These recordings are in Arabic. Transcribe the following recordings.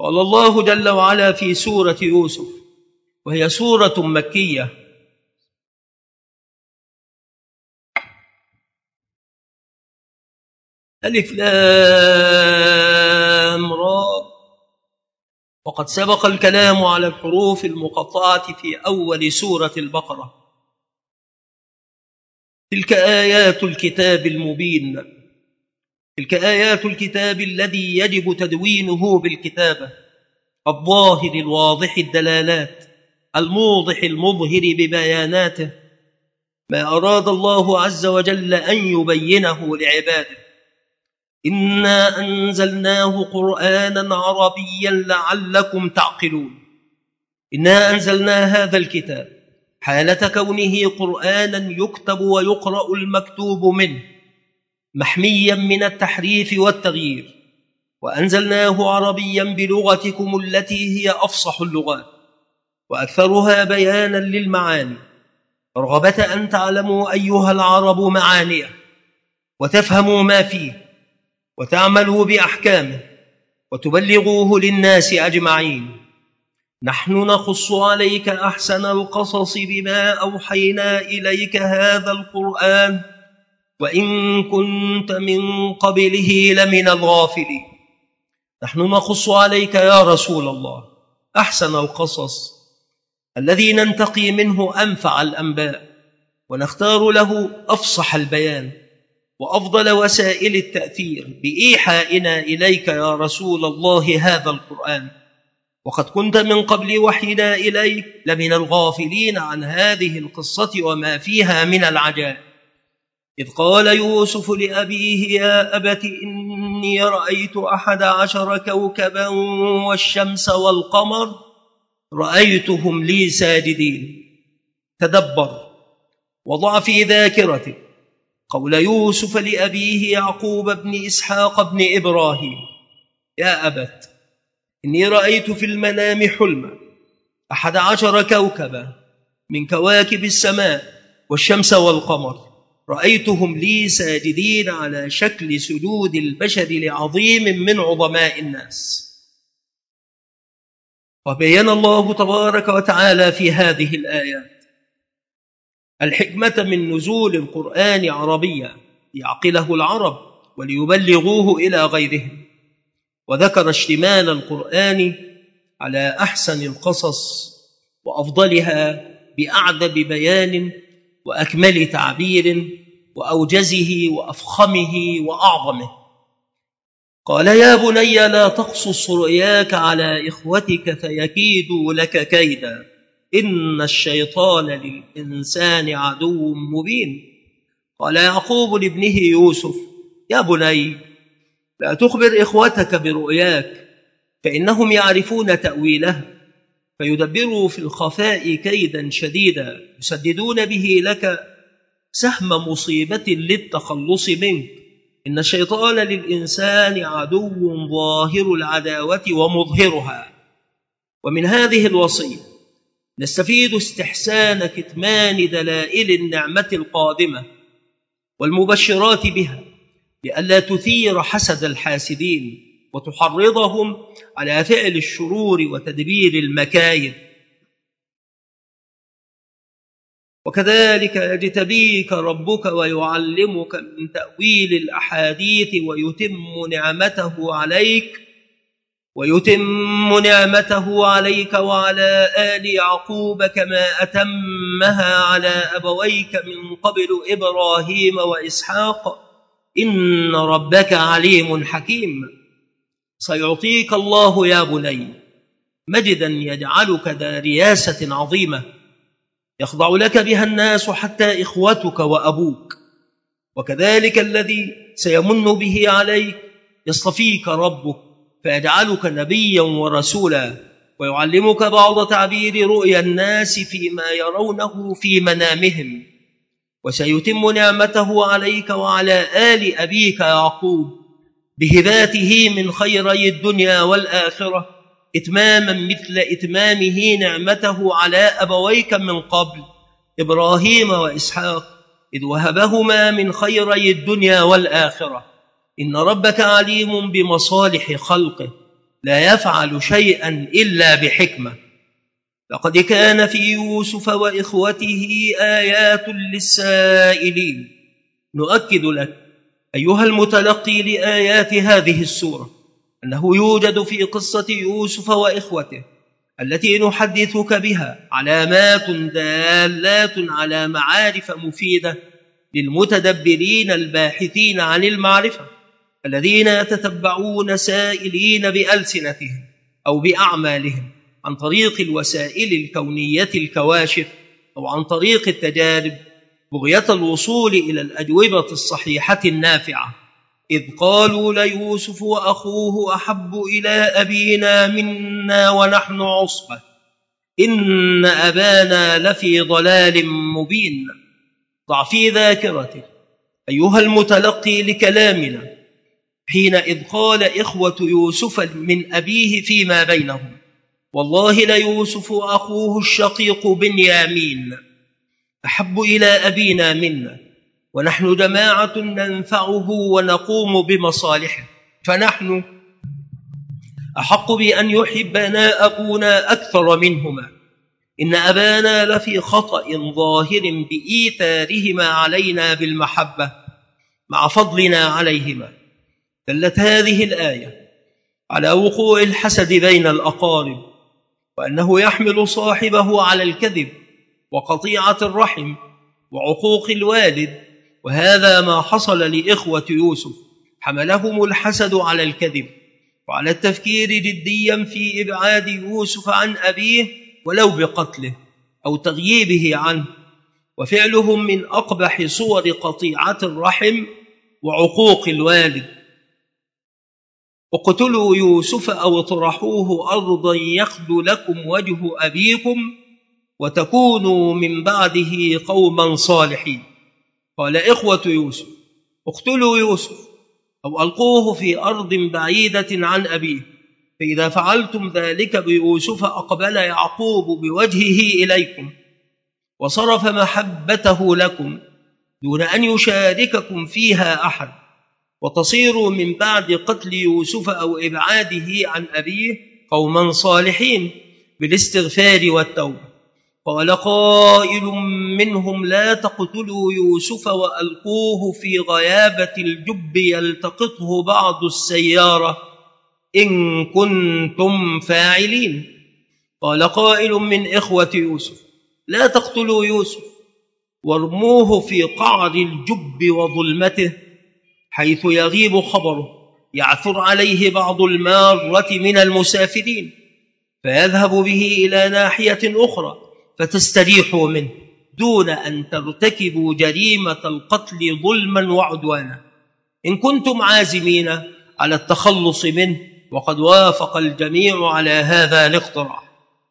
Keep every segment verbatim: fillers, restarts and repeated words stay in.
قال الله جل وعلا في سورة يوسف، وهي سورة مكية: ألف لام را. وقد سبق الكلام على الحروف المقطعة في أول سورة البقرة. تلك آيات الكتاب المبين، تلك آيات الكتاب الذي يجب تدوينه بالكتابة، الظاهر الواضح الدلالات، الموضح المظهر ببياناته، ما أراد الله عز وجل أن يبينه لعباده. إنا أنزلناه قرآنا عربيا لعلكم تعقلون. إنا أنزلنا هذا الكتاب حالة كونه قرآنا يكتب ويقرأ المكتوب منه، محميا من التحريف والتغيير، وأنزلناه عربيا بلغتكم التي هي أفصح اللغات وأكثرها بيانا للمعاني، رغبة أن تعلموا أيها العرب معانيه وتفهموا ما فيه وتعملوا بأحكامه وتبلغوه للناس أجمعين. نحن نقص عليك أحسن القصص بما أوحينا إليك هذا القرآن وإن كنت من قبله لمن الغافلين. نحن نقص عليك يا رسول الله أحسن القصص الذي ننتقي منه أنفع الأنباء ونختار له أفصح البيان وأفضل وسائل التأثير بإيحائنا إليك يا رسول الله هذا القرآن، وقد كنت من قبل وحينا إليك لمن الغافلين عن هذه القصة وما فيها من العجائب. إذ قال يوسف لأبيه يا أبت إني رأيت أحد عشر كوكبا والشمس والقمر رأيتهم لي ساجدين. تدبر وضع في ذاكرتك قول يوسف لأبيه يعقوب بن إسحاق بن إبراهيم: يا أبت إني رأيت في المنام حلما أحد عشر كوكبا من كواكب السماء والشمس والقمر رأيتهم لي ساجدين على شكل سجود البشر لعظيم من عظماء الناس. وبين الله تبارك وتعالى في هذه الآيات الحكمة من نزول القرآن عربيا ليعقله العرب وليبلغوه إلى غيرهم، وذكر اشتمال القرآن على أحسن القصص وأفضلها بأعذب بيان وأكمل تعبير وأوجزه وأفخمه وأعظمه. قال: يا بني لا تقصص رؤياك على إخوتك فيكيدوا لك كيدا إن الشيطان للإنسان عدو مبين. قال يعقوب لابنه يوسف: يا بني لا تخبر إخوتك برؤياك فإنهم يعرفون تأويلها فيدبروا في الخفاء كيدا شديدا يسددون به لك سهم مصيبة للتخلص منك. إن الشيطان للإنسان عدو ظاهر العداوة ومظهرها. ومن هذه الوصية نستفيد استحسان كتمان دلائل النعمة القادمة والمبشرات بها لئلا تثير حسد الحاسدين وتحرضهم على فعل الشرور وتدبير المكايد. وكذلك يجتبيك ربك ويعلمك من تأويل الأحاديث ويتم نعمته عليك ويتم نعمته عليك وعلى آل يعقوب كما أتمها على أبويك من قبل إبراهيم وإسحاق إن ربك عليم حكيم. سيعطيك الله يا بني مجدا يجعلك ذا رياسة عظيمة يخضع لك بها الناس حتى إخوتك وأبوك. وكذلك الذي سيمن به عليك يصطفيك ربك فيجعلك نبيا ورسولا ويعلمك بعض تعبير رؤيا الناس فيما يرونه في منامهم. وسيتم نعمته عليك وعلى آل أبيك يعقوب بهباته من خيري الدنيا والآخرة إتماما مثل إتمامه نعمته على أبويك من قبل إبراهيم وإسحاق إذ وهبهما من خيري الدنيا والآخرة. إن ربك عليم بمصالح خلقه لا يفعل شيئا إلا بحكمة. لقد كان في يوسف وإخوته آيات للسائلين. نؤكد لك أيها المتلقي لآيات هذه السورة أنه يوجد في قصة يوسف وإخوته التي نحدثك بها علامات دالات على معارف مفيدة للمتدبرين الباحثين عن المعرفة، الذين يتتبعون سائلين بألسنتهم أو بأعمالهم عن طريق الوسائل الكونية الكواشف أو عن طريق التجارب بغية الوصول إلى الأجوبة الصحيحة النافعة. إذ قالوا ليوسف وأخوه أحب إلى أبينا منا ونحن عصبة إن أبانا لفي ضلال مبين. ضع في ذاكرتك أيها المتلقي لكلامنا حين إذ قال إخوة يوسف من أبيه فيما بينهم والله ليوسف وأخوه الشقيق بنيامين أحب إلى أبينا منا ونحن جماعة ننفعه ونقوم بمصالحه، فنحن أحق بأن يحبنا أبونا أكثر منهما. إن أبانا لفي خطأ ظاهر بإيثارهما علينا بالمحبة مع فضلنا عليهما. دلت هذه الآية على وقوع الحسد بين الأقارب، وأنه يحمل صاحبه على الكذب وقطيعة الرحم وعقوق الوالد، وهذا ما حصل لإخوة يوسف. حملهم الحسد على الكذب وعلى التفكير جديا في إبعاد يوسف عن أبيه ولو بقتله أو تغييبه عنه، وفعلهم من أقبح صور قطيعة الرحم وعقوق الوالد. اقتلوا يوسف أو اطرحوه أرضا يخل لكم وجه أبيكم وتكونوا من بعده قوما صالحين. قال إخوة يوسف اقتلوا يوسف أو ألقوه في أرض بعيدة عن أبيه، فإذا فعلتم ذلك بيوسف أقبل يعقوب بوجهه إليكم وصرف محبته لكم دون أن يشارككم فيها أحد، وتصيروا من بعد قتل يوسف أو إبعاده عن أبيه قوما صالحين بالاستغفار والتوبة. قال قائل منهم لا تقتلوا يوسف وألقوه في غيابة الجب يلتقطه بعض السيارة إن كنتم فاعلين. قال قائل من إخوة يوسف لا تقتلوا يوسف وارموه في قعر الجب وظلمته حيث يغيب خبره يعثر عليه بعض المارة من المسافرين فيذهب به إلى ناحية أخرى فتستريحوا منه دون أن ترتكبوا جريمة القتل ظلما وعدوانا إن كنتم عازمين على التخلص منه. وقد وافق الجميع على هذا الاقتراح.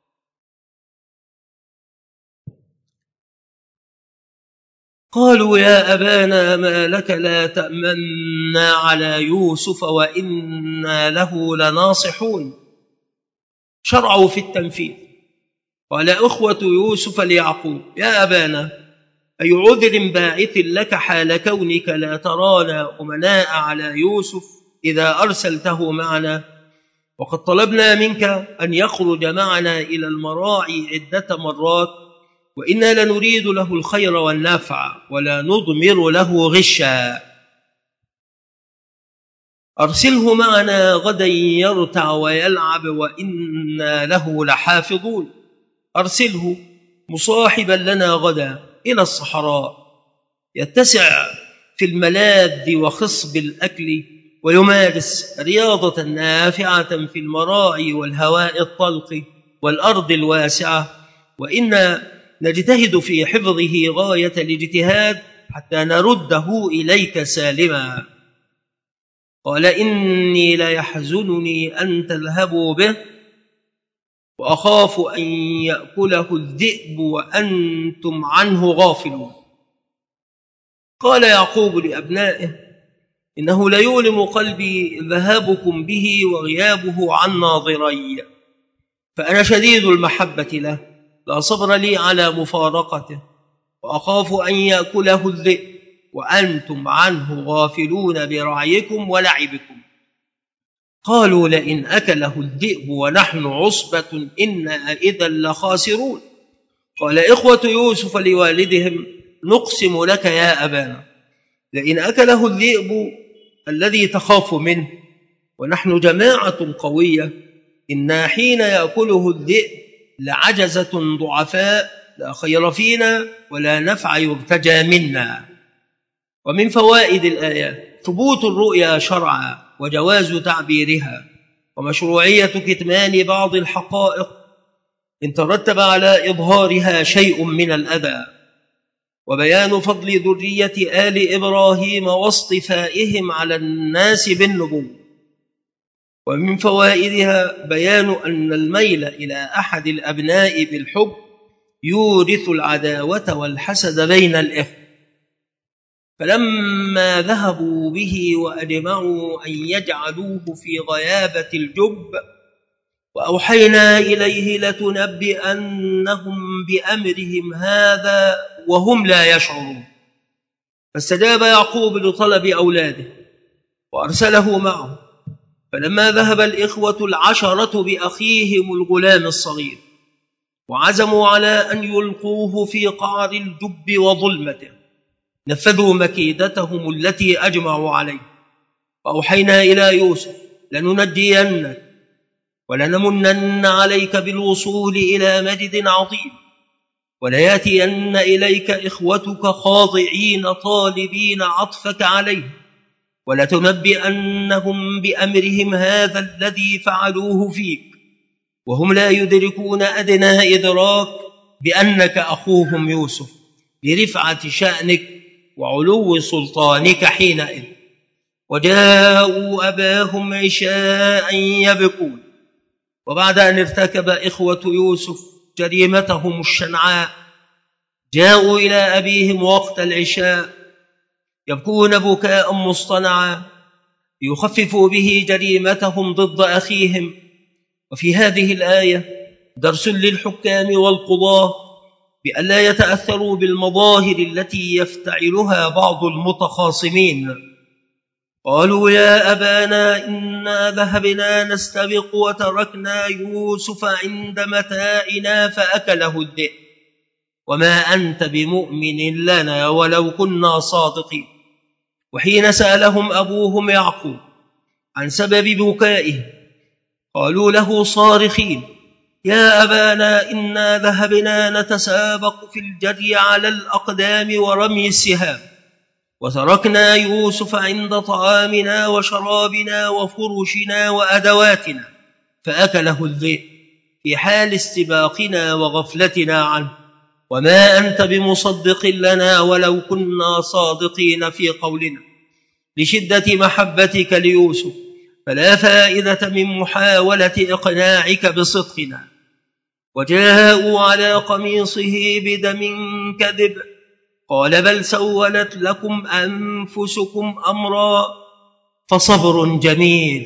قالوا يا أبانا ما لك لا تأمنا على يوسف وإنا له لناصحون. شرعوا في التنفيذ. قال أخوة يوسف ليعقوب يا أبانا أي عذر باعث لك حال كونك لا ترانا أمناء على يوسف إذا أرسلته معنا، وقد طلبنا منك أن يخرج معنا إلى المراعي عدة مرات وإنا لنريد له الخير والنفع ولا نضمر له غشا. أرسله معنا غدا يرتع ويلعب وإنا له لحافظون. أرسله مصاحبا لنا غدا إلى الصحراء يتسع في الملاذ وخصب الأكل ويمارس رياضة نافعة في المراعي والهواء الطلق والأرض الواسعة، وإنا نجتهد في حفظه غاية الاجتهاد حتى نرده إليك سالما. قال إني ليحزنني أن تذهبوا به وأخاف أن يأكله الذئب وأنتم عنه غافلون. قال يعقوب لأبنائه إنه ليؤلم قلبي ذهابكم به وغيابه عن ناظري، فأنا شديد المحبة له لا صبر لي على مفارقته، وأخاف أن يأكله الذئب وأنتم عنه غافلون برعيكم ولعبكم. قالوا لئن أكله الذئب ونحن عصبة إنا إذا لخاسرون. قال إخوة يوسف لوالدهم نقسم لك يا أبانا لئن أكله الذئب الذي تخاف منه ونحن جماعة قوية إنا حين يأكله الذئب لعجزة ضعفاء لا خير فينا ولا نفع يرتجى منا. ومن فوائد الآيات ثبوت الرؤيا شرعا وجواز تعبيرها ومشروعية كتمان بعض الحقائق إن ترتب على إظهارها شيء من الأذى، وبيان فضل ذرية آل إبراهيم واصطفائهم على الناس بالنبوة. ومن فوائدها بيان أن الميل إلى أحد الأبناء بالحب يورث العداوة والحسد بين الإخوة. فلما ذهبوا به وأجمعوا أن يجعلوه في غيابة الجب وأوحينا إليه لتنبئنهم بأمرهم هذا وهم لا يشعرون. فاستجاب يعقوب لطلب أولاده وأرسله معه. فلما ذهب الإخوة العشرة بأخيهم الغلام الصغير وعزموا على أن يلقوه في قعر الجب وظلمته نفذوا مكيدتهم التي أجمعوا عليه. وأوحينا إلى يوسف لننجينك ولنمنن عليك بالوصول إلى مجد عظيم ولياتين إليك إخوتك خاضعين طالبين عطفك عليه ولتنبئنهم بأمرهم هذا الذي فعلوه فيك وهم لا يدركون أدنى إدراك بأنك أخوهم يوسف لرفعة شأنك وعلو سلطانك حينئذ. وجاءوا أباهم عشاء يبكون. وبعد أن ارتكب إخوة يوسف جريمتهم الشنعاء جاءوا إلى أبيهم وقت العشاء يبكون بكاء مصطنعا ليخففوا به جريمتهم ضد أخيهم. وفي هذه الآية درس للحكام والقضاة بألا يتأثروا بالمظاهر التي يفتعلها بعض المتخاصمين. قالوا يا أبانا إنا ذهبنا نستبق وتركنا يوسف عند متاعنا فأكله الذئب وما أنت بمؤمن لنا ولو كنا صادقين. وحين سألهم أبوهم يعقوب عن سبب بكائه قالوا له صارخين يا أبانا إنا ذهبنا نتسابق في الجري على الأقدام ورمي السهام وتركنا يوسف عند طعامنا وشرابنا وفرشنا وأدواتنا فأكله الذئب في حال استباقنا وغفلتنا عنه وما أنت بمصدق لنا ولو كنا صادقين في قولنا لشدة محبتك ليوسف فلا فائدة من محاولة إقناعك بصدقنا. وجاءوا على قميصه بدم كذب قال بل سولت لكم أنفسكم أمرا فصبر جميل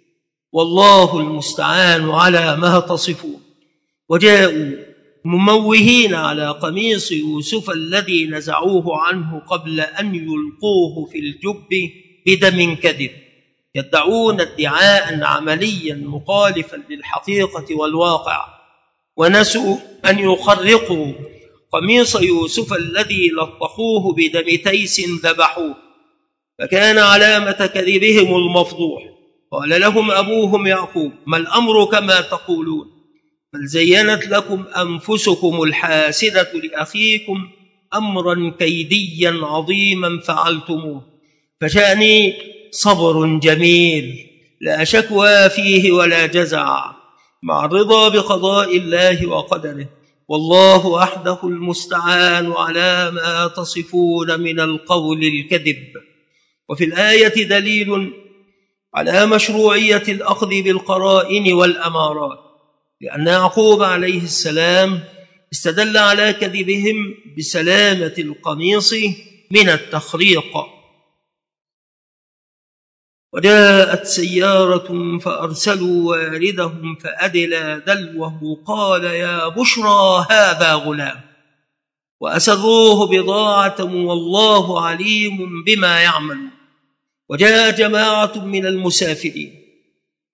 والله المستعان على ما تصفون. وجاءوا مموهين على قميص يوسف الذي نزعوه عنه قبل أن يلقوه في الجب بدم كذب يدعون ادعاء عمليا مخالفا للحقيقة والواقع ونسوا أن يخرقوا قميص يوسف الذي لطخوه بدم تيس ذبحوه فكان علامة كذبهم المفضوح. قال لهم أبوهم يعقوب ما الأمر كما تقولون بل زينت لكم أنفسكم الحاسدة لأخيكم أمرا كيديا عظيما فعلتموه فشأني صبر جميل لا شكوى فيه ولا جزع مع الرضا بقضاء الله وقدره والله وحده المستعان على ما تصفون من القول الكذب. وفي الآية دليل على مشروعية الأخذ بالقرائن والأمارات لأن يعقوب عليه السلام استدل على كذبهم بسلامة القميص من التخريق. وجاءت سيارة فأرسلوا واردهم فأدلى دلوه قال يا بشرى هذا غلام وأسروه بضاعة والله عليم بما يعملون. وجاء جماعة من المسافرين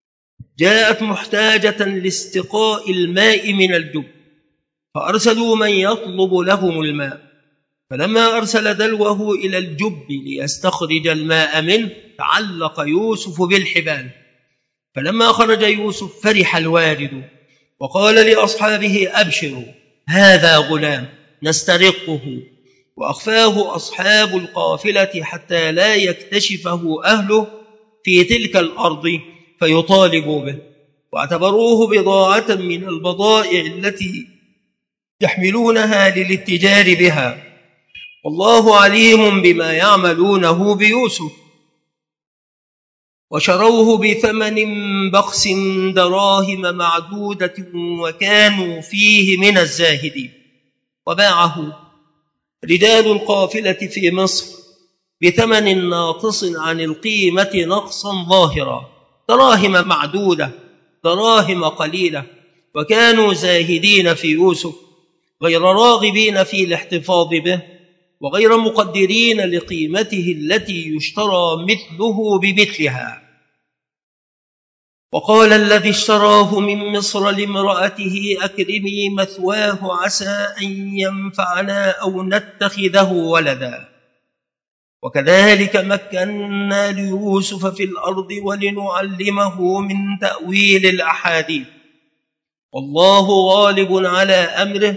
جاءت محتاجة لاستقاء الماء من الجب، فأرسلوا من يطلب لهم الماء، فلما أرسل دلوه إلى الجب ليستخرج الماء منه تعلق يوسف بالحبال، فلما خرج يوسف فرح الوالد وقال لأصحابه أبشروا هذا غلام نسترقه، وأخفاه أصحاب القافلة حتى لا يكتشفه أهله في تلك الأرض فيطالبوا به، واعتبروه بضاعة من البضائع التي يحملونها للاتجار بها، والله عليم بما يعملونه بيوسف. وشروه بثمن بخس دراهم معدودة وكانوا فيه من الزاهدين، وباعه رجال القافلة في مصر بثمن ناقص عن القيمة نقصا ظاهرا، دراهم معدودة، دراهم قليلة، وكانوا زاهدين في يوسف غير راغبين في الاحتفاظ به، وغير مقدرين لقيمته التي يشترى مثله بمثلها. وقال الذي اشتراه من مصر لامرأته أكرمي مثواه عسى أن ينفعنا أو نتخذه ولدا، وكذلك مكنا ليوسف في الأرض ولنعلمه من تأويل الأحاديث، والله غالب على أمره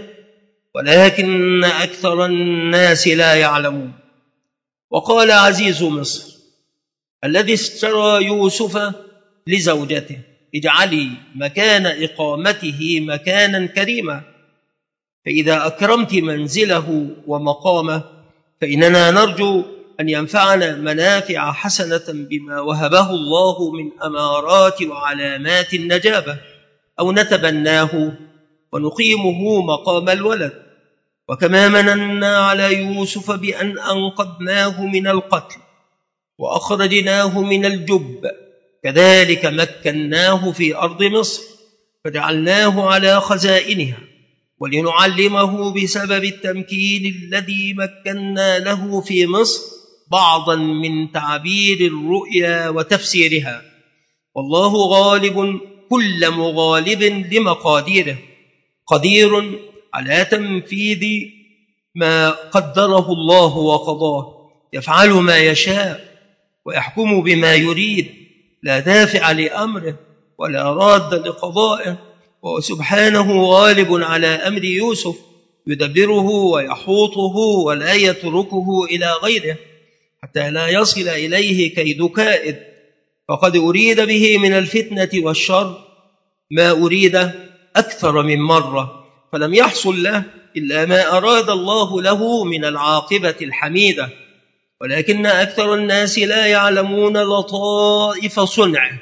ولكن أكثر الناس لا يعلمون. وقال عزيز مصر الذي اشترى يوسف لزوجته اجعلي مكان إقامته مكانا كريما، فإذا أكرمت منزله ومقامه فإننا نرجو أن ينفعنا منافع حسنة بما وهبه الله من أمارات وعلامات النجابة، أو نتبناه ونقيمه مقام الولد. وكما مننا على يوسف بأن أنقذناه من القتل وأخرجناه من الجب، كذلك مكناه في أرض مصر فجعلناه على خزائنها ولنعلمه بسبب التمكين الذي مكنا له في مصر بعضا من تعبير الرؤيا وتفسيرها، والله غالب كل مغالب لمقاديره، قدير على تنفيذ ما قدره الله وقضاه، يفعل ما يشاء ويحكم بما يريد، لا دافع لأمره ولا راد لقضائه، وهو سبحانه غالب على أمر يوسف يدبره ويحوطه ولا يتركه إلى غيره حتى لا يصل إليه كيد كائد، فقد أريد به من الفتنة والشر ما أريد أكثر من مرة، فلم يحصل له إلا ما أراد الله له من العاقبة الحميدة، ولكن أكثر الناس لا يعلمون لطائف صنعه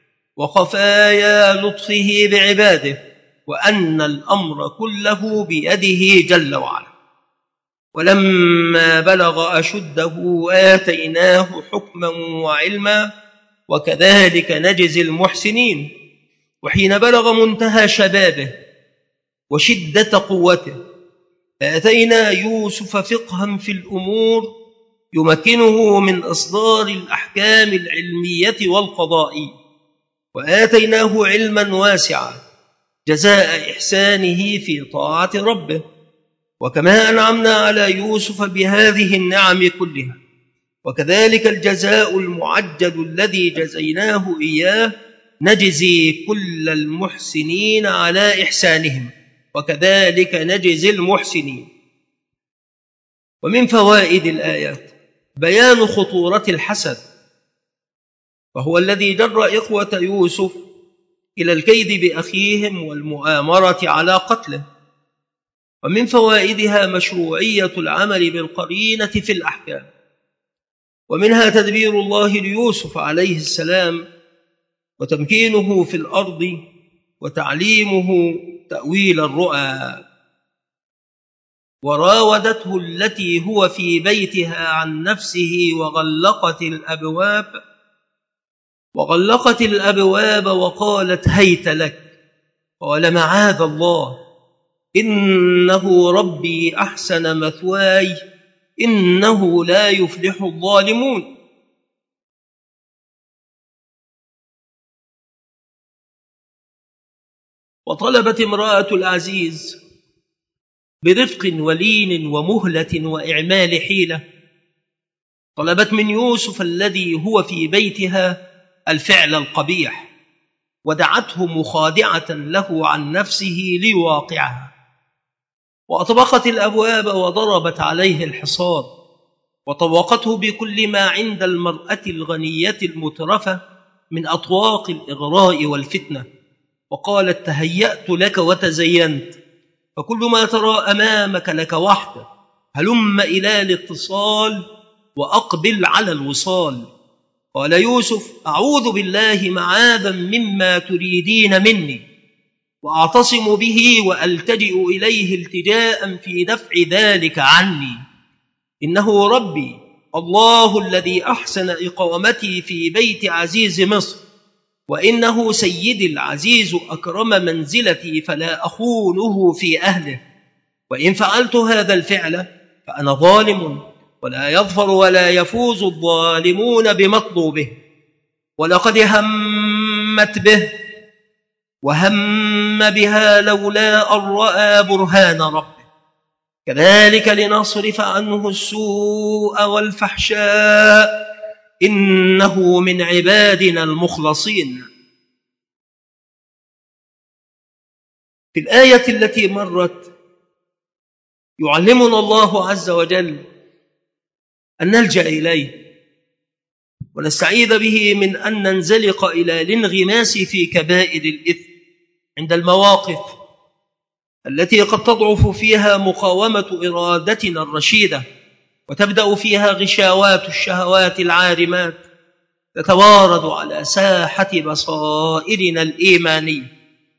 وخفايا لطفه بعباده، وأن الأمر كله بيده جل وعلا. ولما بلغ أشده آتيناه حكما وعلما وكذلك نجزي المحسنين. وحين بلغ منتهى شبابه وشدة قوته آتينا يوسف فقها في الأمور يمكنه من إصدار الأحكام العلمية والقضائية، وآتيناه علما واسعا جزاء إحسانه في طاعة ربه. وكما أنعمنا على يوسف بهذه النعم كلها، وكذلك الجزاء المعجل الذي جزيناه إياه نجزي كل المحسنين على إحسانهم، وكذلك نجزي المحسنين. ومن فوائد الآيات بيان خطورة الحسد، وهو الذي جر إخوة يوسف إلى الكيد بأخيهم والمؤامرة على قتله. ومن فوائدها مشروعية العمل بالقرينة في الأحكام، ومنها تدبير الله ليوسف عليه السلام وتمكينه في الأرض وتعليمه تأويل الرؤى. وراودته التي هو في بيتها عن نفسه وغلقت الأبواب وغلقت الأبواب وقالت هيت لك، قال معاذ الله إنه ربي أحسن مثواي إنه لا يفلح الظالمون. وطلبت امرأة العزيز برفق ولين ومهلة وإعمال حيلة، طلبت من يوسف الذي هو في بيتها الفعل القبيح، ودعته مخادعة له عن نفسه ليواقعها، وأطبقت الأبواب وضربت عليه الحصار، وطوقته بكل ما عند المرأة الغنية المترفة من أطواق الإغراء والفتنة، وقالت: تهيأت لك وتزينت، فكل ما ترى أمامك لك وحده، هلم إلى الاتصال وأقبل على الوصال. قال يوسف: أعوذ بالله معاذا مما تريدين مني، وأعتصم به وألتجئ إليه التجاء في دفع ذلك عني، إنه ربي الله الذي أحسن إقامتي في بيت عزيز مصر، وإنه سيدي العزيز أكرم منزلتي فلا أخونه في أهله، وإن فعلت هذا الفعل فأنا ظالم، ولا يظفر ولا يفوز الظالمون بمطلوبه، ولقد همت به وهم بها لولا أن رأى برهان ربه، كذلك لنصرف عنه السوء والفحشاء، إنه من عبادنا المخلصين. في الآية التي مرت يعلمنا الله عز وجل أن نلجأ إليه ونستعيذ به من أن ننزلق إلى الانغماس في كبائر الإثم عند المواقف التي قد تضعف فيها مقاومة إرادتنا الرشيدة، وتبدأ فيها غشاوات الشهوات العارمات تتوارد على ساحة بصائرنا الإيمانية.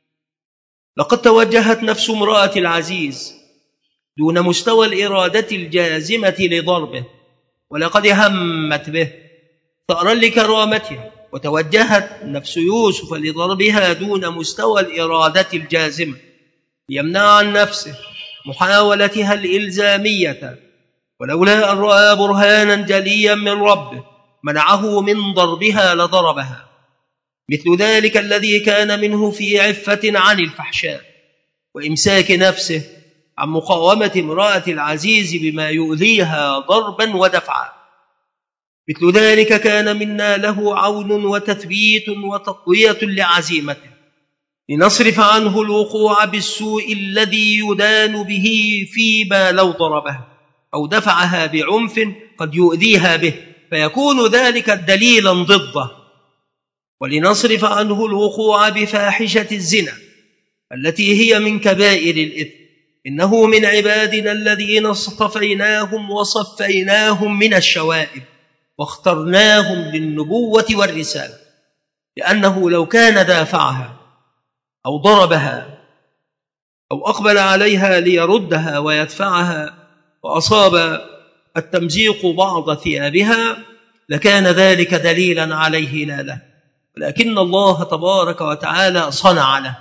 لقد توجهت نفس امرأة العزيز دون مستوى الإرادة الجازمة لضربه، ولقد همت به ثأرا لكرامتها، وتوجهت نفس يوسف لضربها دون مستوى الإرادة الجازمة ليمنع عن نفسه محاولتها الإلزامية، ولولا أن رأى برهانا جليا من ربه منعه من ضربها لضربها، مثل ذلك الذي كان منه في عفة عن الفحشاء وإمساك نفسه عن مقاومة امرأة العزيز بما يؤذيها ضربا ودفعا، مثل ذلك كان منا له عون وتثبيت وتقوية لعزيمته، لنصرف عنه الوقوع بالسوء الذي يدان به فيما لو ضربها أو دفعها بعنف قد يؤذيها به فيكون ذلك دليلا ضده، ولنصرف عنه الوقوع بفاحشة الزنا التي هي من كبائر الإثم، إنه من عبادنا الذين اصطفيناهم وصفيناهم من الشوائب واخترناهم للنبوة والرسالة، لأنه لو كان دافعها أو ضربها أو أقبل عليها ليردها ويدفعها وأصاب التمزيق بعض ثيابها لكان ذلك دليلا عليه لا له، ولكن الله تبارك وتعالى صنع له.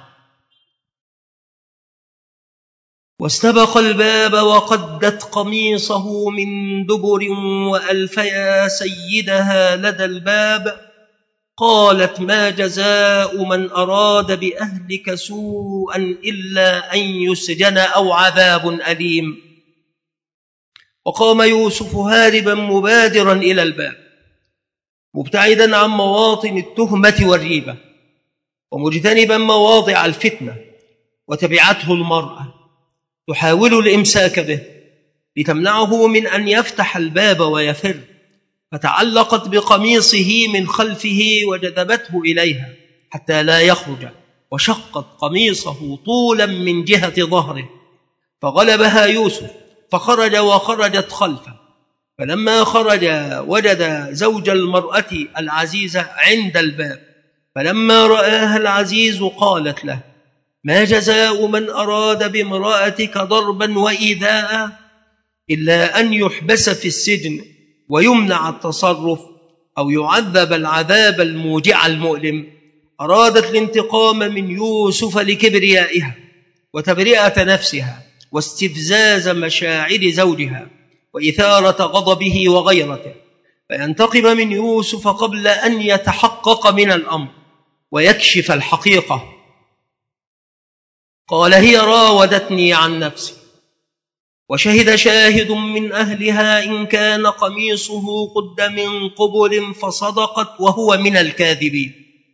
واستبق الباب وقدت قميصه من دبر وألف يا سيدها لدى الباب، قالت: ما جزاء من أراد بأهلك سوءا إلا أن يسجن أو عذاب أليم. وقام يوسف هاربا مبادرا إلى الباب مبتعدا عن مواطن التهمة والريبة ومجتنبا مواضع الفتنة، وتبعته المرأة تحاول الإمساك به لتمنعه من أن يفتح الباب ويفر، فتعلقت بقميصه من خلفه وجذبته إليها حتى لا يخرج، وشقت قميصه طولا من جهة ظهره، فغلبها يوسف فخرج وخرجت خلفه، فلما خرج وجد زوج المرأة العزيزة عند الباب، فلما رآها العزيز قالت له: ما جزاء من أراد بامرأتك ضربا وإيذاء إلا أن يحبس في السجن ويمنع التصرف أو يعذب العذاب الموجع المؤلم. أرادت الانتقام من يوسف لكبريائها وتبرئة نفسها واستفزاز مشاعر زوجها وإثارة غضبه وغيرته، فينتقم من يوسف قبل أن يتحقق من الأمر ويكشف الحقيقة. قال هي راودتني عن نفسي، وشهد شاهد من أهلها إن كان قميصه قد من قبل فصدقت وهو من الكاذبين.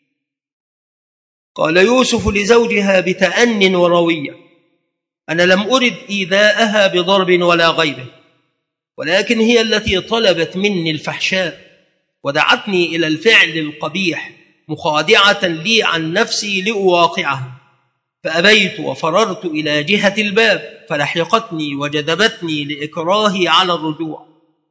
قال يوسف لزوجها بتأن وروية: أنا لم أرد إيذاءها بضرب ولا غيره، ولكن هي التي طلبت مني الفحشاء ودعتني إلى الفعل القبيح مخادعة لي عن نفسي لأواقعها، فأبيت وفررت إلى جهة الباب، فلحقتني وجذبتني لإكراهي على الرجوع،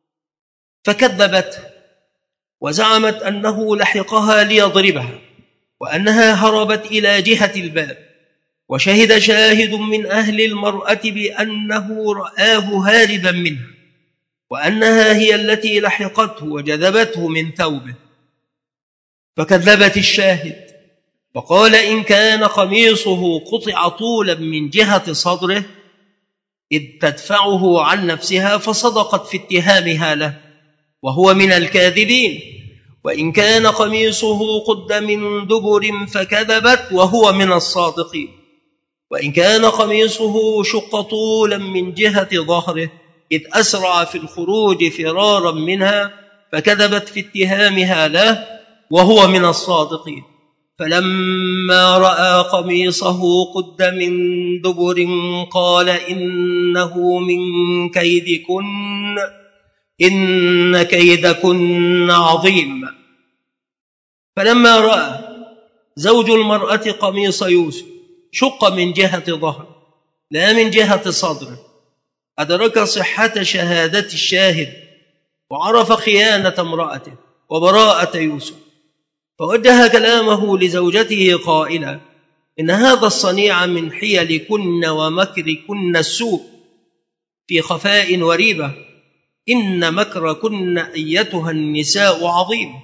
فكذبت وزعمت أنه لحقها ليضربها وأنها هربت إلى جهة الباب. وشهد شاهد من أهل المرأة بأنه رآه هاربا منها، وأنها هي التي لحقته وجذبته من ثوبه، فكذبت الشاهد وقال إن كان قميصه قطع طولا من جهة صدره إذ تدفعه عن نفسها، فصدقت في اتهامها له وهو من الكاذبين، وإن كان قميصه قد من دبر فكذبت وهو من الصادقين، وإن كان قميصه شق طولا من جهة ظهره إذ أسرع في الخروج فرارا منها، فكذبت في اتهامها له وهو من الصادقين. فلما رأى قميصه قد من دبر قال إنه من كيدكن إن كيدكن عظيم. فلما رأى زوج المرأة قميص يوسف شق من جهة ظهر لا من جهة صدره، أدرك صحة شهادة الشاهد وعرف خيانة امرأته وبراءة يوسف، فوجه كلامه لزوجته قائلا: إن هذا الصنيع من حيلكن ومكركن السوء في خفاء وريبة، إن مكركن أيتها النساء عظيم.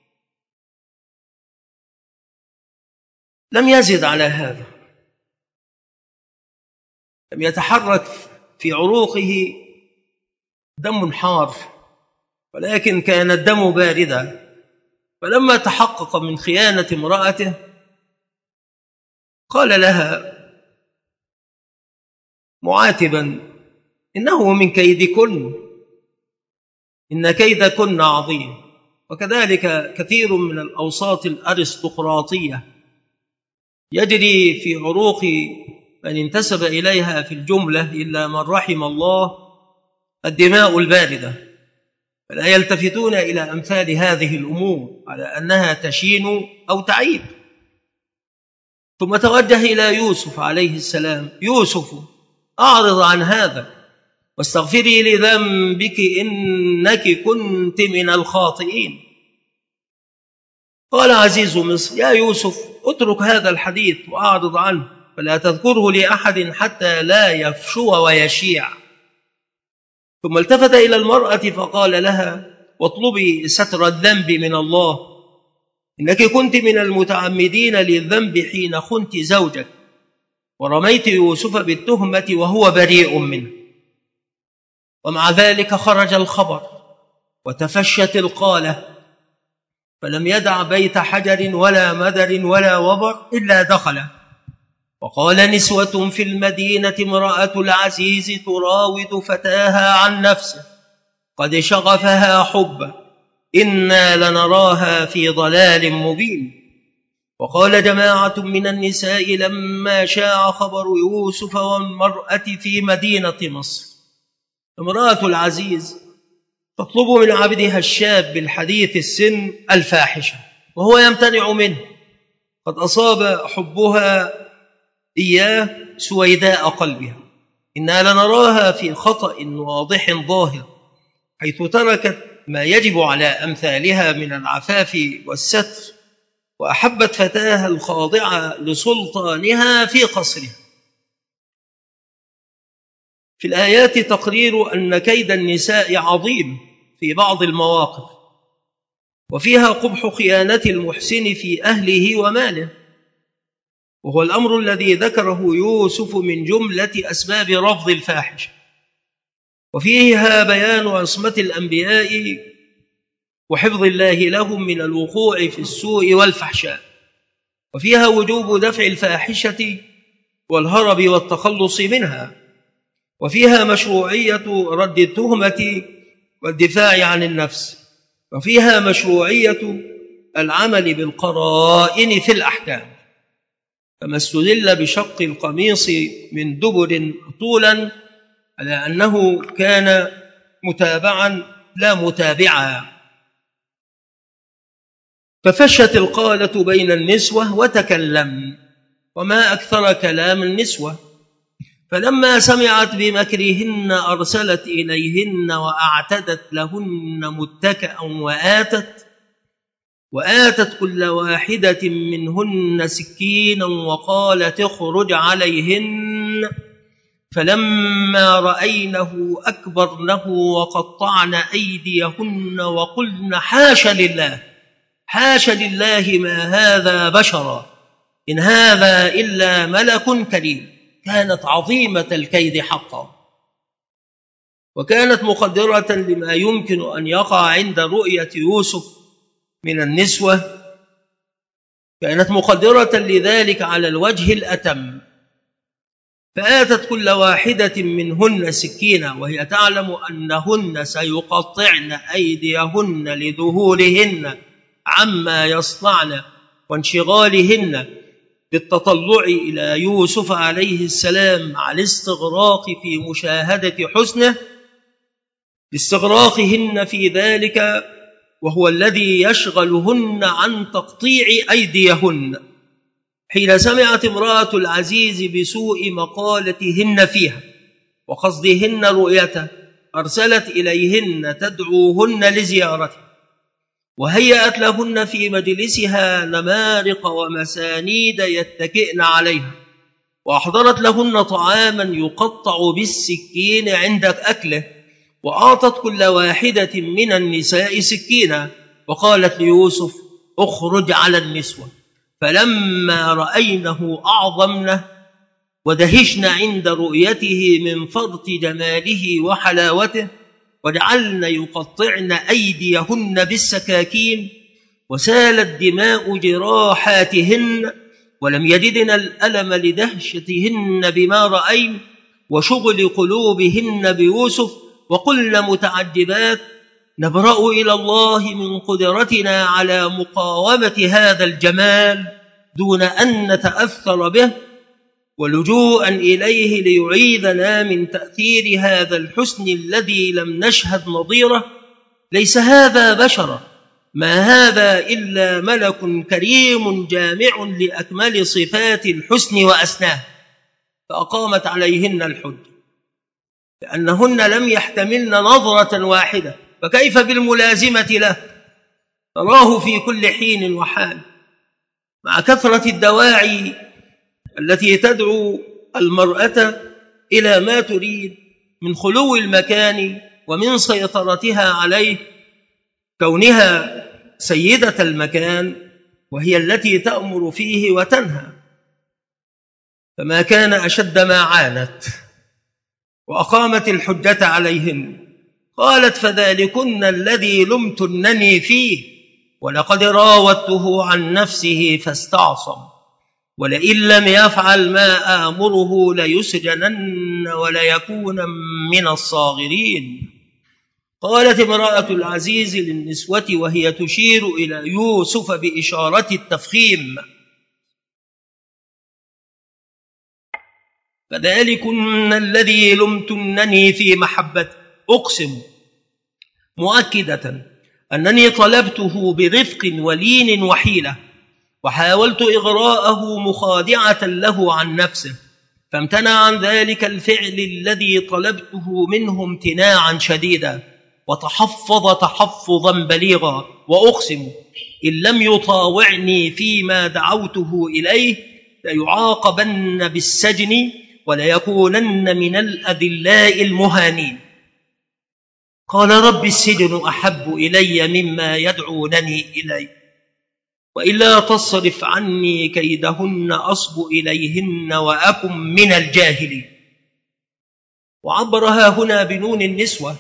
لم يزد على هذا، لم يتحرك في عروقه دم حار، ولكن كان الدم باردا. فلما تحقق من خيانة امرأته قال لها معاتبا: إنه من كيدكن إن كيدكن عظيم. وكذلك كثير من الأوساط الأرستقراطية يجري في عروق من انتسب إليها في الجملة إلا من رحم الله الدماء الباردة، فلا يلتفتون إلى أمثال هذه الأمور على أنها تشين أو تعيب. ثم توجه إلى يوسف عليه السلام: يوسف أعرض عن هذا واستغفري لذنبك إنك كنت من الخاطئين. قال عزيز مصر: يا يوسف اترك هذا الحديث وأعرض عنه، فلا تذكره لأحد حتى لا يفشو ويشيع. ثم التفت إلى المرأة فقال لها: واطلبي ستر الذنب من الله، إنك كنت من المتعمدين للذنب حين خنت زوجك ورميت يوسف بالتهمة وهو بريء منه. ومع ذلك خرج الخبر وتفشت القالة، فلم يدع بيت حجر ولا مدر ولا وبر إلا دخله. وقال نسوة في المدينة امرأة العزيز تراود فتاها عن نفسه قد شغفها حبا إنا لنراها في ضلال مبين. وقال جماعة من النساء لما شاع خبر يوسف والمرأة في مدينة مصر: امرأة العزيز تطلب من عبدها الشاب الحديث السن الفاحشة وهو يمتنع منه، قد أصاب حبها إياه سويداء قلبها، إنا لنراها في خطأ واضح ظاهر، حيث تركت ما يجب على أمثالها من العفاف والستر، وأحبت فتاها الخاضعة لسلطانها في قصرها. في الآيات تقرير أن كيد النساء عظيم في بعض المواقف، وفيها قبح خيانة المحسن في أهله وماله، وهو الأمر الذي ذكره يوسف من جملة أسباب رفض الفاحشة. وفيها بيان عصمة الأنبياء وحفظ الله لهم من الوقوع في السوء والفحشاء، وفيها وجوب دفع الفاحشة والهرب والتخلص منها، وفيها مشروعية رد التهمة والدفاع عن النفس، وفيها مشروعية العمل بالقرائن في الأحكام. فما استدل بشق القميص من دبر طولا على أنه كان متابعا لا متابعا. ففشت القالة بين النسوة وتكلم، وما أكثر كلام النسوة. فلما سمعت بمكرهن أرسلت إليهن وأعتدت لهن متكأ وآتت وآتت كل واحدة منهن سكينا وقالت اخرج عليهن. فلما رأينه أكبرنه وقطعن أيديهن وقلن حاش لله حاش لله ما هذا بشرا إن هذا إلا ملك كريم. كانت عظيمة الكيد حقا، وكانت مقدرة لما يمكن أن يقع عند رؤية يوسف من النسوة، كانت مقدرة لذلك على الوجه الأتم. فآتت كل واحدة منهن سكينة وهي تعلم أنهن سيقطعن أيديهن لذهولهن عما يصنعن وانشغالهن بالتطلع إلى يوسف عليه السلام مع الاستغراق في مشاهدة حسنه، لاستغراقهن في ذلك، وهو الذي يشغلهن عن تقطيع أيديهن. حين سمعت امرأة العزيز بسوء مقالتهن فيها وقصدهن رؤيته أرسلت إليهن تدعوهن لزيارته، وهيأت لهن في مجلسها نمارق ومسانيد يتكئن عليها، وأحضرت لهن طعاما يقطع بالسكين عند أكله، وأعطت كل واحدة من النساء سكينا، وقالت ليوسف اخرج على النسوة. فلما رأينه أعظمنه ودهشن عند رؤيته من فرط جماله وحلاوته، وجعلن يقطعن أيديهن بالسكاكين، وسالت دماء جراحاتهن، ولم يجدن الألم لدهشتهن بما رأين وشغل قلوبهن بيوسف، وقلن متعجبات نبرأ إلى الله من قدرتنا على مقاومة هذا الجمال دون أن نتأثر به، ولجوءا إليه ليعيذنا من تأثير هذا الحسن الذي لم نشهد نظيره. ليس هذا بشرا، ما هذا إلا ملك كريم جامع لأكمل صفات الحسن وأسناه. فأقامت عليهن الحج لأنهن لم يحتملن نظرة واحدة، فكيف بالملازمة له؟ تراه في كل حين وحال، مع كثرة الدواعي التي تدعو المرأة إلى ما تريد من خلو المكان ومن سيطرتها عليه، كونها سيدة المكان وهي التي تأمر فيه وتنهى. فما كان أشد ما عانت، وأقامت الحجة عليهن. قالت فذلكن الذي لمتنني فيه، ولقد راودته عن نفسه فاستعصم، ولئن لم يفعل ما آمره ليسجنن وليكون من الصاغرين. قالت امرأة العزيز للنسوة وهي تشير إلى يوسف بإشارة التفخيم فذلكن الذي لمتنني في محبته، أقسم مؤكدة أنني طلبته برفق ولين وحيلة، وحاولت إغراءه مخادعة له عن نفسه، فامتنع عن ذلك الفعل الذي طلبته منه امتناعا شديدا، وتحفظ تحفظا بليغا. وأقسم إن لم يطاوعني فيما دعوته إليه ليعاقبن بالسجن وليكونن من الأذلاء المهانين. قال رب السجن أحب إلي مما يدعونني إليه، وإلا تصرف عني كيدهن أصب إليهن وأكن من الجاهلين. وعبرها هنا بنون النسوة،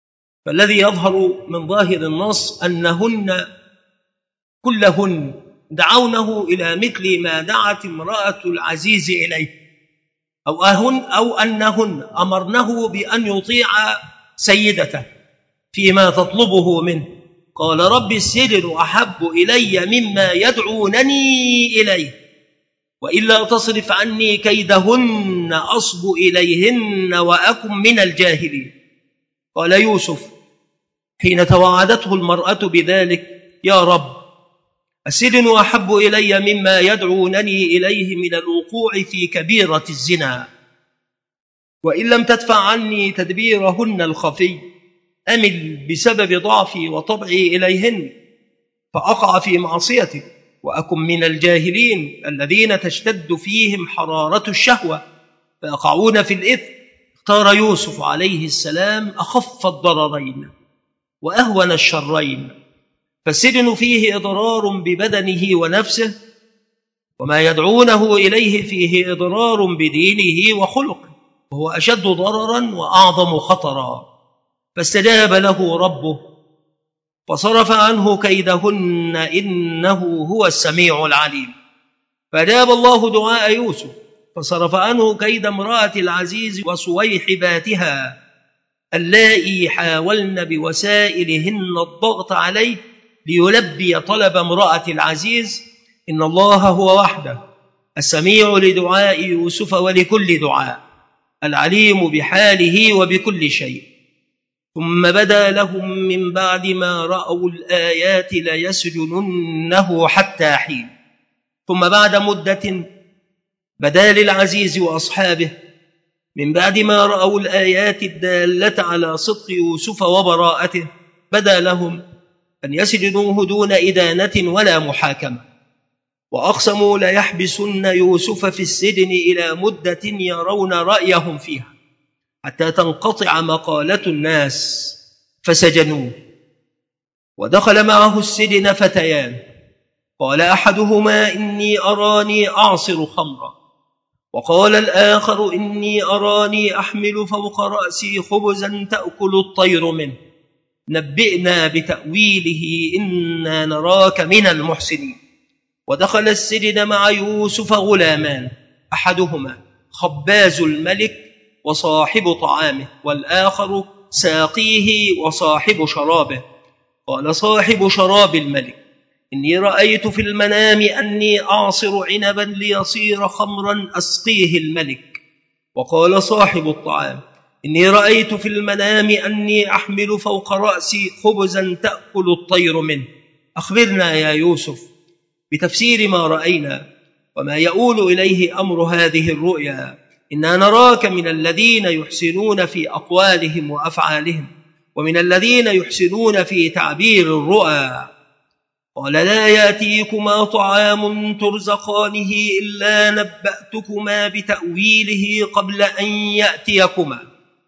فالذي يظهر من ظاهر النص أنهن كلهن دعونه إلى مثل ما دعت امرأة العزيز إليه، أو, أهن أو أنهن أمرنه بأن يطيع سيدته فيما تطلبه منه. قال رب السجن أحب إلي مما يدعونني إليه، وإلا تصرف عني كيدهن أصب إليهن وأكن من الجاهلين. قال يوسف حين توعدته المرأة بذلك: يا رب، السجن أحب إلي مما يدعونني إليه من الوقوع في كبيرة الزنا، وإن لم تدفع عني تدبيرهن الخفي أمل بسبب ضعفي وطبعي إليهن فأقع في معصيتك وأكن من الجاهلين الذين تشتد فيهم حرارة الشهوة فيقعون في الإثم. اختار يوسف عليه السلام أخف الضررين وأهون الشرين، فالسجن فيه إضرار ببدنه ونفسه، وما يدعونه إليه فيه إضرار بدينه وخلقه، وهو أشد ضررا وأعظم خطرا. فاستجاب له ربه فصرف عنه كيدهن إنه هو السميع العليم. فأجاب الله دعاء يوسف فصرف عنه كيد امرأة العزيز وصويحباتها اللائي حاولن بوسائلهن الضغط عليه ليلبي طلب امرأة العزيز. إن الله هو وحده السميع لدعاء يوسف ولكل دعاء، العليم بحاله وبكل شيء. ثم بدا لهم من بعد ما رأوا الآيات ليسجننه حتى حين. ثم بعد مدة بدا للعزيز وأصحابه من بعد ما رأوا الآيات الدالة على صدق يوسف وبراءته، بدا لهم أن يسجنوه دون إدانة ولا محاكمة، وأقسموا ليحبسن يوسف في السجن إلى مدة يرون رأيهم فيها حتى تنقطع مقالة الناس، فسجنوه. ودخل معه السجن فتيان، قال أحدهما إني أراني أعصر خمرا، وقال الآخر إني أراني أحمل فوق رأسي خبزا تأكل الطير منه، نبئنا بتأويله إنا نراك من المحسنين. ودخل السجن مع يوسف غلامان، أحدهما خباز الملك وصاحب طعامه، والآخر ساقيه وصاحب شرابه. قال صاحب شراب الملك إني رأيت في المنام أني أعصر عنبا ليصير خمرا أسقيه الملك. وقال صاحب الطعام إني رأيت في المنام أني أحمل فوق رأسي خبزا تأكل الطير منه، أخبرنا يا يوسف بتفسير ما رأينا وما يؤول إليه أمر هذه الرؤيا، إنا نراك من الذين يحسنون في أقوالهم وأفعالهم ومن الذين يحسنون في تعبير الرؤى. قال لا يأتيكما طعام ترزقانه إلا نبأتكما بتأويله قبل أن يأتيكما،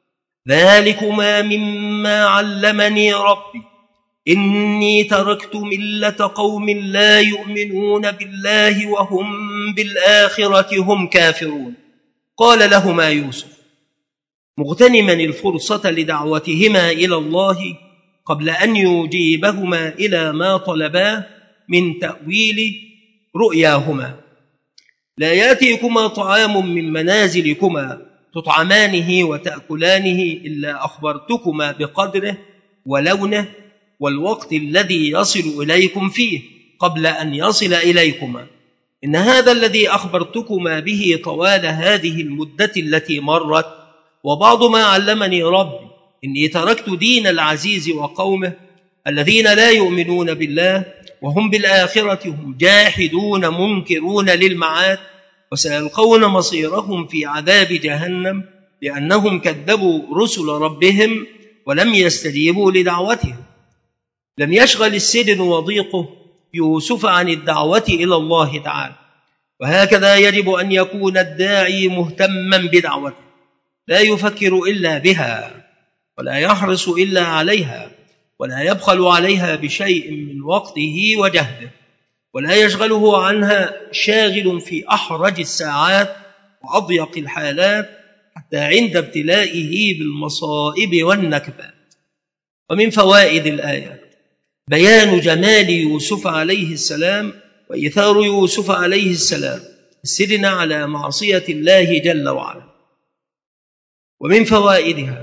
ذلكما مما علمني ربي، إني تركت ملة قوم لا يؤمنون بالله وهم بالآخرة هم كافرون. قال لهما يوسف مغتنما الفرصة لدعوتهما إلى الله قبل أن يجيبهما إلى ما طلباه من تأويل رؤياهما: لا يأتيكما طعام من منازلكما تطعمانه وتأكلانه إلا أخبرتكما بقدره ولونه والوقت الذي يصل إليكم فيه قبل أن يصل إليكما. إن هذا الذي أخبرتكما به طوال هذه المدة التي مرت وبعض ما علمني ربي، إني تركت دين العزيز وقومه الذين لا يؤمنون بالله وهم بالآخرة هم جاحدون منكرون للمعاد، وسيلقون مصيرهم في عذاب جهنم لأنهم كذبوا رسل ربهم ولم يستجيبوا لدعوتهم. لم يشغل السجن وضيقه يوسف عن الدعوة إلى الله تعالى، وهكذا يجب أن يكون الداعي مهتما بدعوته، لا يفكر إلا بها ولا يحرص إلا عليها، ولا يبخل عليها بشيء من وقته وجهده، ولا يشغله عنها شاغل في أحرج الساعات وأضيق الحالات حتى عند ابتلائه بالمصائب والنكبات. ومن فوائد الآيات بيان جمال يوسف عليه السلام وإيثار يوسف عليه السلام السجن على معصية الله جل وعلا. ومن فوائدها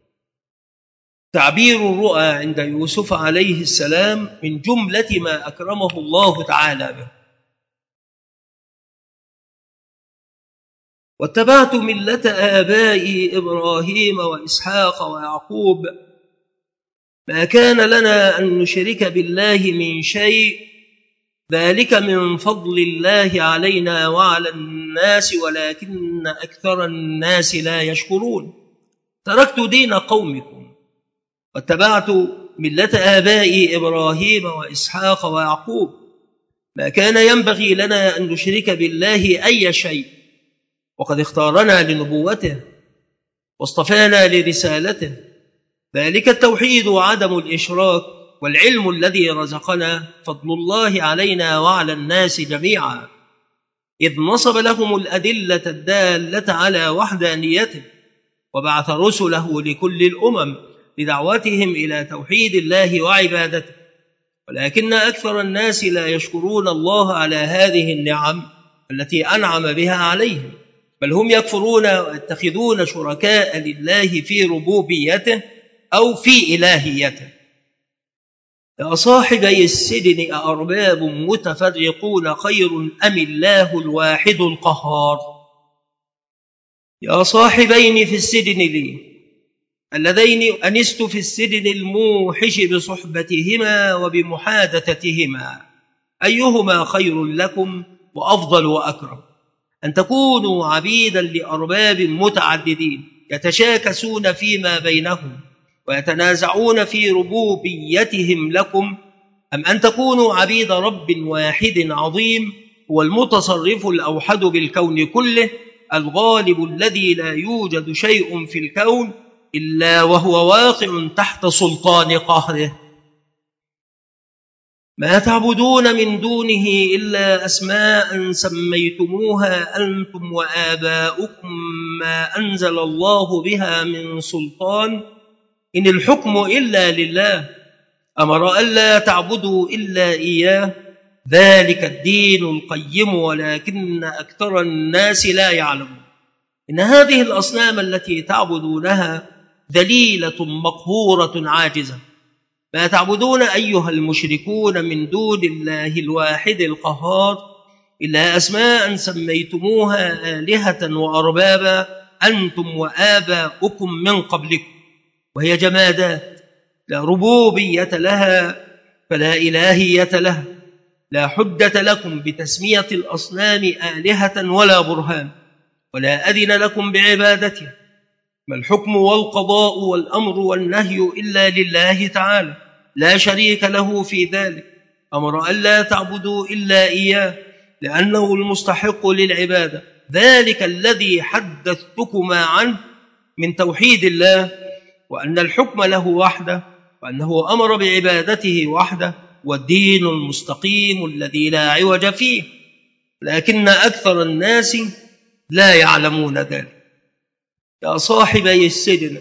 تعبير الرؤى عند يوسف عليه السلام من جملة ما أكرمه الله تعالى به. واتبعت ملة آبائي إبراهيم وإسحاق ويعقوب ما كان لنا أن نشرك بالله من شيء ذلك من فضل الله علينا وعلى الناس ولكن أكثر الناس لا يشكرون. تركت دين قومكم واتبعت ملة آبائي إبراهيم وإسحاق ويعقوب ما كان ينبغي لنا أن نشرك بالله أي شيء، وقد اختارنا لنبوته واصطفانا لرسالته، ذلك التوحيد وعدم الإشراك والعلم الذي رزقنا فضل الله علينا وعلى الناس جميعا، إذ نصب لهم الأدلة الدالة على وحدانيته وبعث رسله لكل الأمم لدعوتهم إلى توحيد الله وعبادته، ولكن أكثر الناس لا يشكرون الله على هذه النعم التي أنعم بها عليهم، بل هم يكفرون ويتخذون شركاء لله في ربوبيته أو في إلهيته. يا صاحبي السجن أأرباب متفرقون خير أم الله الواحد القهار؟ يا صاحبين في السجن لي اللذين أنست في السجن الموحش بصحبتهما وبمحادثتهما، أيهما خير لكم وأفضل وأكرم؟ أن تكونوا عبيدا لأرباب متعددين يتشاكسون فيما بينهم ويتنازعون في ربوبيتهم لكم، أم أن تكونوا عبيد رب واحد عظيم هو المتصرف الأوحد بالكون كله الغالب الذي لا يوجد شيء في الكون إلا وهو واقع تحت سلطان قهره. ما تعبدون من دونه إلا أسماء سميتموها أنتم وآباؤكم ما أنزل الله بها من سلطان، إن الحكم إلا لله، أمر ألا تعبدوا إلا إياه، ذلك الدين القيم ولكن أكثر الناس لا يعلمون. إن هذه الأصنام التي تعبدونها ذليلة مقهورة عاجزة. ما تعبدون أيها المشركون من دون الله الواحد القهار إلا أسماء سميتموها آلهة وأربابا أنتم وآباؤكم من قبلكم، وهي جمادات لا ربوبية لها فلا إلهية لها، لا حجة لكم بتسمية الأصنام آلهة ولا برهان، ولا أذن لكم بعبادتها، ما الحكم والقضاء والأمر والنهي إلا لله تعالى لا شريك له في ذلك، أمر ألا تعبدوا إلا إياه لأنه المستحق للعبادة، ذلك الذي حدثتكما عنه من توحيد الله، وأن الحكم له وحده، وأنه أمر بعبادته وحده، والدين المستقيم الذي لا عوج فيه، لكن أكثر الناس لا يعلمون ذلك. يا صاحبي السجن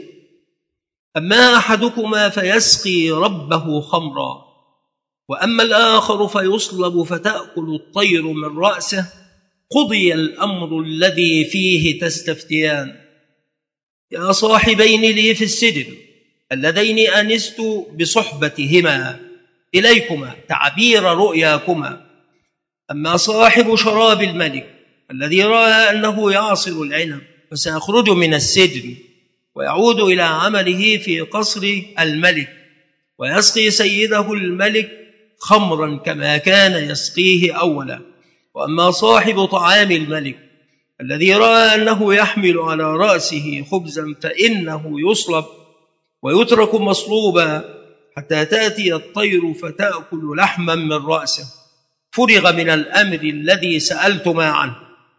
أما أحدكما فيسقي ربه خمرا، وأما الآخر فيصلب فتأكل الطير من رأسه، قضي الأمر الذي فيه تستفتيان. يا صاحبين لي في السجن اللذين أنست بصحبتهما، إليكما تعبير رؤياكما. أما صاحب شراب الملك الذي رأى أنه يعصر العنب فسيخرج من السجن ويعود إلى عمله في قصر الملك ويسقي سيده الملك خمرا كما كان يسقيه أولا. وأما صاحب طعام الملك الذي رأى أنه يحمل على رأسه خبزا فإنه يصلب ويترك مصلوبا حتى تأتي الطير فتأكل لحما من رأسه، فرغ من الأمر الذي سألتما عنه.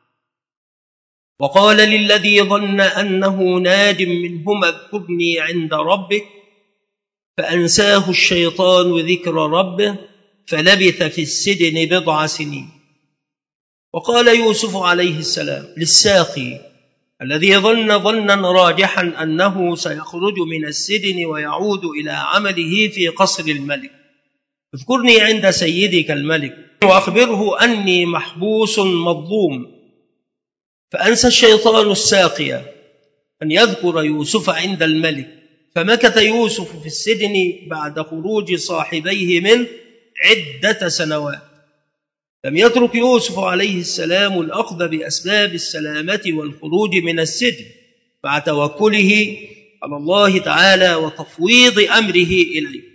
وقال للذي ظن أنه ناج منهما اذكرني عند ربك، فأنساه الشيطان ذكر ربه فلبث في السجن بضع سنين. وقال يوسف عليه السلام للساقي الذي ظن ظنا راجحا أنه سيخرج من السجن ويعود إلى عمله في قصر الملك، اذكرني عند سيدك الملك وأخبره أني محبوس مظلوم. فأنسى الشيطان الساقي أن يذكر يوسف عند الملك، فمكث يوسف في السجن بعد خروج صاحبيه منه عدة سنوات. لم يترك يوسف عليه السلام الأخذ بأسباب السلامة والخروج من السجن مع توكله على الله تعالى وتفويض أمره إليه.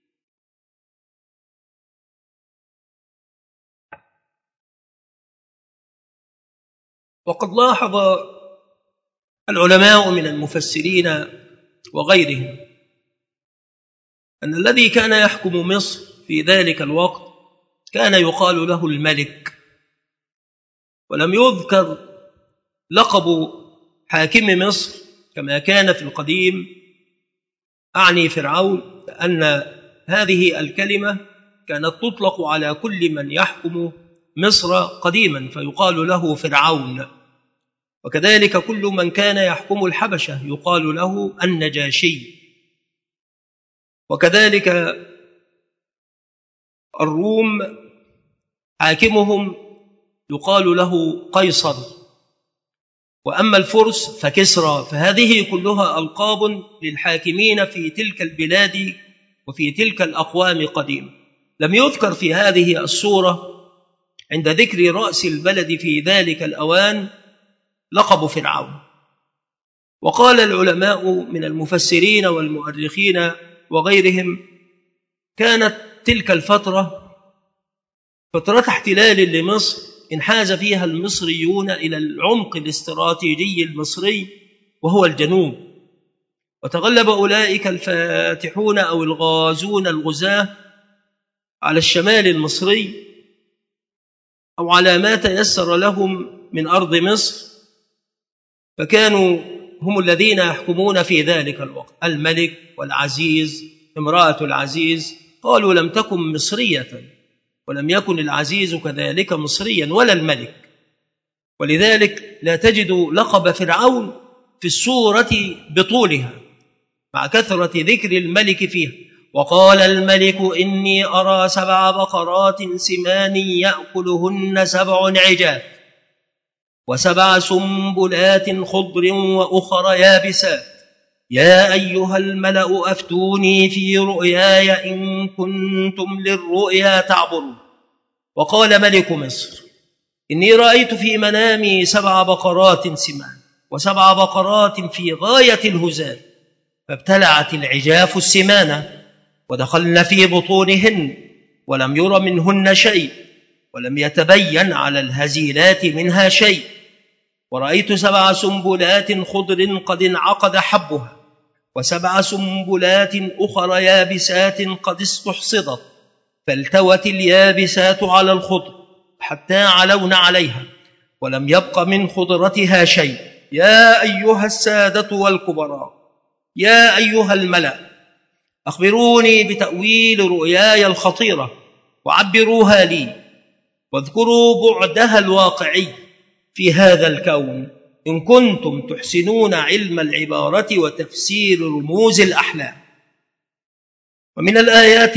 وقد لاحظ العلماء من المفسرين وغيرهم أن الذي كان يحكم مصر في ذلك الوقت كان يقال له الملك، ولم يذكر لقب حاكم مصر كما كان في القديم، أعني فرعون، لأن هذه الكلمة كانت تطلق على كل من يحكم مصر قديما فيقال له فرعون، وكذلك كل من كان يحكم الحبشة يقال له النجاشي، وكذلك الروم حاكمهم يقال له قيصر، وأما الفرس فكسرى. فهذه كلها ألقاب للحاكمين في تلك البلاد وفي تلك الأقوام قديما. لم يذكر في هذه السورة عند ذكر رأس البلد في ذلك الأوان لقب فرعون. وقال العلماء من المفسرين والمؤرخين وغيرهم كانت تلك الفترة فترة احتلال لمصر انحاز فيها المصريون إلى العمق الاستراتيجي المصري وهو الجنوب، وتغلب أولئك الفاتحون أو الغازون الغزاة على الشمال المصري أو على ما تيسر لهم من أرض مصر، فكانوا هم الذين يحكمون في ذلك الوقت، الملك والعزيز، امرأة العزيز. قالوا لم تكن مصرية ولم يكن العزيز كذلك مصريا ولا الملك، ولذلك لا تجد لقب فرعون في السورة بطولها مع كثرة ذكر الملك فيها. وقال الملك إني أرى سبع بقرات سمان يأكلهن سبع عجاف وسبع سنبلات خضر وأخر يابسات يا أيها الملأ أفتوني في رؤياي إن كنتم للرؤيا تعبرون. وقال ملك مصر إني رأيت في منامي سبع بقرات سمان وسبع بقرات في غاية الهزال، فابتلعت العجاف السمان ودخلن في بطونهن ولم ير منهن شيء ولم يتبين على الهزيلات منها شيء. ورأيت سبع سنبلات خضر قد انعقد حبها وسبع سنبلات أخر يابسات قد استحصدت، فالتوت اليابسات على الخضر حتى علون عليها ولم يبق من خضرتها شيء. يا أيها السادة والكبراء، يا أيها الملأ، أخبروني بتأويل رؤياي الخطيرة وعبروها لي، واذكروا بعدها الواقعي في هذا الكون إن كنتم تحسنون علم العبارة وتفسير رموز الأحلام. ومن الآيات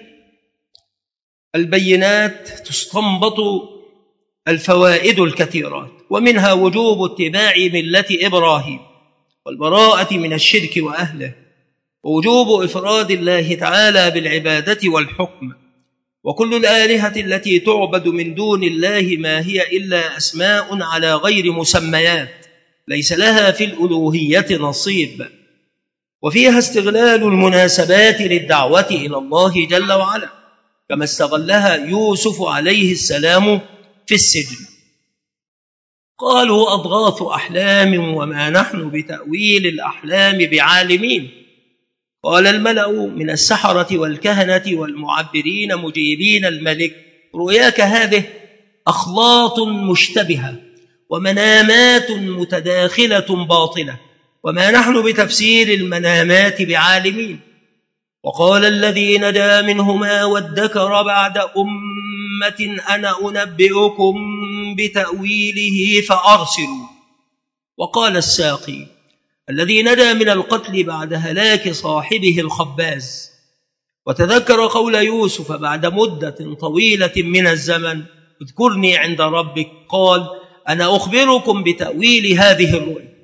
البينات تستنبط الفوائد الكثيرات، ومنها وجوب اتباع ملة إبراهيم والبراءة من الشرك وأهله، ووجوب إفراد الله تعالى بالعبادة والحكم، وكل الآلهة التي تعبد من دون الله ما هي إلا أسماء على غير مسميات ليس لها في الألوهية نصيب. وفيها استغلال المناسبات للدعوة إلى الله جل وعلا كما استغلها يوسف عليه السلام في السجن. قالوا أضغاث أحلام وما نحن بتأويل الأحلام بعالمين. قال الملأ من السحرة والكهنة والمعبرين مجيبين الملك رؤياك هذه أخلاط مشتبهة ومنامات متداخلة باطلة وما نحن بتفسير المنامات بعالمين. وقال الذي نجا منهما وادكر بعد أمة أنا أنبئكم بتأويله فأرسلوا. وقال الساقي الذي نجا من القتل بعد هلاك صاحبه الخباز وتذكر قول يوسف بعد مدة طويلة من الزمن: اذكرني عند ربك. قال: أنا أخبركم بتأويل هذه الرؤيا.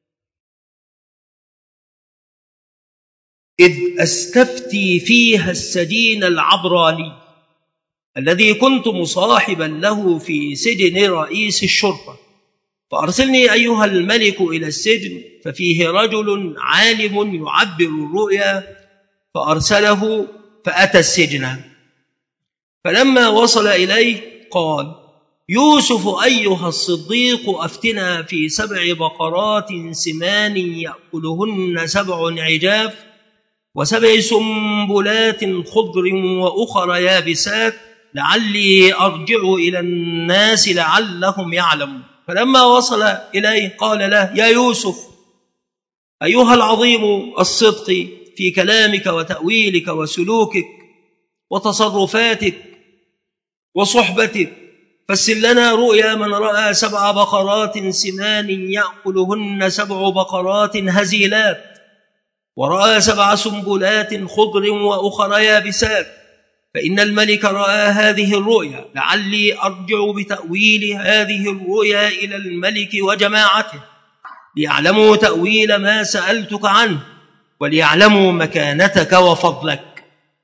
إذ أستفتي فيها السجين العبراني الذي كنت مصاحبا له في سجن رئيس الشرطة، فأرسلني أيها الملك إلى السجن، ففيه رجل عالم يعبر الرؤيا، فأرسله فأتى السجن. فلما وصل إليه قال: يوسف أيها الصديق، أفتنا في سبع بقرات سمان يأكلهن سبع عجاف وسبع سنبلات خضر وأخر يابسات لعلي أرجع إلى الناس لعلهم يعلمون. فلما وصل إليه قال له: يا يوسف أيها العظيم الصدق في كلامك وتأويلك وسلوكك وتصرفاتك وصحبتك، فسر لنا رؤيا من رأى سبع بقرات سمان يأكلهن سبع بقرات هزيلات، ورأى سبع سنبلات خضر وأخر يابسات، فإن الملك رأى هذه الرؤيا، لعلي أرجع بتأويل هذه الرؤيا إلى الملك وجماعته ليعلموا تأويل ما سألتك عنه وليعلموا مكانتك وفضلك.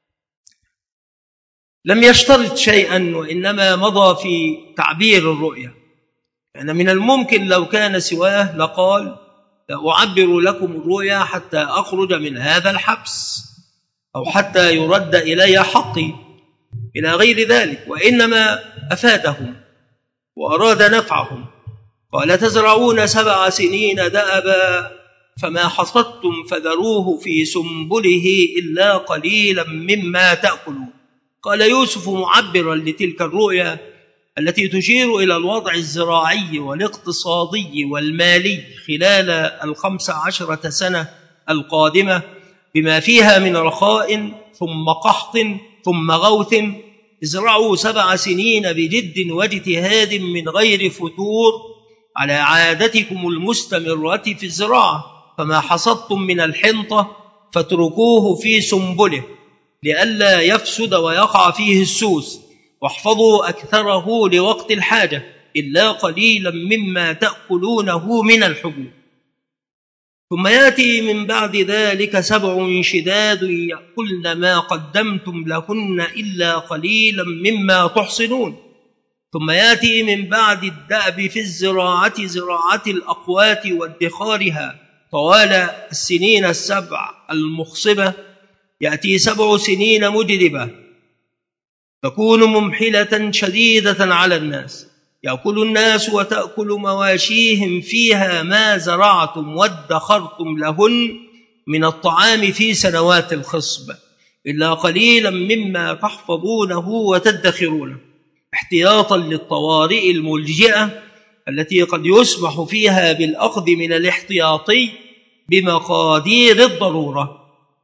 لم يشترط شيئا، وإنما مضى في تعبير الرؤيا. يعني من الممكن لو كان سواه لقال: لأعبر لكم الرؤيا حتى أخرج من هذا الحبس، أو حتى يرد إلي حقي، إلى غير ذلك، وإنما أفادهم وأراد نفعهم. قال: تزرعون سبع سنين دأبا فما حصدتم فذروه في سنبله إلا قليلا مما تأكلون. قال يوسف معبرا لتلك الرؤيا التي تشير إلى الوضع الزراعي والاقتصادي والمالي خلال الخمس عشرة سنة القادمة، بما فيها من رخاء ثم قحط ثم غوث: ازرعوا سبع سنين بجد واجتهاد من غير فتور على عادتكم المستمرة في الزراعة، فما حصدتم من الحنطة فاتركوه في سنبله لئلا يفسد ويقع فيه السوس، واحفظوا أكثره لوقت الحاجة إلا قليلا مما تأكلونه من الحبوب. ثم يأتي من بعد ذلك سبع شداد يأكلن ما قدمتم لهن إلا قليلا مما تحصنون. ثم يأتي من بعد الدأب في الزراعة زراعة الأقوات وادخارها طوال السنين السبع المخصبة. يأتي سبع سنين مجدبة تكون ممحلة شديدة على الناس، يأكل الناس وتأكل مواشيهم فيها ما زرعتم وادخرتم لهن من الطعام في سنوات الخصب إلا قليلا مما تحفظونه وتدخرونه، احتياطا للطوارئ الملجئة التي قد يسمح فيها بالأخذ من الاحتياطي بمقادير الضرورة.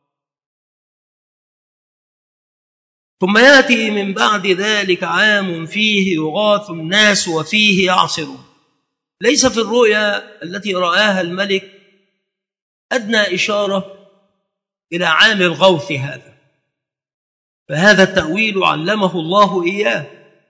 ثم يأتي من بعد ذلك عام فيه يغاث الناس وفيه يعصرون. ليس في الرؤيا التي رآها الملك أدنى إشارة إلى عام الغوث هذا، فهذا التأويل علمه الله إياه.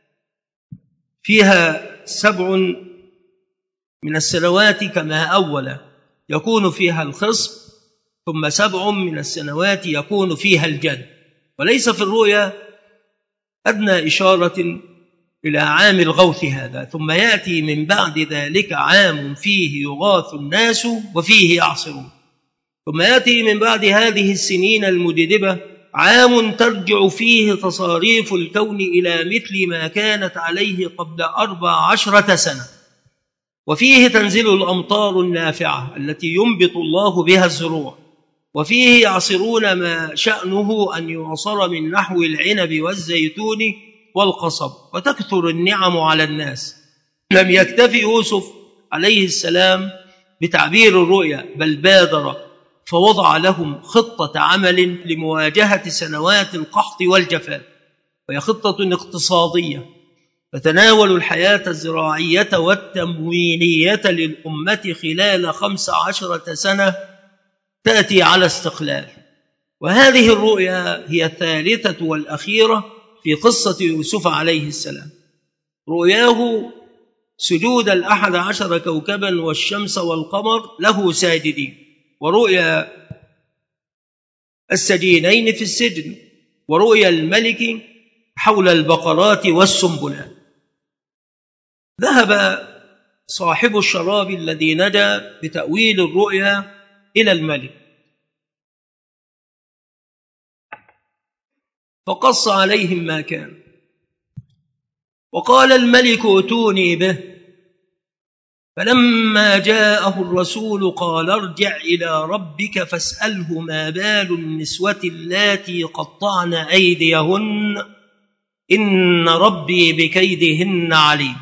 فيها سبع من السنوات كما أول يكون فيها الخصب، ثم سبع من السنوات يكون فيها الجد. وليس في الرؤيا أدنى إشارة إلى عام الغوث هذا. ثم يأتي من بعد ذلك عام فيه يغاث الناس وفيه يعصرون. ثم يأتي من بعد هذه السنين المجدبة عام ترجع فيه تصاريف الكون إلى مثل ما كانت عليه قبل أربع عشرة سنة، وفيه تنزل الأمطار النافعة التي ينبت الله بها الزروع، وفيه يعصرون ما شأنه أن يعصر من نحو العنب والزيتون والقصب، وتكثر النعم على الناس. لم يكتفي يوسف عليه السلام بتعبير الرؤيا، بل بادر فوضع لهم خطة عمل لمواجهة سنوات القحط والجفاف، وهي خطة اقتصادية تتناول الحياة الزراعية والتموينية للأمة خلال خمس عشرة سنة تأتي على استقلال. وهذه الرؤيا هي الثالثة والأخيرة في قصة يوسف عليه السلام. رؤياه سجود الأحد عشر كوكبا والشمس والقمر له ساجدين، ورؤيا السجينين في السجن، ورؤيا الملك حول البقرات والسنبلات. ذهب صاحب الشراب الذي نجا بتأويل الرؤيا إلى الملك فقص عليهم ما كان، وقال الملك ائتوني به. فلما جاءه الرسول قال ارجع إلى ربك فاسأله ما بال النسوة اللاتي قطعن أيديهن إن ربي بكيدهن عليم.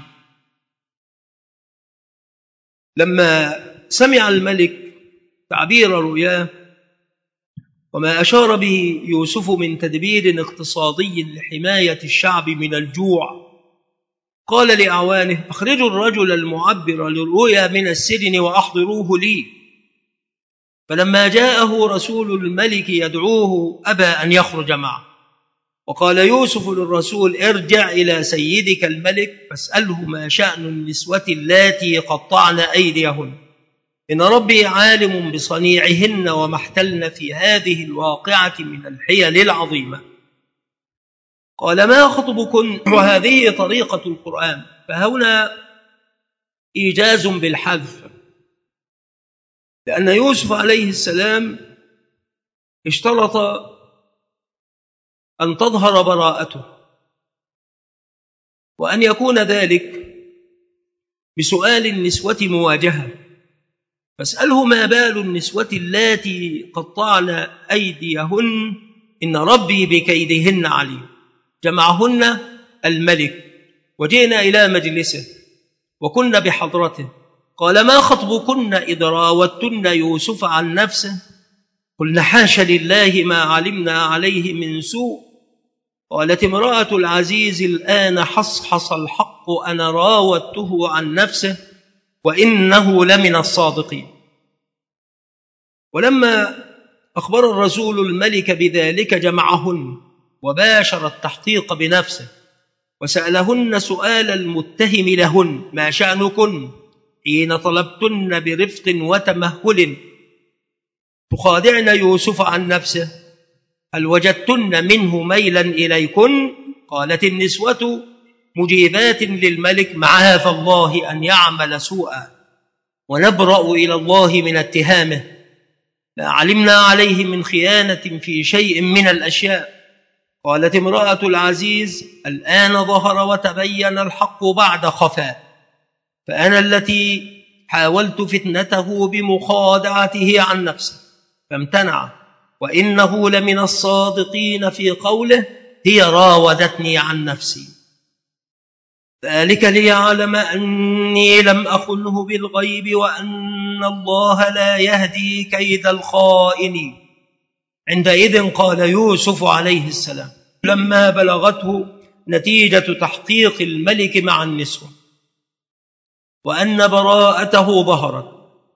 لما سمع الملك تعبير رؤياه وما أشار به يوسف من تدبير اقتصادي لحماية الشعب من الجوع، قال لأعوانه أخرجوا الرجل المعبر للرؤيا من السجن وأحضروه لي. فلما جاءه رسول الملك يدعوه أبى أن يخرج معه، وقال يوسف للرسول ارجع إلى سيدك الملك فاسأله ما شأن النسوة اللاتي قطعن أيديهن إن ربي عالم بصنيعهن وما احتلن في هذه الواقعة من الحيل العظيمة. قال ما خطبكن؟ وهذه طريقة القرآن، فهنا إيجاز بالحذف، لأن يوسف عليه السلام اشترط أن تظهر براءته، وأن يكون ذلك بسؤال النسوة مواجهة. فاسأله ما بال النسوة اللاتي قطعن أيديهن إن ربي بكيدهن عليم. جمعهن الملك، وجئنا إلى مجلسه وكنا بحضرته. قال ما خطبكن إذ راوتن يوسف عن نفسه؟ قلنا حاش لله ما علمنا عليه من سوء. قالت امرأة العزيز الآن حصحص الحق أنا راودته عن نفسه وإنه لمن الصادقين. ولما أخبر الرسول الملك بذلك جمعهن وباشر التحقيق بنفسه، وسألهن سؤال المتهم لهن ما شأنكن حين طلبتن برفق وتمهل تخادعن يوسف عن نفسه؟ هل وجدتن منه ميلا إليكن؟ قالت النسوة مجيبات للملك معاذ الله أن يعمل سوءا ونبرأ إلى الله من اتهامه، لا علمنا عليه من خيانة في شيء من الأشياء. قالت امرأة العزيز الآن ظهر وتبين الحق بعد خفاء، فأنا التي حاولت فتنته بمخادعته عن نفسه فامتنع، وإنه لمن الصادقين في قوله هي راودتني عن نفسي، ذلك ليعلم أني لم أخنه بالغيب وأن الله لا يهدي كيد الخائنين. عندئذ قال يوسف عليه السلام لما بلغته نتيجة تحقيق الملك مع النسوة وأن براءته ظهرت،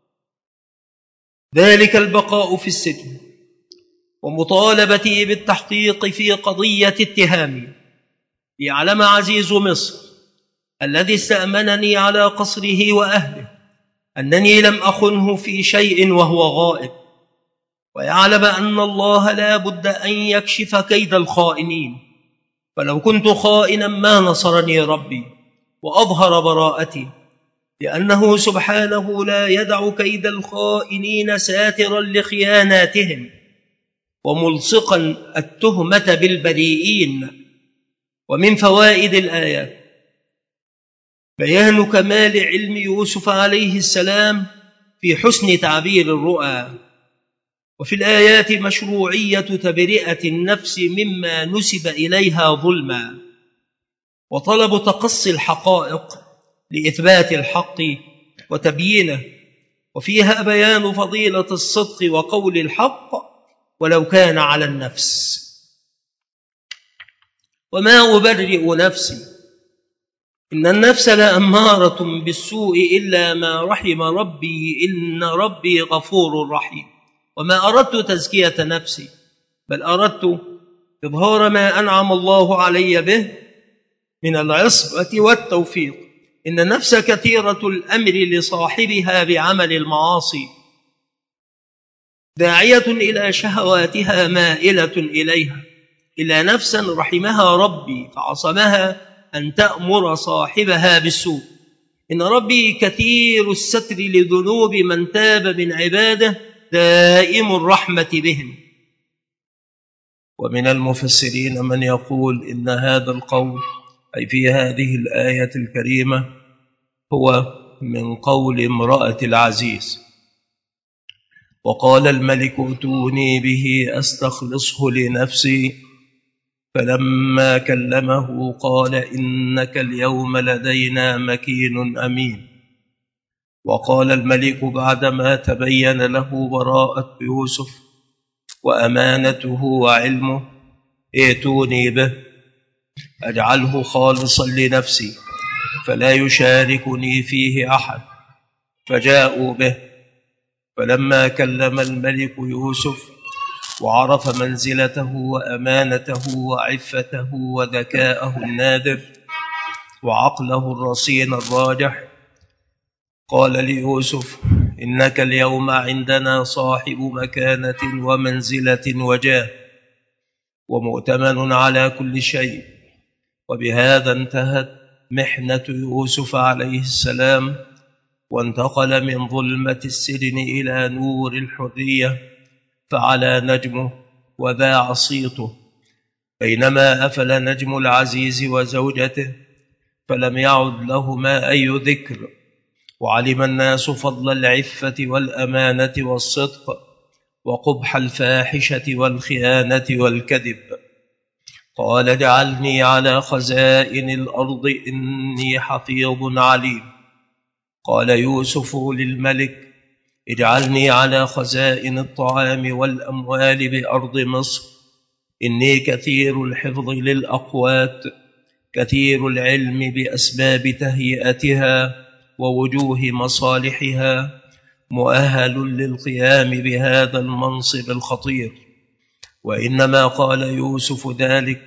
ذلك البقاء في السجن ومطالبتي بالتحقيق في قضية اتهامي، ليعلم عزيز مصر الذي استأمنني على قصره وأهله أنني لم أخنه في شيء وهو غائب، ويعلم أن الله لا بد أن يكشف كيد الخائنين، فلو كنت خائنا ما نصرني ربي وأظهر براءتي، لأنه سبحانه لا يدع كيد الخائنين ساترا لخياناتهم وملصقا التهمة بالبريئين. ومن فوائد الآيات بيان كمال علم يوسف عليه السلام في حسن تعبير الرؤى، وفي الآيات مشروعية تبرئة النفس مما نسب إليها ظلما، وطلب تقصي الحقائق لإثبات الحق وتبيينه، وفيها بيان فضيلة الصدق وقول الحق ولو كان على النفس. وما أبرئ نفسي إن النفس لأمارة بالسوء إلا ما رحم ربي إن ربي غفور رحيم. وما أردت تزكية نفسي بل أردت إظهار ما أنعم الله علي به من العصمة والتوفيق. إن النفس كثيرة الأمر لصاحبها بعمل المعاصي، داعية إلى شهواتها مائلة إليها، إلى نفسا رحمها ربي فعصمها أن تأمر صاحبها بالسوء. إن ربي كثير الستر لذنوب من تاب من عباده، دائم الرحمة بهم. ومن المفسرين من يقول إن هذا القول أي في هذه الآية الكريمة هو من قول امرأة العزيز: وقال الملك ائتوني به أستخلصه لنفسي، فلما كلمه قال إنك اليوم لدينا مكين أمين. وقال الملك بعدما تبين له براءة يوسف وأمانته وعلمه: ائتوني به أجعله خالصا لنفسي فلا يشاركني فيه أحد. فجاءوا به، فلما كلم الملك يوسف وعرف منزلته وأمانته وعفته وذكاءه النادر وعقله الرصين الراجح، قال ليوسف: إنك اليوم عندنا صاحب مكانة ومنزلة وجاه ومؤتمن على كل شيء. وبهذا انتهت محنة يوسف عليه السلام، وانتقل من ظلمة السجن إلى نور الحرية، فعلى نجمه وذاع صيته. بينما أفل نجم العزيز وزوجته فلم يعد لهما أي ذكر، وعلم الناس فضل العفة والأمانة والصدق وقبح الفاحشة والخيانة والكذب. قال: اجعلني على خزائن الأرض إني حفيظ عليم. قال يوسف للملك: اجعلني على خزائن الطعام والأموال بأرض مصر إني كثير الحفظ للأقوات كثير العلم بأسباب تهيئتها ووجوه مصالحها، مؤهل للقيام بهذا المنصب الخطير. وإنما قال يوسف ذلك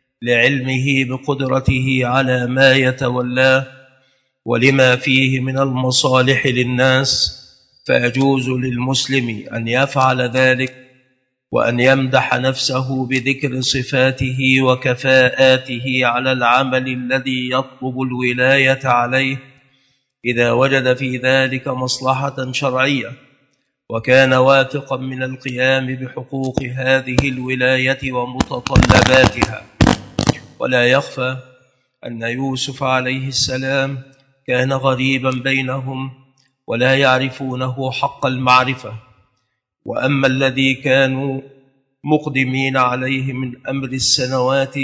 لعلمه بقدرته على ما يتولاه ولما فيه من المصالح للناس، فيجوز للمسلم أن يفعل ذلك وأن يمدح نفسه بذكر صفاته وكفاءاته على العمل الذي يطلب الولاية عليه إذا وجد في ذلك مصلحة شرعية وكان واثقا من القيام بحقوق هذه الولاية ومتطلباتها. ولا يخفى أن يوسف عليه السلام كان غريبا بينهم ولا يعرفونه حق المعرفة. وأما الذي كانوا مقدمين عليه من أمر السنوات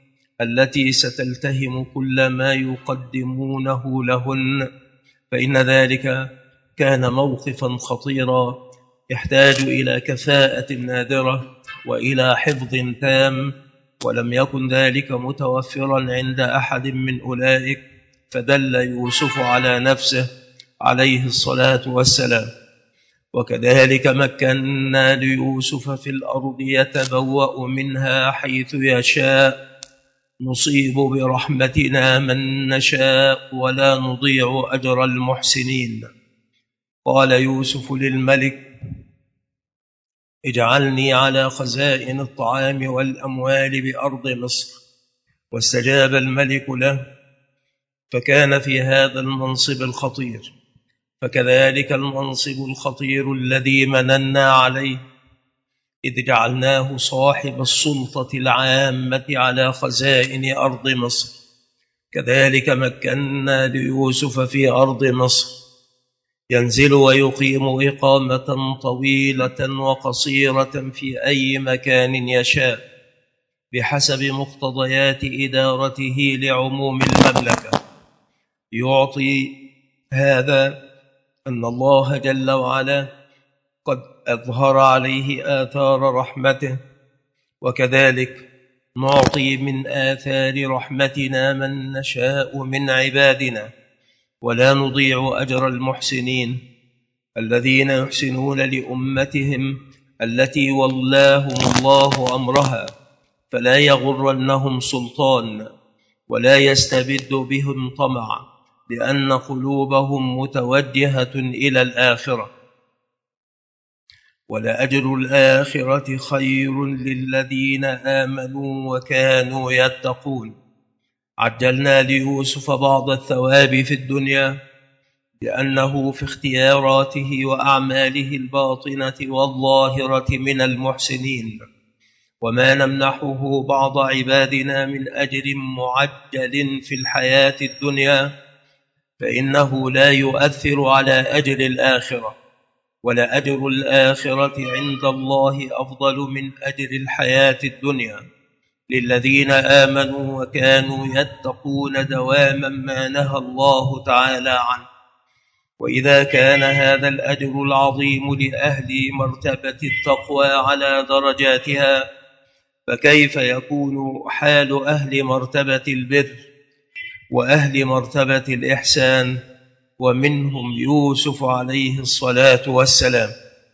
التي ستلتهم كل ما يقدمونه لهن، فإن ذلك كان موقفا خطيرا يحتاج إلى كفاءة نادرة وإلى حفظ تام، ولم يكن ذلك متوفرا عند أحد من أولئك، فدل يوسف على نفسه عليه الصلاة والسلام. وكذلك مكنا ليوسف في الأرض يتبوأ منها حيث يشاء، نصيب برحمتنا من نشاء ولا نضيع أجر المحسنين. قال يوسف للملك: اجعلني على خزائن الطعام والأموال بأرض مصر. واستجاب الملك له، فكان في هذا المنصب الخطير. فكذلك المنصب الخطير الذي مننا عليه إذ جعلناه صاحب السلطة العامة على خزائن أرض مصر، كذلك مكنا ليوسف في أرض مصر، ينزل ويقيم إقامة طويلة وقصيرة في أي مكان يشاء بحسب مقتضيات إدارته لعموم المملكة. يعطي هذا أن الله جل وعلا قد أظهر عليه آثار رحمته، وكذلك نعطي من آثار رحمتنا من نشاء من عبادنا، ولا نضيع أجر المحسنين الذين يحسنون لأمتهم التي ولاهم الله أمرها، فلا يغرنهم سلطان ولا يستبد بهم طمع، لأن قلوبهم متوجهة إلى الآخرة. ولأجر الآخرة خير للذين آمنوا وكانوا يتقون. عجلنا ليوسف بعض الثواب في الدنيا لأنه في اختياراته وأعماله الباطنة والظاهرة من المحسنين، وما نمنحه بعض عبادنا من أجر معجل في الحياة الدنيا فإنه لا يؤثر على أجر الآخرة، ولأجر الآخرة عند الله أفضل من أجر الحياة الدنيا للذين آمنوا وكانوا يتقون دواما ما نهى الله تعالى عنه. وإذا كان هذا الأجر العظيم لأهل مرتبة التقوى على درجاتها، فكيف يكون حال أهل مرتبة البر وأهل مرتبة الإحسان، ومنهم يوسف عليه الصلاة والسلام.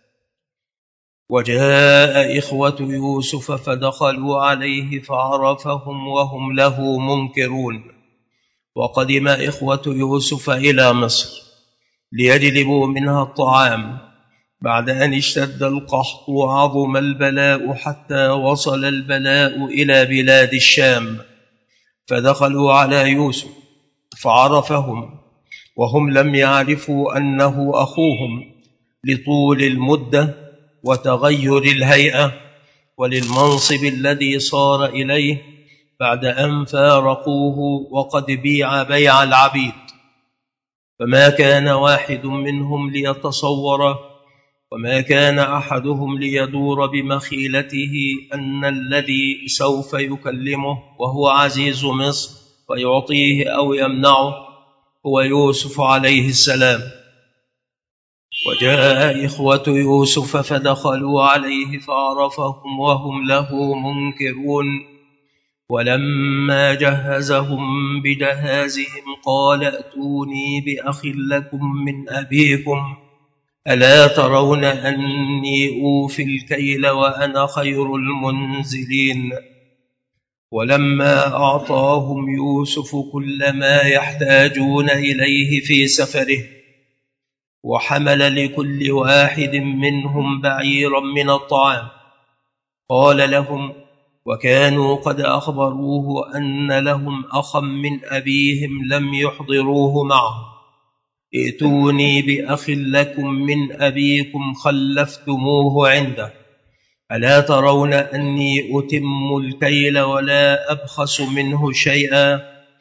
وجاء إخوة يوسف فدخلوا عليه فعرفهم وهم له منكرون. وقدم إخوة يوسف إلى مصر ليجلبوا منها الطعام بعد أن اشتد القحط وعظم البلاء، حتى وصل البلاء إلى بلاد الشام، فدخلوا على يوسف فعرفهم وهم لم يعرفوا أنه أخوهم لطول المدة وتغير الهيئة وللمنصب الذي صار إليه بعد أن فارقوه وقد بيع بيع العبيد. فما كان واحد منهم ليتصور وما كان أحدهم ليدور بمخيلته أن الذي سوف يكلمه وهو عزيز مصر ويعطيه أو يمنعه هو يوسف عليه السلام. وجاء إخوة يوسف فدخلوا عليه فعرفهم وهم له منكرون. ولما جهزهم بجهازهم قال ائتوني بأخ لكم من أبيكم ألا ترون أني أوفي الكيل وأنا خير المنزلين. ولما أعطاهم يوسف كل ما يحتاجون إليه في سفره، وحمل لكل واحد منهم بعيرا من الطعام، قال لهم وكانوا قد أخبروه أن لهم أخا من أبيهم لم يحضروه معه، ائتوني بأخ لكم من أبيكم خلفتموه عنده ألا ترون أني أتم الكيل ولا أبخس منه شيئا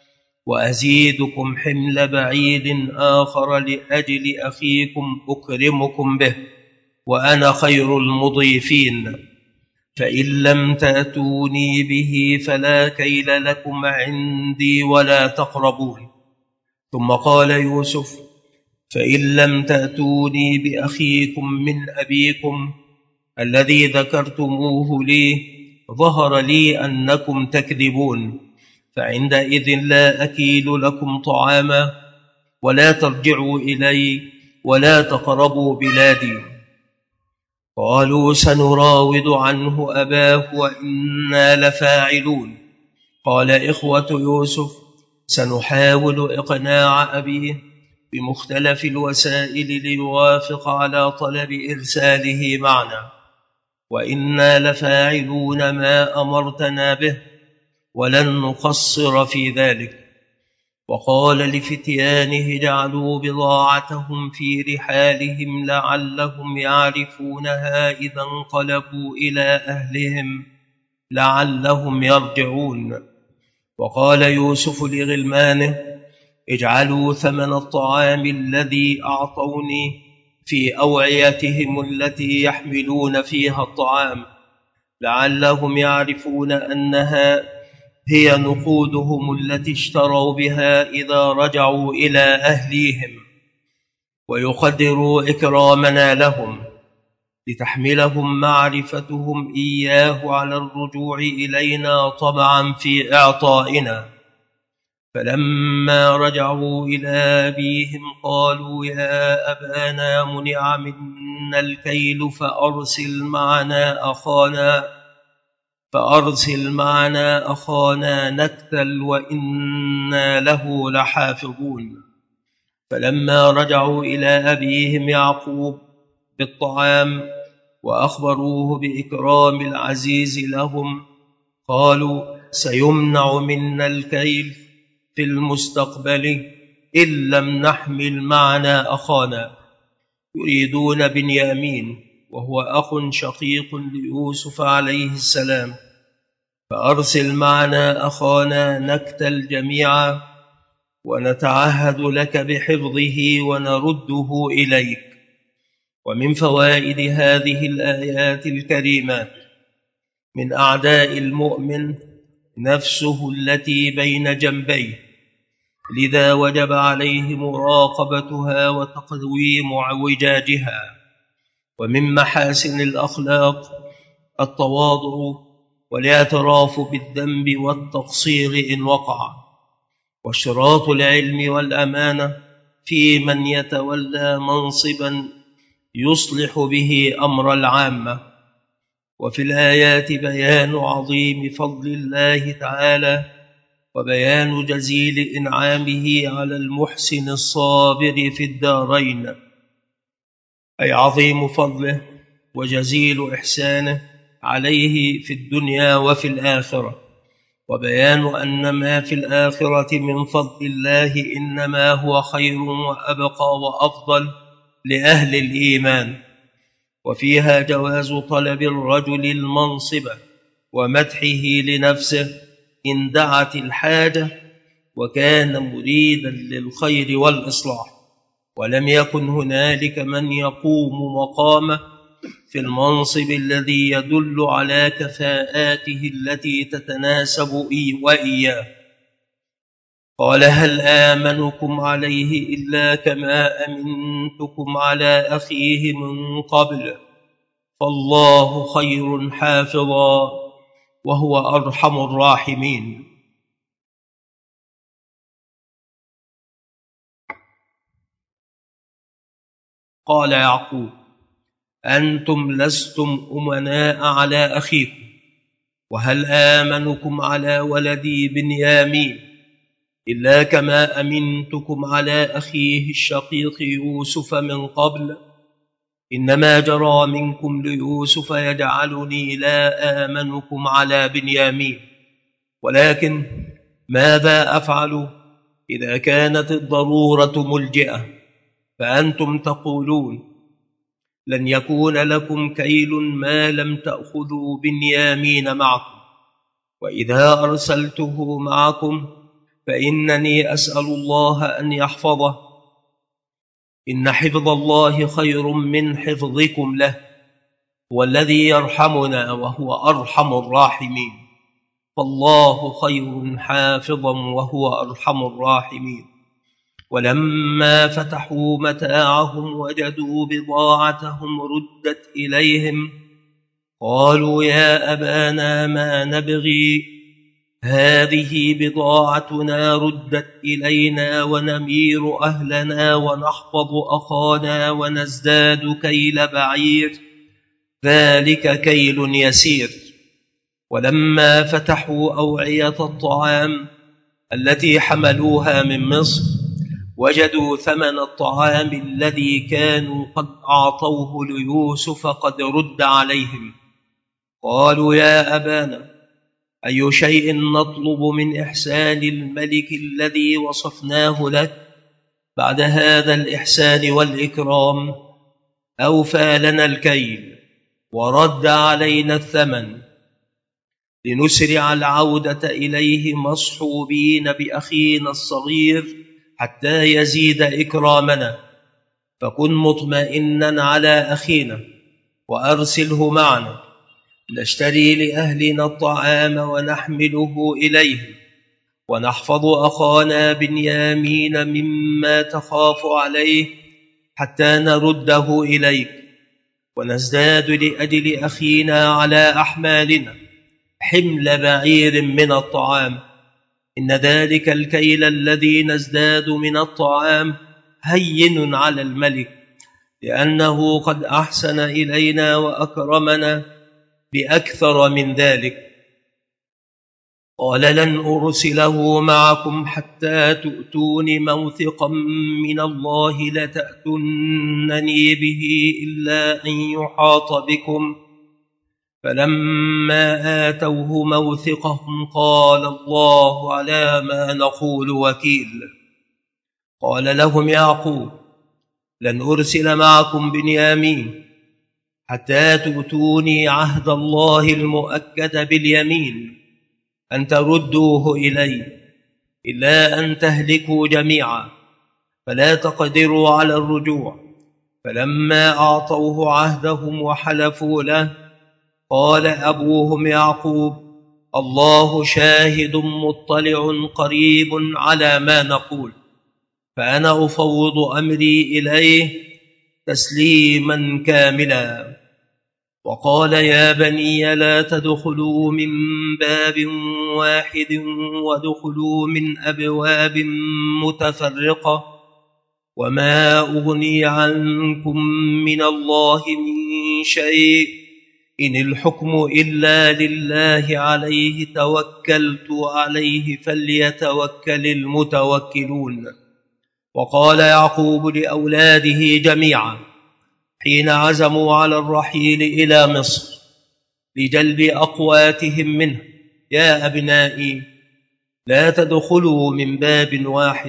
وأزيدكم حمل بعيد آخر لأجل أخيكم أكرمكم به وأنا خير المضيفين، فإن لم تأتوني به فلا كيل لكم عندي ولا تقربون. ثم قال يوسف فإن لم تأتوني بأخيكم من أبيكم الذي ذكرتموه لي ظهر لي أنكم تكذبون، فعندئذ لا أكيل لكم طعاما ولا ترجعوا إلي ولا تقربوا بلادي. قالوا سنراود عنه أباه وإنا لفاعلون. قال إخوة يوسف سنحاول إقناع أبيه بمختلف الوسائل ليوافق على طلب إرساله معنا، وإنا لفاعلون ما أمرتنا به ولن نقصر في ذلك. وقال لفتيانه جعلوا بضاعتهم في رحالهم لعلهم يعرفونها إذا انقلبوا إلى أهلهم لعلهم يرجعون. وقال يوسف لغلمانه اجعلوا ثمن الطعام الذي أعطوني في أوعيتهم التي يحملون فيها الطعام لعلهم يعرفون أنها هي نقودهم التي اشتروا بها إذا رجعوا إلى أهليهم، ويقدروا إكرامنا لهم لتحملهم معرفتهم إياه على الرجوع إلينا طبعا في إعطائنا. فلما رجعوا إلى أبيهم قالوا يا أبانا منع منا منا الكيل فأرسل معنا أخانا فأرسل معنا أخانا نكتل وإنا له لحافظون. فلما رجعوا إلى أبيهم يعقوب بالطعام وأخبروه بإكرام العزيز لهم قالوا سيمنع منا الكيل في المستقبل إن لم نحمل معنا أخانا. يريدون بنيامين وهو أخ شقيق ليوسف عليه السلام. فأرسل معنا أخانا نكتل جميعا ونتعهد لك بحفظه ونرده إليك. ومن فوائد هذه الآيات الكريمات: من أعداء المؤمن نفسه التي بين جنبيه، لذا وجب عليه مراقبتها وتقويم اعوجاجها. ومن محاسن الأخلاق التواضع والاعتراف بالذنب والتقصير إن وقع، واشتراط العلم والأمانة في من يتولى منصبا يصلح به أمر العامة. وفي الآيات بيان عظيم فضل الله تعالى وبيان جزيل إنعامه على المحسن الصابر في الدارين، أي عظيم فضله وجزيل إحسانه عليه في الدنيا وفي الآخرة، وبيان أن ما في الآخرة من فضل الله إنما هو خير وأبقى وأفضل لأهل الإيمان. وفيها جواز طلب الرجل المنصب ومدحه لنفسه إن دعت الحاجة وكان مريدا للخير والإصلاح، ولم يكن هنالك من يقوم مقامه في المنصب الذي يدل على كفاءاته التي تتناسب وإياه. قال هل آمنكم عليه إلا كما أمنتكم على أخيه من قبل فالله خير حافظا وهو أرحم الراحمين. قال يعقوب أنتم لستم أمناء على أخيكم، وهل آمنكم على ولدي بنيامين إلا كما أمنتكم على أخيه الشقيق يوسف من قبل؟ إنما جرى منكم ليوسف يجعلني لا آمنكم على بنيامين، ولكن ماذا أفعل إذا كانت الضرورة ملجئة؟ فأنتم تقولون لن يكون لكم كيل ما لم تأخذوا بنيامين معكم، وإذا أرسلته معكم فإنني أسأل الله أن يحفظه، إن حفظ الله خير من حفظكم له، هو الذي يرحمنا وهو أرحم الراحمين، فالله خير حافظا وهو أرحم الراحمين. ولما فتحوا متاعهم وجدوا بضاعتهم ردت إليهم قالوا يا أبانا ما نبغي، هذه بضاعتنا ردت إلينا ونمير أهلنا ونحفظ أخانا ونزداد كيل بعير، ذلك كيل يسير. ولما فتحوا أوعية الطعام التي حملوها من مصر وجدوا ثمن الطعام الذي كانوا قد أعطوه ليوسف قد رد عليهم قالوا يا أبانا أي شيء نطلب من إحسان الملك الذي وصفناه لك بعد هذا الإحسان والإكرام؟ أوفى لنا الكيل ورد علينا الثمن لنسرع العودة إليه مصحوبين بأخينا الصغير حتى يزيد إكرامنا، فكن مطمئنا على أخينا وأرسله معنا نشتري لأهلنا الطعام ونحمله إليهم ونحفظ أخانا بنيامين مما تخاف عليه حتى نرده إليك، ونزداد لأجل أخينا على أحمالنا حمل بعير من الطعام، إن ذلك الكيل الذي نزداد من الطعام هين على الملك، لأنه قد أحسن إلينا وأكرمنا بأكثر من ذلك. قال لن أرسله معكم حتى تؤتون موثقا من الله لتأتونني به إلا أن يحاط بكم. فلما آتوه موثقهم قال الله على ما نقول وكيل. قال لهم يعقوب لن أرسل معكم بنيامين حتى تؤتوني عهد الله المؤكد باليمين أن تردوه إلي إلا أن تهلكوا جميعا فلا تقدروا على الرجوع. فلما أعطوه عهدهم وحلفوا له قال أبوهم يعقوب الله شاهد مطلع قريب على ما نقول، فأنا أفوض أمري إليه تسليما كاملا. وقال يا بني لا تدخلوا من باب واحد وادخلوا من أبواب متفرقة، وما أغني عنكم من الله من شيء إن الحكم إلا لله عليه توكلت عليه فليتوكل المتوكلون. وقال يعقوب لأولاده جميعا حين عزموا على الرحيل إلى مصر لجلب أقواتهم منه يا أبنائي لا تدخلوا من باب واحد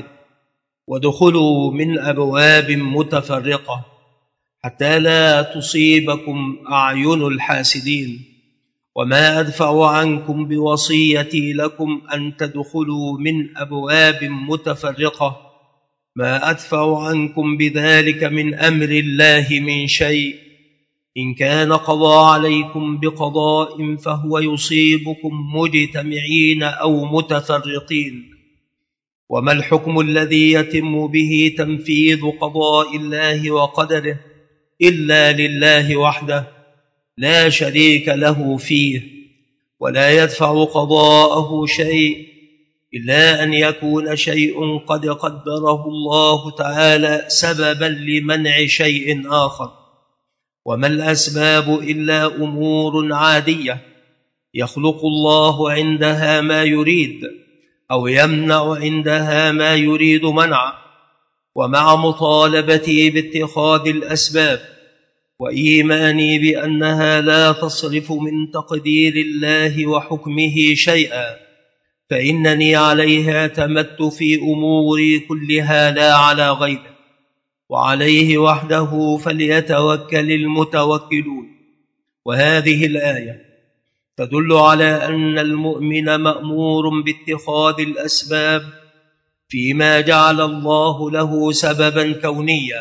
وادخلوا من أبواب متفرقة حتى لا تصيبكم أعين الحاسدين. وما أدفع عنكم بوصيتي لكم أن تدخلوا من أبواب متفرقة، ما أدفع عنكم بذلك من أمر الله من شيء. إن كان قضى عليكم بقضاء فهو يصيبكم مجتمعين أو متفرقين. وما الحكم الذي يتم به تنفيذ قضاء الله وقدره إلا لله وحده لا شريك له فيه، ولا يدفع قضاءه شيء إلا أن يكون شيء قد قدره الله تعالى سببا لمنع شيء آخر. وما الأسباب إلا أمور عادية يخلق الله عندها ما يريد أو يمنع عندها ما يريد منعه. ومع مطالبتي باتخاذ الأسباب وإيماني بأنها لا تصرف من تقدير الله وحكمه شيئا، فإنني عليها اعتمدت في أموري كلها لا على غيره، وعليه وحده فليتوكل المتوكلون. وهذه الآية تدل على أن المؤمن مأمور باتخاذ الأسباب فيما جعل الله له سببا كونيا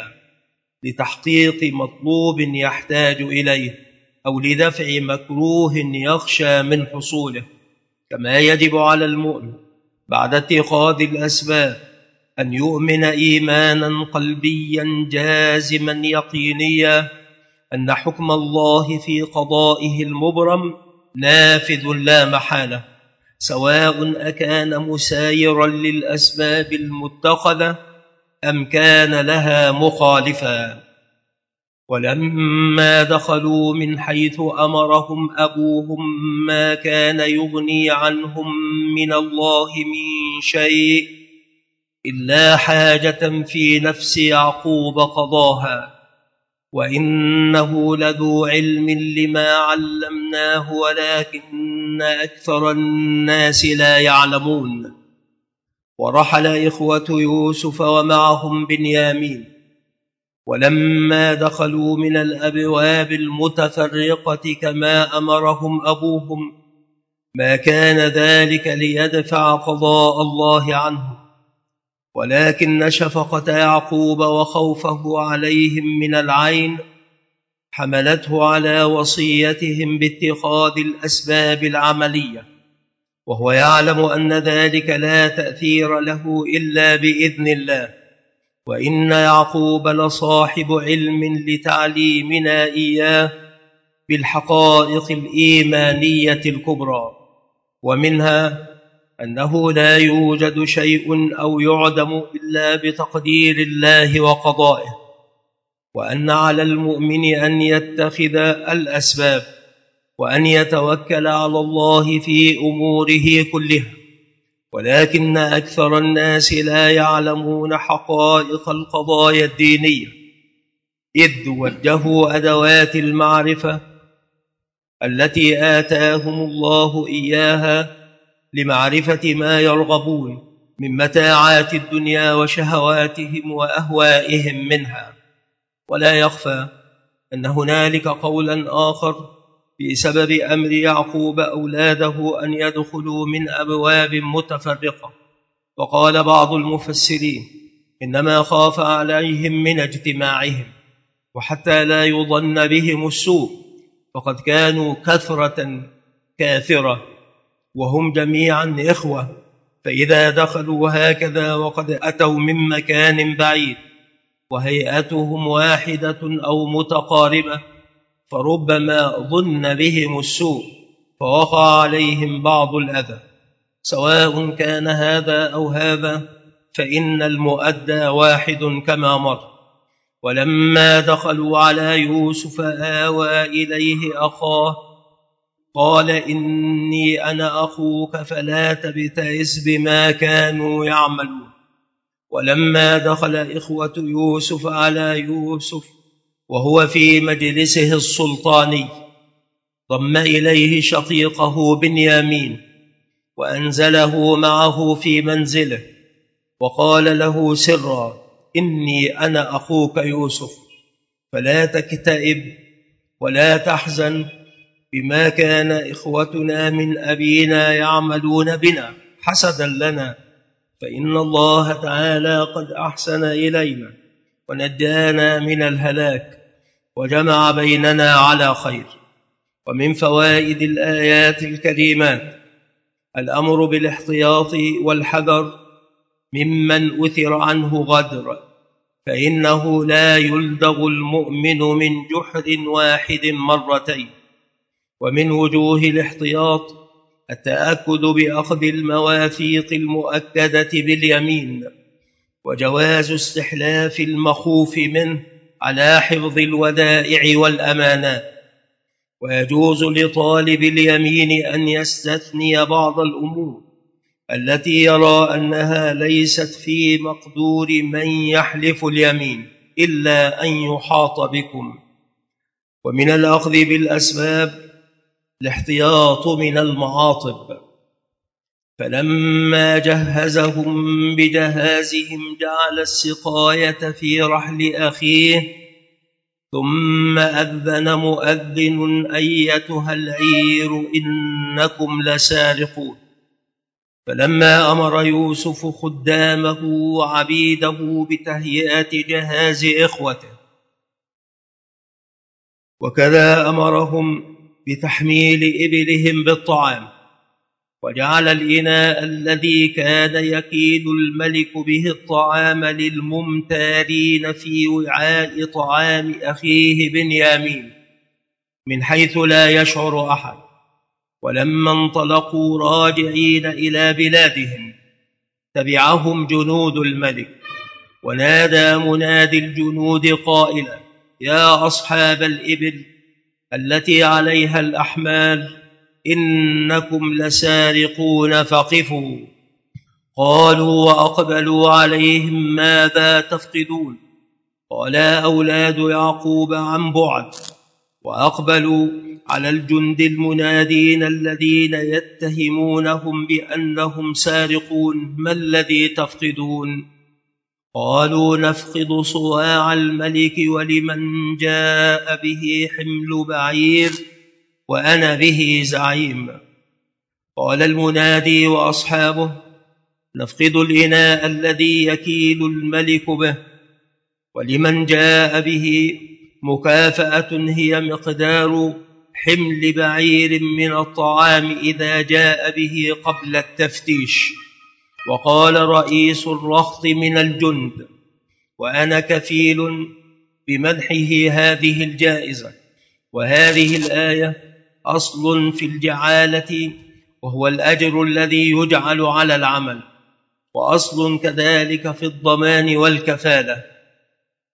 لتحقيق مطلوب يحتاج إليه أو لدفع مكروه يخشى من حصوله. كما يجب على المؤمن بعد اتخاذ الأسباب أن يؤمن إيمانا قلبيا جازما يقينيا أن حكم الله في قضائه المبرم نافذ لا محالة، سواء أكان مسايرا للأسباب المتخذة أم كان لها مخالفا. ولما دخلوا من حيث أمرهم أبوهم ما كان يغني عنهم من الله من شيء إلا حاجة في نفس يعقوب قضاها، وإنه لذو علم لما علمناه ولكن أكثر الناس لا يعلمون. ورحل إخوة يوسف ومعهم بنيامين، ولما دخلوا من الأبواب المتفرقة كما أمرهم أبوهم ما كان ذلك ليدفع قضاء الله عنهم، ولكن شفقة يعقوب وخوفه عليهم من العين حملته على وصيتهم باتخاذ الأسباب العملية، وهو يعلم أن ذلك لا تأثير له إلا بإذن الله. وإن يعقوب لصاحب علم لتعليمنا إياه بالحقائق الإيمانية الكبرى، ومنها أنه لا يوجد شيء أو يعدم إلا بتقدير الله وقضائه، وأن على المؤمن أن يتخذ الأسباب وأن يتوكل على الله في أموره كلها، ولكن أكثر الناس لا يعلمون حقائق القضايا الدينية، إذ وجهوا أدوات المعرفة التي آتاهم الله إياها لمعرفة ما يرغبون من متاعات الدنيا وشهواتهم وأهوائهم منها. ولا يخفى أن هنالك قولا آخر بسبب أمر يعقوب أولاده أن يدخلوا من أبواب متفرقة، وقال بعض المفسرين إنما خاف عليهم من اجتماعهم، وحتى لا يظن بهم السوء، فقد كانوا كثرة كاثرة وهم جميعا إخوة، فإذا دخلوا هكذا وقد أتوا من مكان بعيد وهيئتهم واحدة أو متقاربة، فربما ظن بهم السوء فوقع عليهم بعض الأذى. سواء كان هذا أو هذا فإن المؤدى واحد كما مر. ولما دخلوا على يوسف آوى إليه أخاه قال إني أنا أخوك فلا تبتئس بما كانوا يعملون. ولما دخل إخوة يوسف على يوسف وهو في مجلسه السلطاني ضم إليه شقيقه بنيامين وأنزله معه في منزله وقال له سرا إني أنا أخوك يوسف فلا تكتئب ولا تحزن بما كان إخوتنا من أبينا يعملون بنا حسدا لنا، فإن الله تعالى قد أحسن إلينا ونجانا من الهلاك وجمع بيننا على خير. ومن فوائد الآيات الكريمات الأمر بالاحتياط والحذر ممن أثر عنه غدر، فإنه لا يلدغ المؤمن من جحر واحد مرتين. ومن وجوه الاحتياط التأكد بأخذ المواثيق المؤكدة باليمين، وجواز استحلاف المخوف منه على حفظ الودائع والأمانات. ويجوز لطالب اليمين أن يستثني بعض الأمور التي يرى أنها ليست في مقدور من يحلف اليمين إلا أن يحاط بكم. ومن الأخذ بالأسباب الاحتياط من المعاطب، فلما جهزهم بجهازهم جعل السقاية في رحل أخيه ثم أذن مؤذن أيتها العير إنكم لسارقون. فلما أمر يوسف خدامه وعبيده بتهيئة جهاز إخوته، وكذا أمرهم بتحميل إبلهم بالطعام، وجعل الإناء الذي كان يكيل الملك به الطعام للممتارين في وعاء طعام أخيه بنيامين من حيث لا يشعر أحد. ولما انطلقوا راجعين إلى بلادهم تبعهم جنود الملك، ونادى منادي الجنود قائلا يا أصحاب الإبل التي عليها الأحمال إنكم لسارقون فقفوا. قالوا وأقبلوا عليهم ماذا تفقدون؟ قالا أولاد يعقوب عن بعد، وأقبلوا على الجند المنادين الذين يتهمونهم بأنهم سارقون ما الذي تفقدون؟ قالوا نفقد صواع الملك ولمن جاء به حمل بعير وأنا به زعيم. قال المنادي وأصحابه نفقد الإناء الذي يكيل الملك به، ولمن جاء به مكافأة هي مقدار حمل بعير من الطعام إذا جاء به قبل التفتيش. وقال رئيس الرخط من الجند وأنا كفيل بمنحه هذه الجائزة. وهذه الآية أصل في الجعالة، وهو الأجر الذي يجعل على العمل، وأصل كذلك في الضمان والكفالة.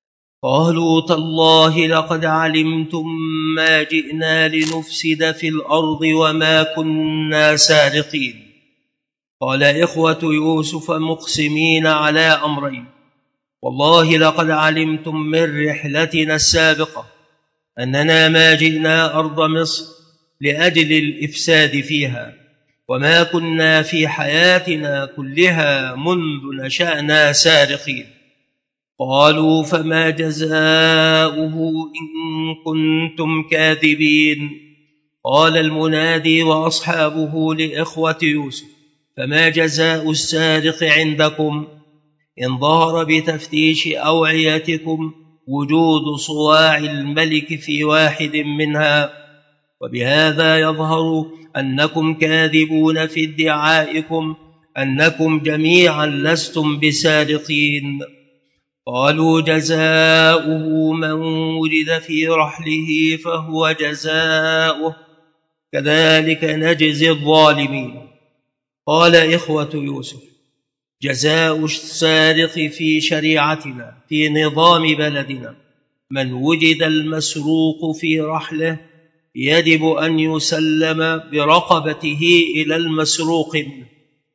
قالوا تالله لقد علمتم ما جئنا لنفسد في الأرض وما كنا سارقين. قال إخوة يوسف مقسمين على أمرين: والله لقد علمتم من رحلتنا السابقة أننا ما جئنا أرض مصر لأجل الإفساد فيها، وما كنا في حياتنا كلها منذ نشأنا سارقين. قالوا فما جزاؤه إن كنتم كاذبين؟ قال المنادي وأصحابه لإخوة يوسف: فما جزاء السارق عندكم؟ إن ظهر بتفتيش أوعيتكم وجود صواع الملك في واحد منها، وبهذا يظهر أنكم كاذبون في ادعائكم أنكم جميعا لستم بسارقين. قالوا جزاؤه من وجد في رحله فهو جزاؤه، كذلك نجزي الظالمين. قال إخوة يوسف: جزاء السارق في شريعتنا في نظام بلدنا من وجد المسروق في رحله يجب أن يسلم برقبته إلى المسروق منه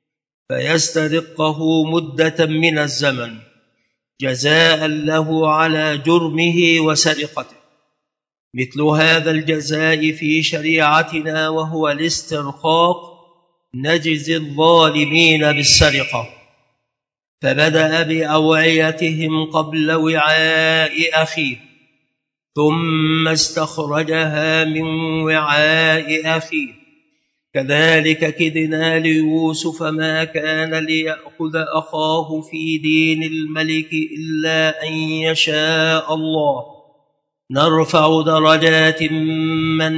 فيسترقه مدة من الزمن جزاء له على جرمه وسرقته، مثل هذا الجزاء في شريعتنا وهو الاسترقاق نجزي الظالمين بالسرقة. فبدأ بأوعيتهم قبل وعاء أخيه ثم استخرجها من وعاء أخيه، كذلك كدنا ليوسف ما كان ليأخذ أخاه في دين الملك إلا أن يشاء الله، نرفع درجات من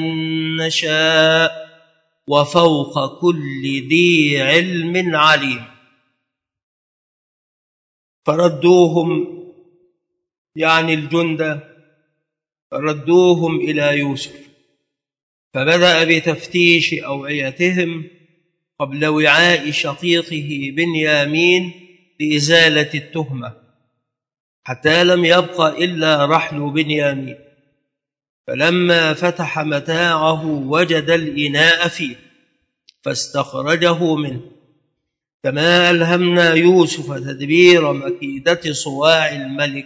نشاء وفوق كل ذي علم عليم. فردوهم يعني الجند ردوهم إلى يوسف، فبدأ بتفتيش أوعيتهم قبل وعاء شقيقه بنيامين لإزالة التهمة، حتى لم يبق إلا رحل بنيامين. فلما فتح متاعه وجد الإناء فيه فاستخرجه منه، كما ألهمنا يوسف تدبير مكيدة صواع الملك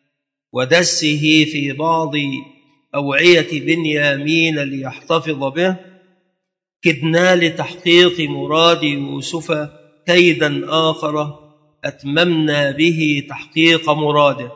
ودسه في بعض أوعية بنيامين ليحتفظ به، كدنا لتحقيق مراد يوسف كيدا آخر أتممنا به تحقيق مراده.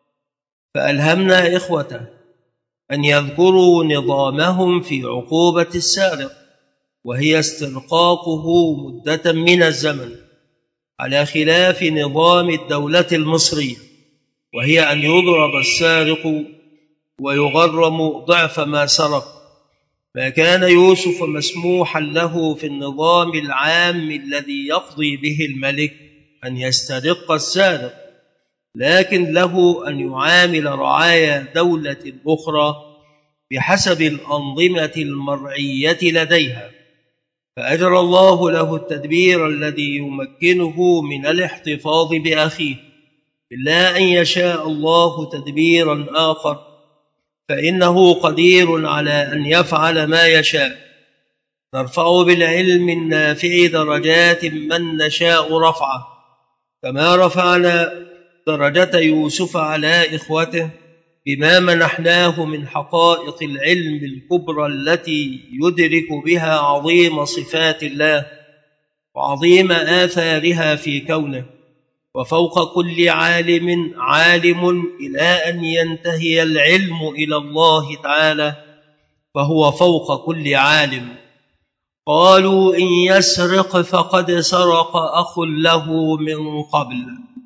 فألهمنا إخوته أن يذكروا نظامهم في عقوبة السارق، وهي استرقاقه مدة من الزمن، على خلاف نظام الدولة المصرية، وهي أن يضرب السارق ويغرم ضعف ما سرق. ما كان يوسف مسموحا له في النظام العام الذي يقضي به الملك أن يسترق السارق، لكن له أن يعامل رعايا دولة أخرى بحسب الأنظمة المرعية لديها. فأجرى الله له التدبير الذي يمكنه من الاحتفاظ بأخيه، إلا أن يشاء الله تدبيرا آخر فإنه قدير على أن يفعل ما يشاء. نرفع بالعلم النافع درجات من نشاء رفعه، كما رفعنا درجة يوسف على إخوته بما منحناه من حقائق العلم الكبرى التي يدرك بها عظيم صفات الله وعظيم آثارها في كونه، وفوق كل عالم عالم إلى أن ينتهي العلم إلى الله تعالى، فهو فوق كل عالم. قالوا إن يسرق فقد سرق أخ له من قبل،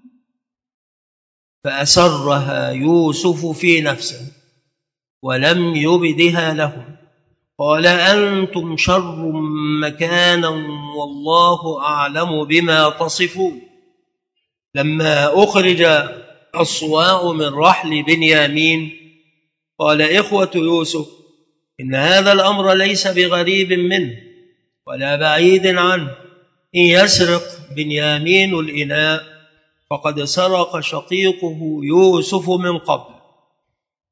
فأسرها يوسف في نفسه ولم يبدها لهم. قال أنتم شر مكانا والله أعلم بما تصفون. لما أخرج الصواع من رحل بنيامين قال إخوة يوسف إن هذا الأمر ليس بغريب منه ولا بعيد عنه. إن يسرق بنيامين الإناء فقد سرق شقيقه يوسف من قبل،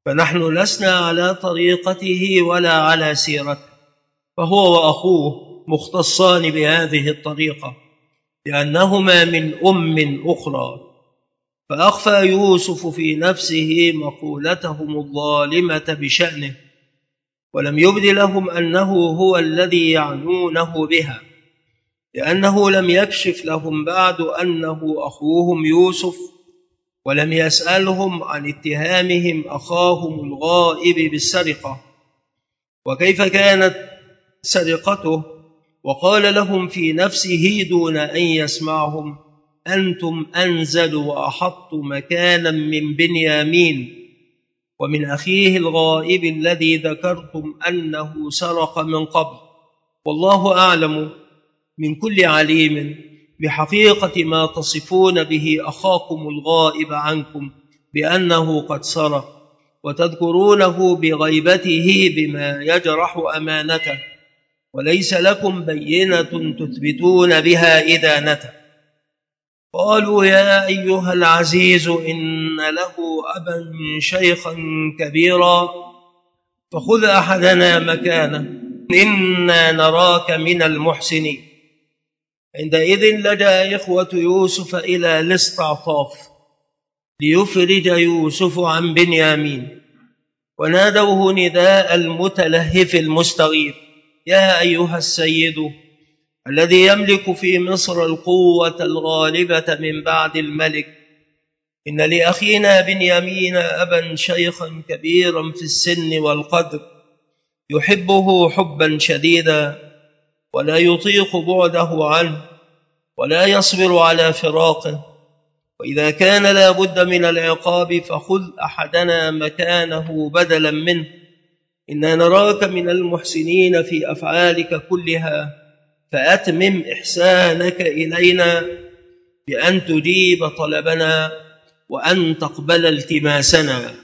فنحن لسنا على طريقته ولا على سيرته، فهو وأخوه مختصان بهذه الطريقة لأنهما من أم أخرى. فأخفى يوسف في نفسه مقولتهم الظالمة بشأنه، ولم يبد لهم أنه هو الذي يعنونه بها، لأنه لم يكشف لهم بعد أنه أخوهم يوسف، ولم يسألهم عن اتهامهم أخاهم الغائب بالسرقة وكيف كانت سرقته. وقال لهم في نفسه دون أن يسمعهم: أنتم أنزل وأحط مكانا من بنيامين ومن أخيه الغائب الذي ذكرتم أنه سرق من قبل، والله أعلم من كل عليم بحقيقة ما تصفون به أخاكم الغائب عنكم بأنه قد سرق، وتذكرونه بغيبته بما يجرح أمانته، وليس لكم بينة تثبتون بها إدانته. قالوا: يا أيها العزيز إن له أبا شيخا كبيرا فخذ أحدنا مكانه إنا نراك من المحسنين. عندئذ لجأ إخوة يوسف إلى الاستعطاف ليفرج يوسف عن بنيامين، ونادوه نداء المتلهف المستغيث: يا أيها السيد الذي يملك في مصر القوة الغالبة من بعد الملك، إن لأخينا بنيامين أبا شيخا كبيرا في السن والقدر يحبه حبا شديدا ولا يطيق بعده عنه ولا يصبر على فراقه، وإذا كان لا بد من العقاب فخذ أحدنا مكانه بدلا منه، إنا نراك من المحسنين في أفعالك كلها، فأتمم إحسانك إلينا بأن تجيب طلبنا وأن تقبل التماسنا.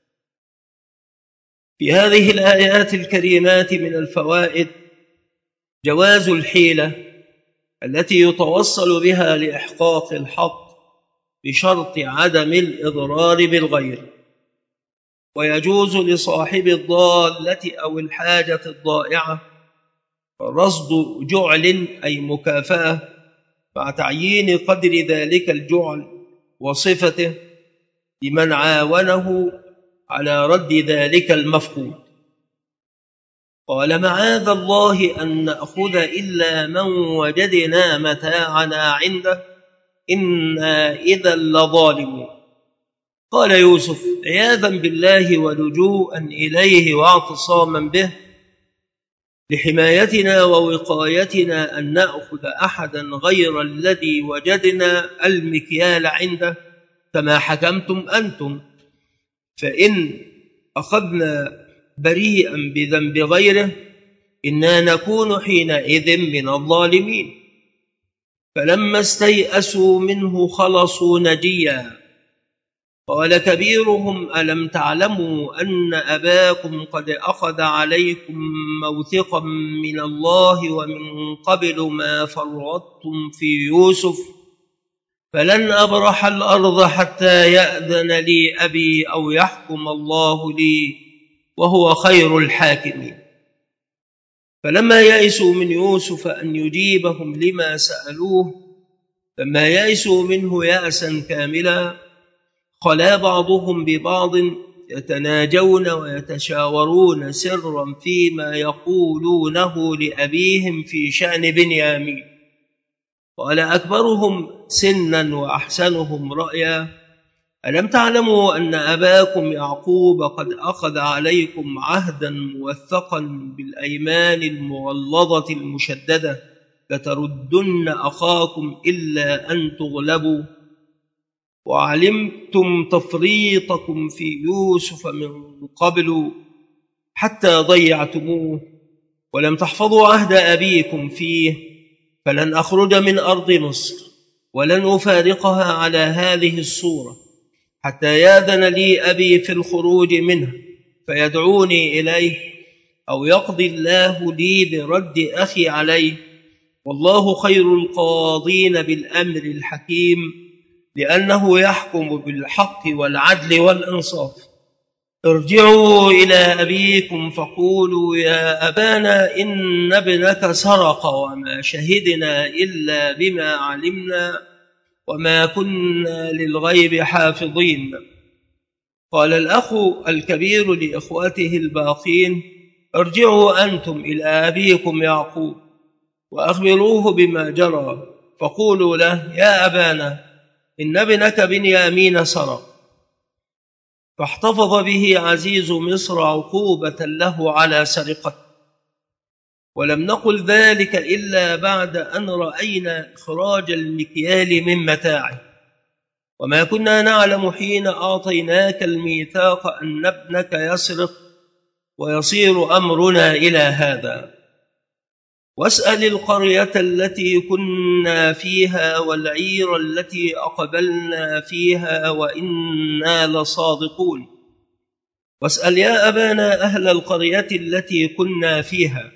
في هذه الآيات الكريمات من الفوائد جواز الحيلة التي يتوصل بها لإحقاق الحق بشرط عدم الإضرار بالغير، ويجوز لصاحب الضالة أو الحاجة الضائعة رصد جعل أي مكافأة مع تعيين قدر ذلك الجعل وصفته لمن عاونه على رد ذلك المفقود. قال: معاذ الله أن نأخذ إلا من وجدنا متاعنا عنده إنا إذا لظالمون. قال يوسف عياذا بالله ولجوءا إليه واعتصاما به لحمايتنا ووقايتنا أن نأخذ أحدا غير الذي وجدنا المكيال عنده كما حكمتم أنتم، فإن أخذنا بريئا بذنب غيره إنا نكون حينئذ من الظالمين. فلما استيئسوا منه خلصوا نجيا. قال كبيرهم: ألم تعلموا أن أباكم قد أخذ عليكم موثقا من الله ومن قبل ما فرطتم في يوسف، فلن أبرح الأرض حتى يأذن لي أبي أو يحكم الله لي وهو خير الحاكمين. فلما يئسوا من يوسف أن يجيبهم لما سألوه، لما يئسوا منه يأسا كاملا، خلا بعضهم ببعض يتناجون ويتشاورون سرا فيما يقولونه لأبيهم في شأن بنيامين. قال أكبرهم سنا وأحسنهم رأيا: ألم تعلموا أن أباكم يعقوب قد أخذ عليكم عهدا موثقا بالأيمان المغلظة المشددة لتردن أخاكم إلا أن تغلبوا، وعلمتم تفريطكم في يوسف من قبل حتى ضيعتموه، ولم تحفظوا عهد أبيكم فيه، فلن أخرج من أرض مصر ولن أفارقها على هذه الصورة حتى يأذن لي أبي في الخروج منه فيدعوني إليه، أو يقضي الله لي برد أخي عليه، والله خير القاضين بالأمر الحكيم، لأنه يحكم بالحق والعدل والإنصاف. ارجعوا إلى أبيكم فقولوا يا أبانا إن ابنك سرق وما شهدنا إلا بما علمنا وما كنا للغيب حافظين. قال الأخ الكبير لإخوته الباقين ارجعوا أنتم إلى أبيكم يعقوب وأخبروه بما جرى فقولوا له يا أبانا إن ابنك بنيامين سرق. فاحتفظ به عزيز مصر عقوبة له على سرقته، ولم نقل ذلك إلا بعد أن رأينا إخراج المكيال من متاعه، وما كنا نعلم حين أعطيناك الميثاق أن ابنك يسرق ويصير أمرنا إلى هذا. واسأل القرية التي كنا فيها والعير التي أقبلنا فيها وإنا لصادقون. واسأل يا أبانا أهل القرية التي كنا فيها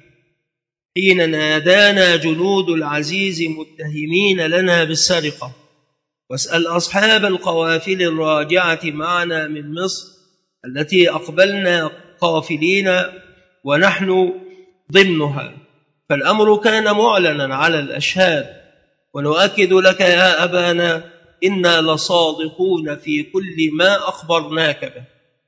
حين نادانا جنود العزيز متهمين لنا بالسرقة. واسأل أصحاب القوافل الراجعة معنا من مصر التي أقبلنا قافلين ونحن ضمنها، فالأمر كان معلنا على الأشهاد. ونؤكد لك يا أبانا إنا لصادقون في كل ما أخبرناك به.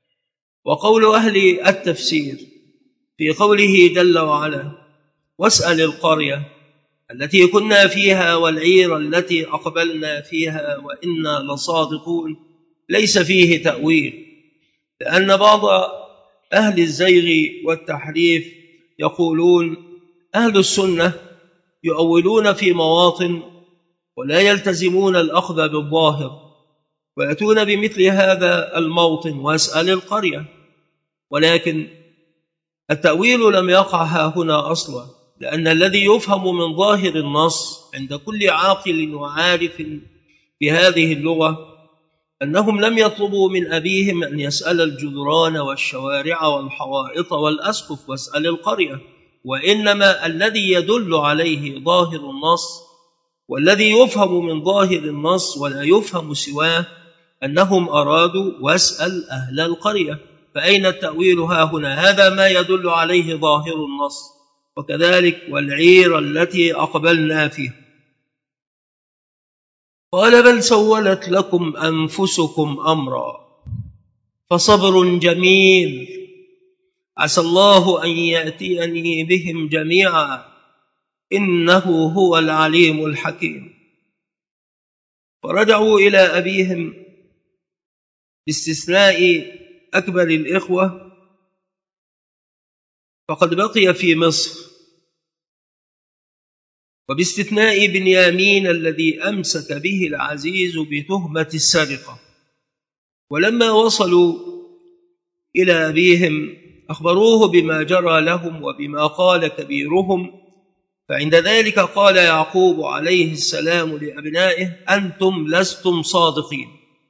وقول أهل التفسير في قوله جل وعلا واسأل القرية التي كنا فيها والعير التي أقبلنا فيها وإنا لصادقون ليس فيه تأويل، لأن بعض أهل الزيغ والتحريف يقولون أهل السنة يؤولون في مواطن ولا يلتزمون الأخذ بالظاهر، ويأتون بمثل هذا الموطن واسأل القرية، ولكن التأويل لم يقع هنا أصلا، لأن الذي يفهم من ظاهر النص عند كل عاقل وعارف في هذه اللغة أنهم لم يطلبوا من أبيهم أن يسأل الجدران والشوارع والحوائط والأسقف واسأل القرية، وإنما الذي يدل عليه ظاهر النص والذي يفهم من ظاهر النص ولا يفهم سواه أنهم أرادوا واسأل أهل القرية. فأين التأويل ها هنا؟ هذا ما يدل عليه ظاهر النص. وكذلك والعير التي أقبلنا فيها. قال بل سولت لكم أنفسكم أمرا فصبر جميل عسى الله أن يأتيني بهم جميعا إنه هو العليم الحكيم. فرجعوا إلى أبيهم باستثناء أكبر الإخوة فقد بقي في مصر، وباستثناء بنيامين الذي أمسك به العزيز بتهمة السرقة. ولما وصلوا إلى أبيهم أخبروه بما جرى لهم وبما قال كبيرهم، فعند ذلك قال يعقوب عليه السلام لأبنائه أنتم لستم صادقين،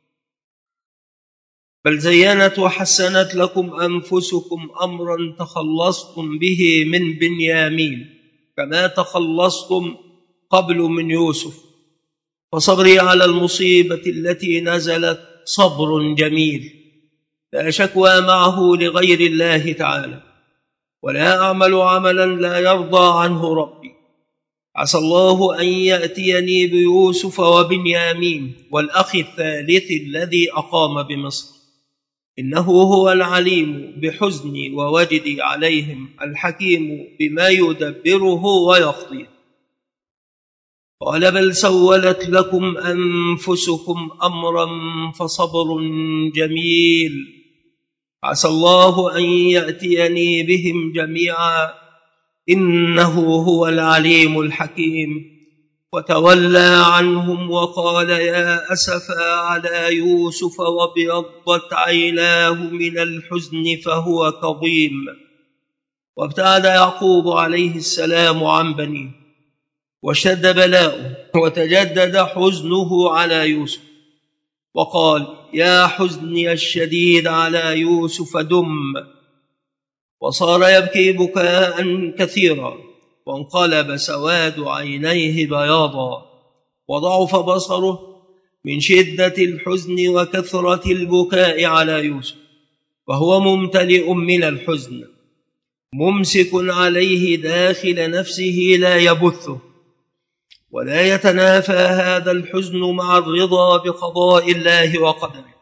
بل زينت وحسنت لكم أنفسكم أمرا تخلصتم به من بنيامين كما تخلصتم قبل من يوسف، فصبري على المصيبة التي نزلت صبر جميل لا شكوى معه لغير الله تعالى، ولا أعمل عملا لا يرضى عنه ربي. عسى الله أن يأتيني بيوسف وبنيامين والأخ الثالث الذي أقام بمصر، إنه هو العليم بحزني ووجدي عليهم الحكيم بما يدبره ويقضيه. قال بل سولت لكم أنفسكم أمرا فصبر جميل عسى الله أن يأتيني بهم جميعا إنه هو العليم الحكيم. وتولى عنهم وقال يا أسفا على يوسف وابيضت عيناه من الحزن فهو كظيم. وابتعد يعقوب عليه السلام عن بنيه وشد بلاؤه وتجدد حزنه على يوسف، وقال يا حزني الشديد على يوسف دم. وصار يبكي بكاء كثيرا وانقلب سواد عينيه بياضا وضعف بصره من شدة الحزن وكثرة البكاء على يوسف. وهو ممتلئ من الحزن ممسك عليه داخل نفسه لا يبثه، ولا يتنافى هذا الحزن مع الرضا بقضاء الله وقدره،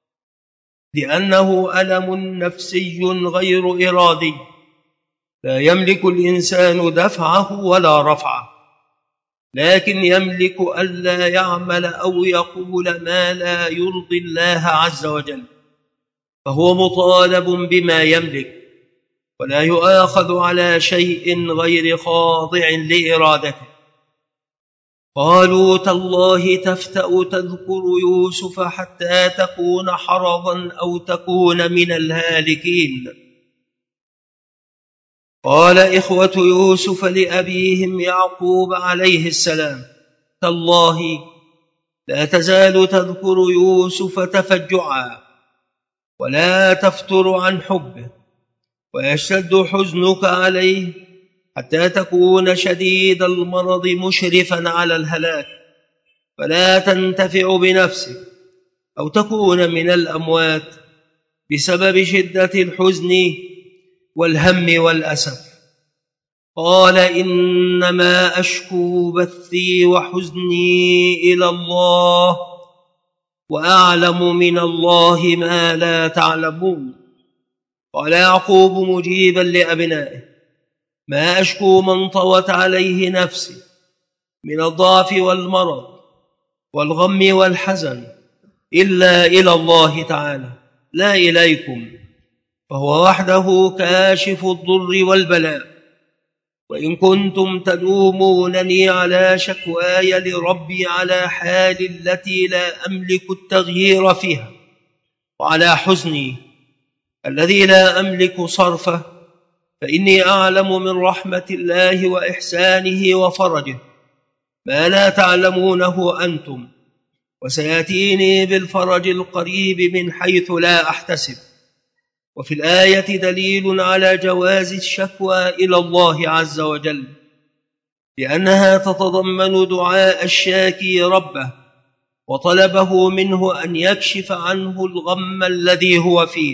لأنه ألم نفسي غير إرادي لا يملك الإنسان دفعه ولا رفعه، لكن يملك ألا يعمل أو يقول ما لا يرضي الله عز وجل، فهو مطالب بما يملك ولا يؤاخذ على شيء غير خاضع لإرادته. قالوا تالله تفتأ تذكر يوسف حتى تكون حرضا أو تكون من الهالكين. قال إخوة يوسف لأبيهم يعقوب عليه السلام تالله لا تزال تذكر يوسف تفجعا ولا تفتر عن حبه، ويشتد حزنك عليه حتى تكون شديد المرض مشرفا على الهلاك، فلا تنتفع بنفسك أو تكون من الأموات بسبب شدة الحزن والهم والأسف. قال إنما أشكو بثي وحزني إلى الله وأعلم من الله ما لا تعلمون. قال يعقوب مجيبا لأبنائه ما أشكو من طوت عليه نفسي من الضعف والمرض والغم والحزن إلا إلى الله تعالى لا إليكم، فهو وحده كاشف الضر والبلاء. وإن كنتم تلومونني على شكواي لربي على حالي التي لا أملك التغيير فيها، وعلى حزني الذي لا أملك صرفه، فإني أعلم من رحمة الله وإحسانه وفرجه ما لا تعلمونه أنتم، وسيأتيني بالفرج القريب من حيث لا أحتسب. وفي الآية دليل على جواز الشكوى إلى الله عز وجل، لأنها تتضمن دعاء الشاكي ربه وطلبه منه أن يكشف عنه الغم الذي هو فيه،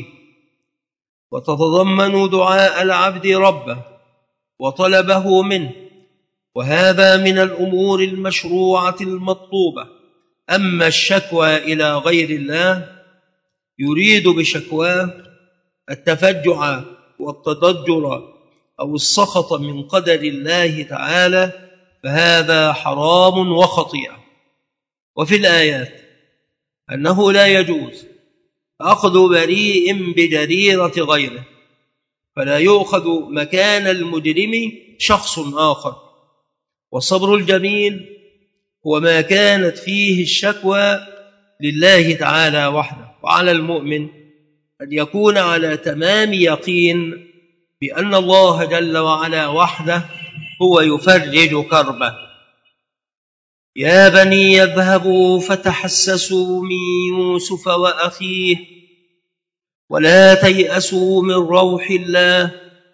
وتتضمن دعاء العبد ربه وطلبه منه، وهذا من الأمور المشروعة المطلوبة. أما الشكوى إلى غير الله يريد بشكواه التفجع والتضجر أو السخط من قدر الله تعالى، فهذا حرام وخطيئة. وفي الآيات أنه لا يجوز أخذ بريء بجريرة غيره، فلا يؤخذ مكان المجرم شخص آخر. والصبر الجميل هو ما كانت فيه الشكوى لله تعالى وحده، وعلى المؤمن أن يكون على تمام يقين بأن الله جل وعلا وحده هو يفرج كربه. يا بني يذهبوا فتحسسوا من يوسف وأخيه ولا تيأسوا من روح الله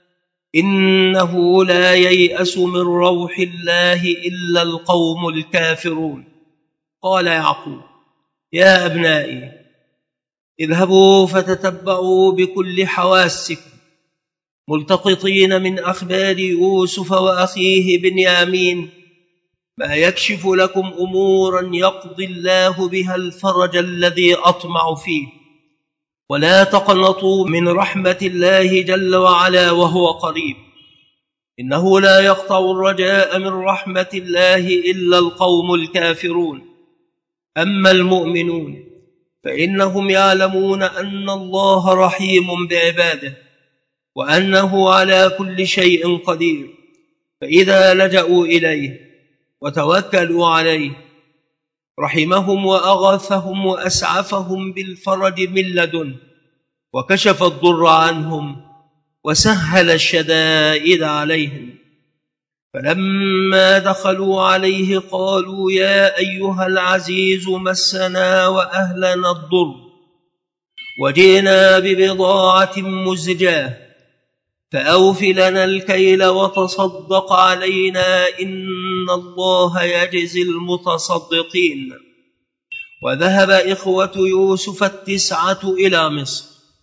إنه لا ييأس من روح الله إلا القوم الكافرون. قال يعقوب يا أبنائي اذهبوا فتتبعوا بكل حواسكم ملتقطين من أخبار يوسف وأخيه بنيامين ما يكشف لكم أمورا يقضي الله بها الفرج الذي أطمع فيه، ولا تقنطوا من رحمة الله جل وعلا وهو قريب، إنه لا يقطع الرجاء من رحمة الله إلا القوم الكافرون. أما المؤمنون فإنهم يعلمون أن الله رحيم بعباده وأنه على كل شيء قدير، فإذا لجأوا إليه وتوكلوا عليه رحمهم وأغاثهم وأسعفهم بالفرج من لدنه، وكشف الضر عنهم وسهل الشدائد عليهم. فلما دخلوا عليه قالوا يا أيها العزيز مسنا وأهلنا الضر وجئنا ببضاعة مزجاة فأوف لنا الكيل وتصدق علينا إن الله يجزي المتصدقين. وذهب إخوة يوسف التسعة إلى مصر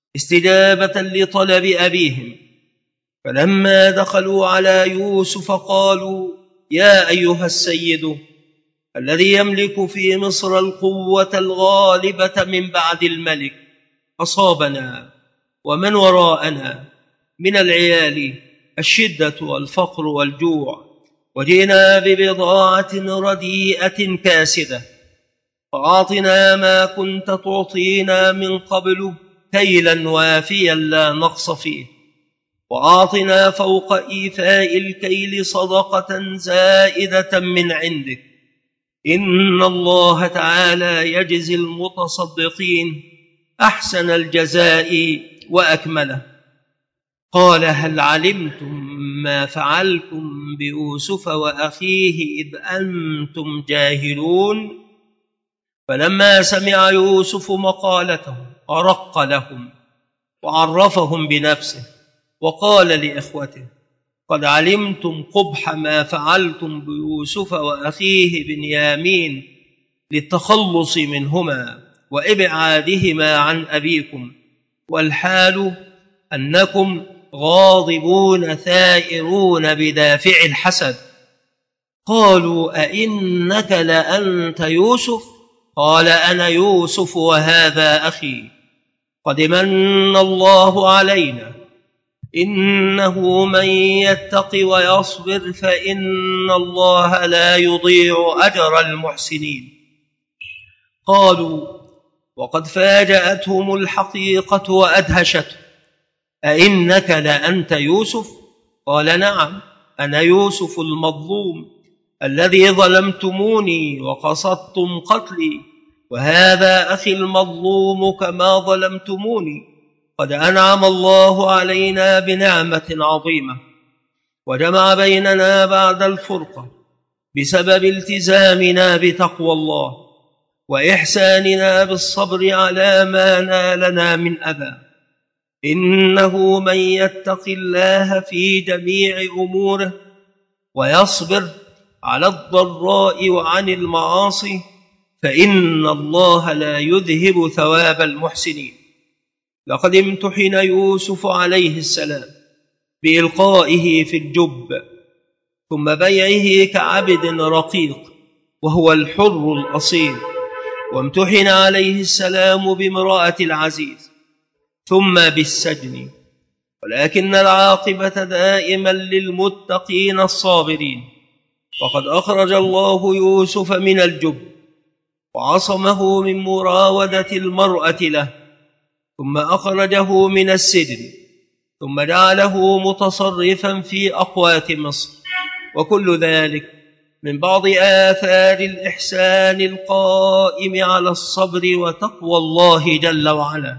استجابة لطلب أبيهم. فلما دخلوا على يوسف قالوا: يا أيها السيد الذي يملك في مصر القوة الغالبة من بعد الملك، أصابنا ومن وراءنا من العيال الشدة والفقر والجوع، وجئنا ببضاعة رديئة كاسدة، فأعطنا ما كنت تعطينا من قبل كيلا وافيا لا نقص فيه، وأعطنا فوق إيفاء الكيل صدقة زائدة من عندك، إن الله تعالى يجزي المتصدقين أحسن الجزاء وأكمله. قال: هل علمتم ما فعلتم بيوسف وأخيه إذ أنتم جاهلون؟ فلما سمع يوسف مقالته أرق لهم وعرفهم بنفسه، وقال لإخوته: قد علمتم قبح ما فعلتم بيوسف وأخيه بنيامين للتخلص منهما وإبعادهما عن أبيكم، والحال أنكم غاضبون ثائرون بدافع الحسد. قالوا: أئنك لأنت يوسف؟ قال: أنا يوسف وهذا أخي، قد من الله علينا، إنه من يتق ويصبر فإن الله لا يضيع أجر المحسنين. قالوا: وقد فاجأتهم الحقيقة وأدهشتهم: أئنك لأنت يوسف؟ قال: نعم، أنا يوسف المظلوم الذي ظلمتموني وقصدتم قتلي، وهذا أخي المظلوم كما ظلمتموني. قد أنعم الله علينا بنعمة عظيمة، وجمع بيننا بعد الفرقة بسبب التزامنا بتقوى الله وإحساننا بالصبر على ما نالنا من أذى. إنه من يتق الله في جميع أموره ويصبر على الضراء وعن المعاصي فإن الله لا يذهب ثواب المحسنين. لقد امتحن يوسف عليه السلام بإلقائه في الجب ثم بيعه كعبد رقيق وهو الحر الأصيل، وامتحن عليه السلام بامرأة العزيز ثم بالسجن، ولكن العاقبة دائما للمتقين الصابرين. وقد أخرج الله يوسف من الجب وعصمه من مراودة المرأة له، ثم أخرجه من السجن، ثم جعله متصرفا في أقوات مصر، وكل ذلك من بعض آثار الإحسان القائم على الصبر وتقوى الله جل وعلا.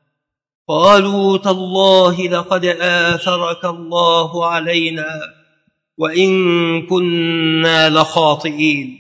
قالوا: تالله لقد آثرك الله علينا وإن كنا لخاطئين.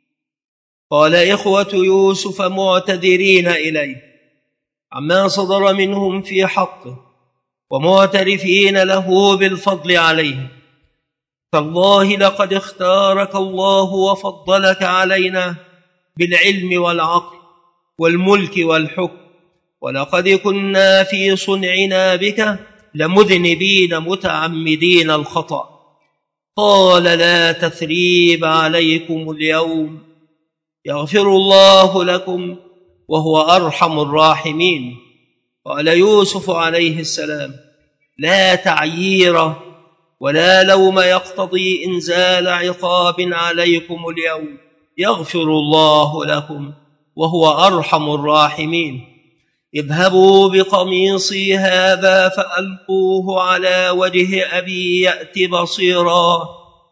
قال إخوة يوسف معتذرين إليه عما صدر منهم في حقه ومعترفين له بالفضل عليه: تالله لقد اختارك الله وفضلك علينا بالعلم والعقل والملك والحكم، ولقد كنا في صنعنا بك لمذنبين متعمدين الخطأ. قال: لا تثريب عليكم اليوم، يغفر الله لكم وهو أرحم الراحمين. قال يوسف عليه السلام: لا تعيير ولا لوم يقتضي إنزال عقاب عليكم اليوم، يغفر الله لكم وهو أرحم الراحمين. اذهبوا بقميصي هذا فألقوه على وجه أبي يأت بصيرا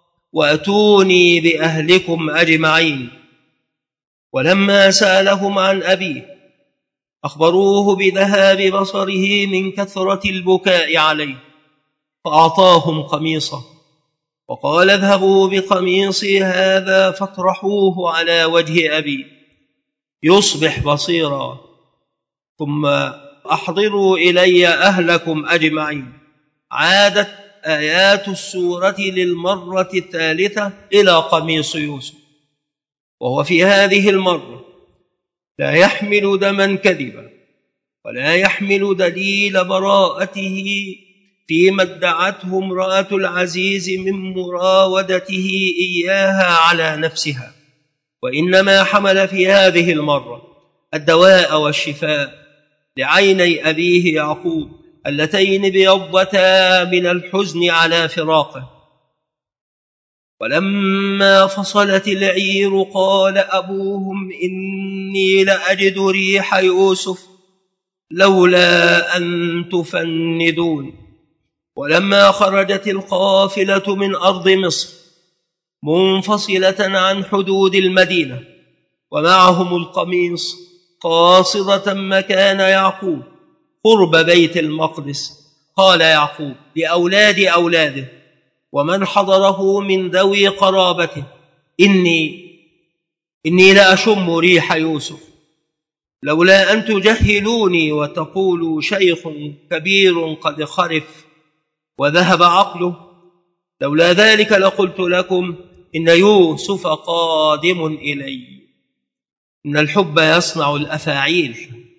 وأتوني بأهلكم أجمعين. ولما سألهم عن أبيه أخبروه بذهاب بصره من كثرة البكاء عليه، فأعطاهم قميصه وقال: اذهبوا بقميصي هذا فاطرحوه على وجه أبي يصبح بصيرا، ثم أحضروا إلي أهلكم أجمعين. عادت آيات السورة للمرة الثالثة إلى قميص يوسف، وهو في هذه المرة لا يحمل دما كذبا ولا يحمل دليل براءته فيما ادعته امرأة العزيز من مراودته إياها على نفسها، وإنما حمل في هذه المرة الدواء والشفاء لعيني أبيه يعقوب اللتين بيضتا من الحزن على فراقه. ولما فصلت العير قال أبوهم إني لأجد ريح يوسف لولا أن تفندون. ولما خرجت القافلة من أرض مصر منفصلة عن حدود المدينة ومعهم القميص قاصدة مكان يعقوب قرب بيت المقدس، قال يعقوب لأولاد أولاده ومن حضره من ذوي قرابته إني إني لأشم ريح يوسف لولا أن تجهلوني وتقولوا شيخ كبير قد خرف وذهب عقله، لولا ذلك لقلت لكم إن يوسف قادم إلي. إن الحب يصنع الأفاعيل.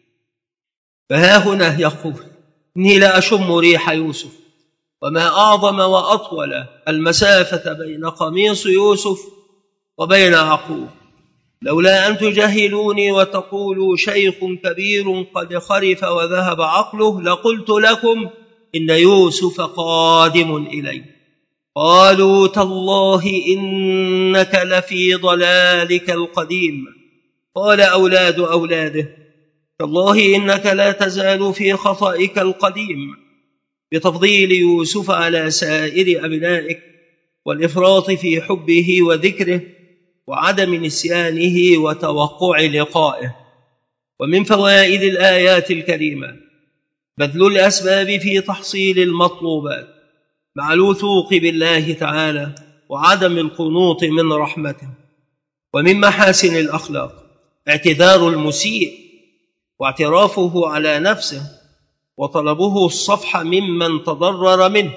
فها هنا يقول إني لأشم ريح يوسف، وما أعظم وأطول المسافة بين قميص يوسف وبين يعقوب. لولا أن تجهلوني وتقولوا شيخ كبير قد خرف وذهب عقله لقلت لكم إن يوسف قادم إلي. قالوا تالله إنك لفي ضلالك القديم. قال أولاد أولاده تالله إنك لا تزال في خطئك القديم بتفضيل يوسف على سائر أبنائك والإفراط في حبه وذكره وعدم نسيانه وتوقع لقائه. ومن فوائد الآيات الكريمة بذل الأسباب في تحصيل المطلوبات مع الوثوق بالله تعالى وعدم القنوط من رحمته. ومن محاسن الأخلاق اعتذار المسيء واعترافه على نفسه وطلبه الصفح ممن تضرر منه.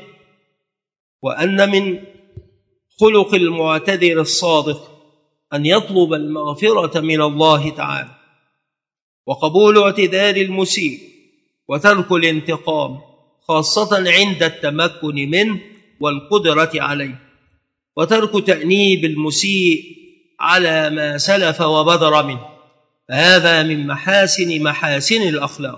وأن من خلق المعتذر الصادق أن يطلب المغفرة من الله تعالى وقبول اعتذار المسيء وترك الانتقام خاصة عند التمكن منه والقدرة عليه، وترك تأنيب المسيء على ما سلف وبدر منه. هذا من محاسن محاسن الأخلاق.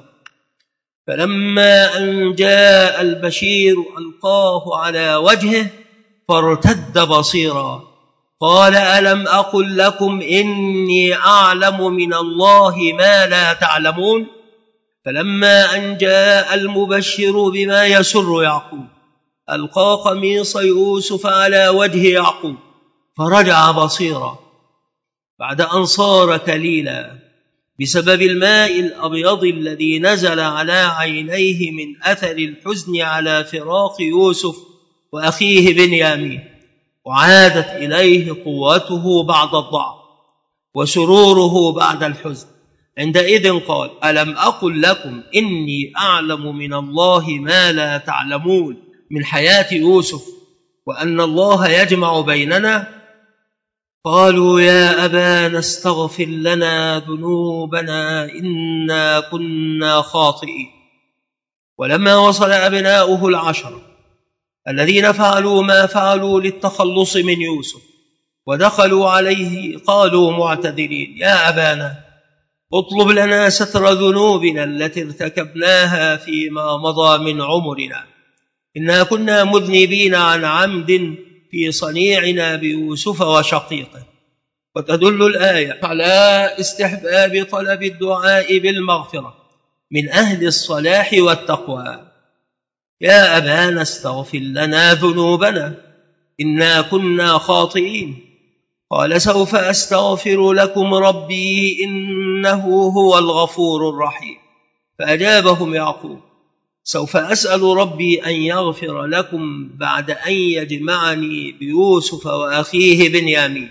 فلما أن جاء البشير ألقاه على وجهه فارتد بصيرا قال ألم أقل لكم إني أعلم من الله ما لا تعلمون. فلما أن جاء المبشر بما يسر يعقوب ألقى قميص يوسف على وجه يعقوب فرجع بصيرا بعد أن صار كليلا بسبب الماء الأبيض الذي نزل على عينيه من أثر الحزن على فراق يوسف وأخيه بنيامين، وعادت إليه قوته بعد الضعف وسروره بعد الحزن. عندئذ قال ألم أقل لكم إني أعلم من الله ما لا تعلمون من حياة يوسف وأن الله يجمع بيننا. قالوا يا أبانا استغفر لنا ذنوبنا إنا كنا خاطئين. ولما وصل أبناؤه العشرة الذين فعلوا ما فعلوا للتخلص من يوسف ودخلوا عليه قالوا معتذرين يا أبانا اطلب لنا ستر ذنوبنا التي ارتكبناها فيما مضى من عمرنا، إنا كنا مذنبين عن عمد في صنيعنا بيوسف وشقيقه. وتدل الآية على استحباب طلب الدعاء بالمغفرة من أهل الصلاح والتقوى. يا أبانا استغفر لنا ذنوبنا إنا كنا خاطئين. قال سوف أستغفر لكم ربي إنه هو الغفور الرحيم. فأجابهم يعقوب سوف أسأل ربي أن يغفر لكم بعد أن يجمعني بيوسف وأخيه بنيامين،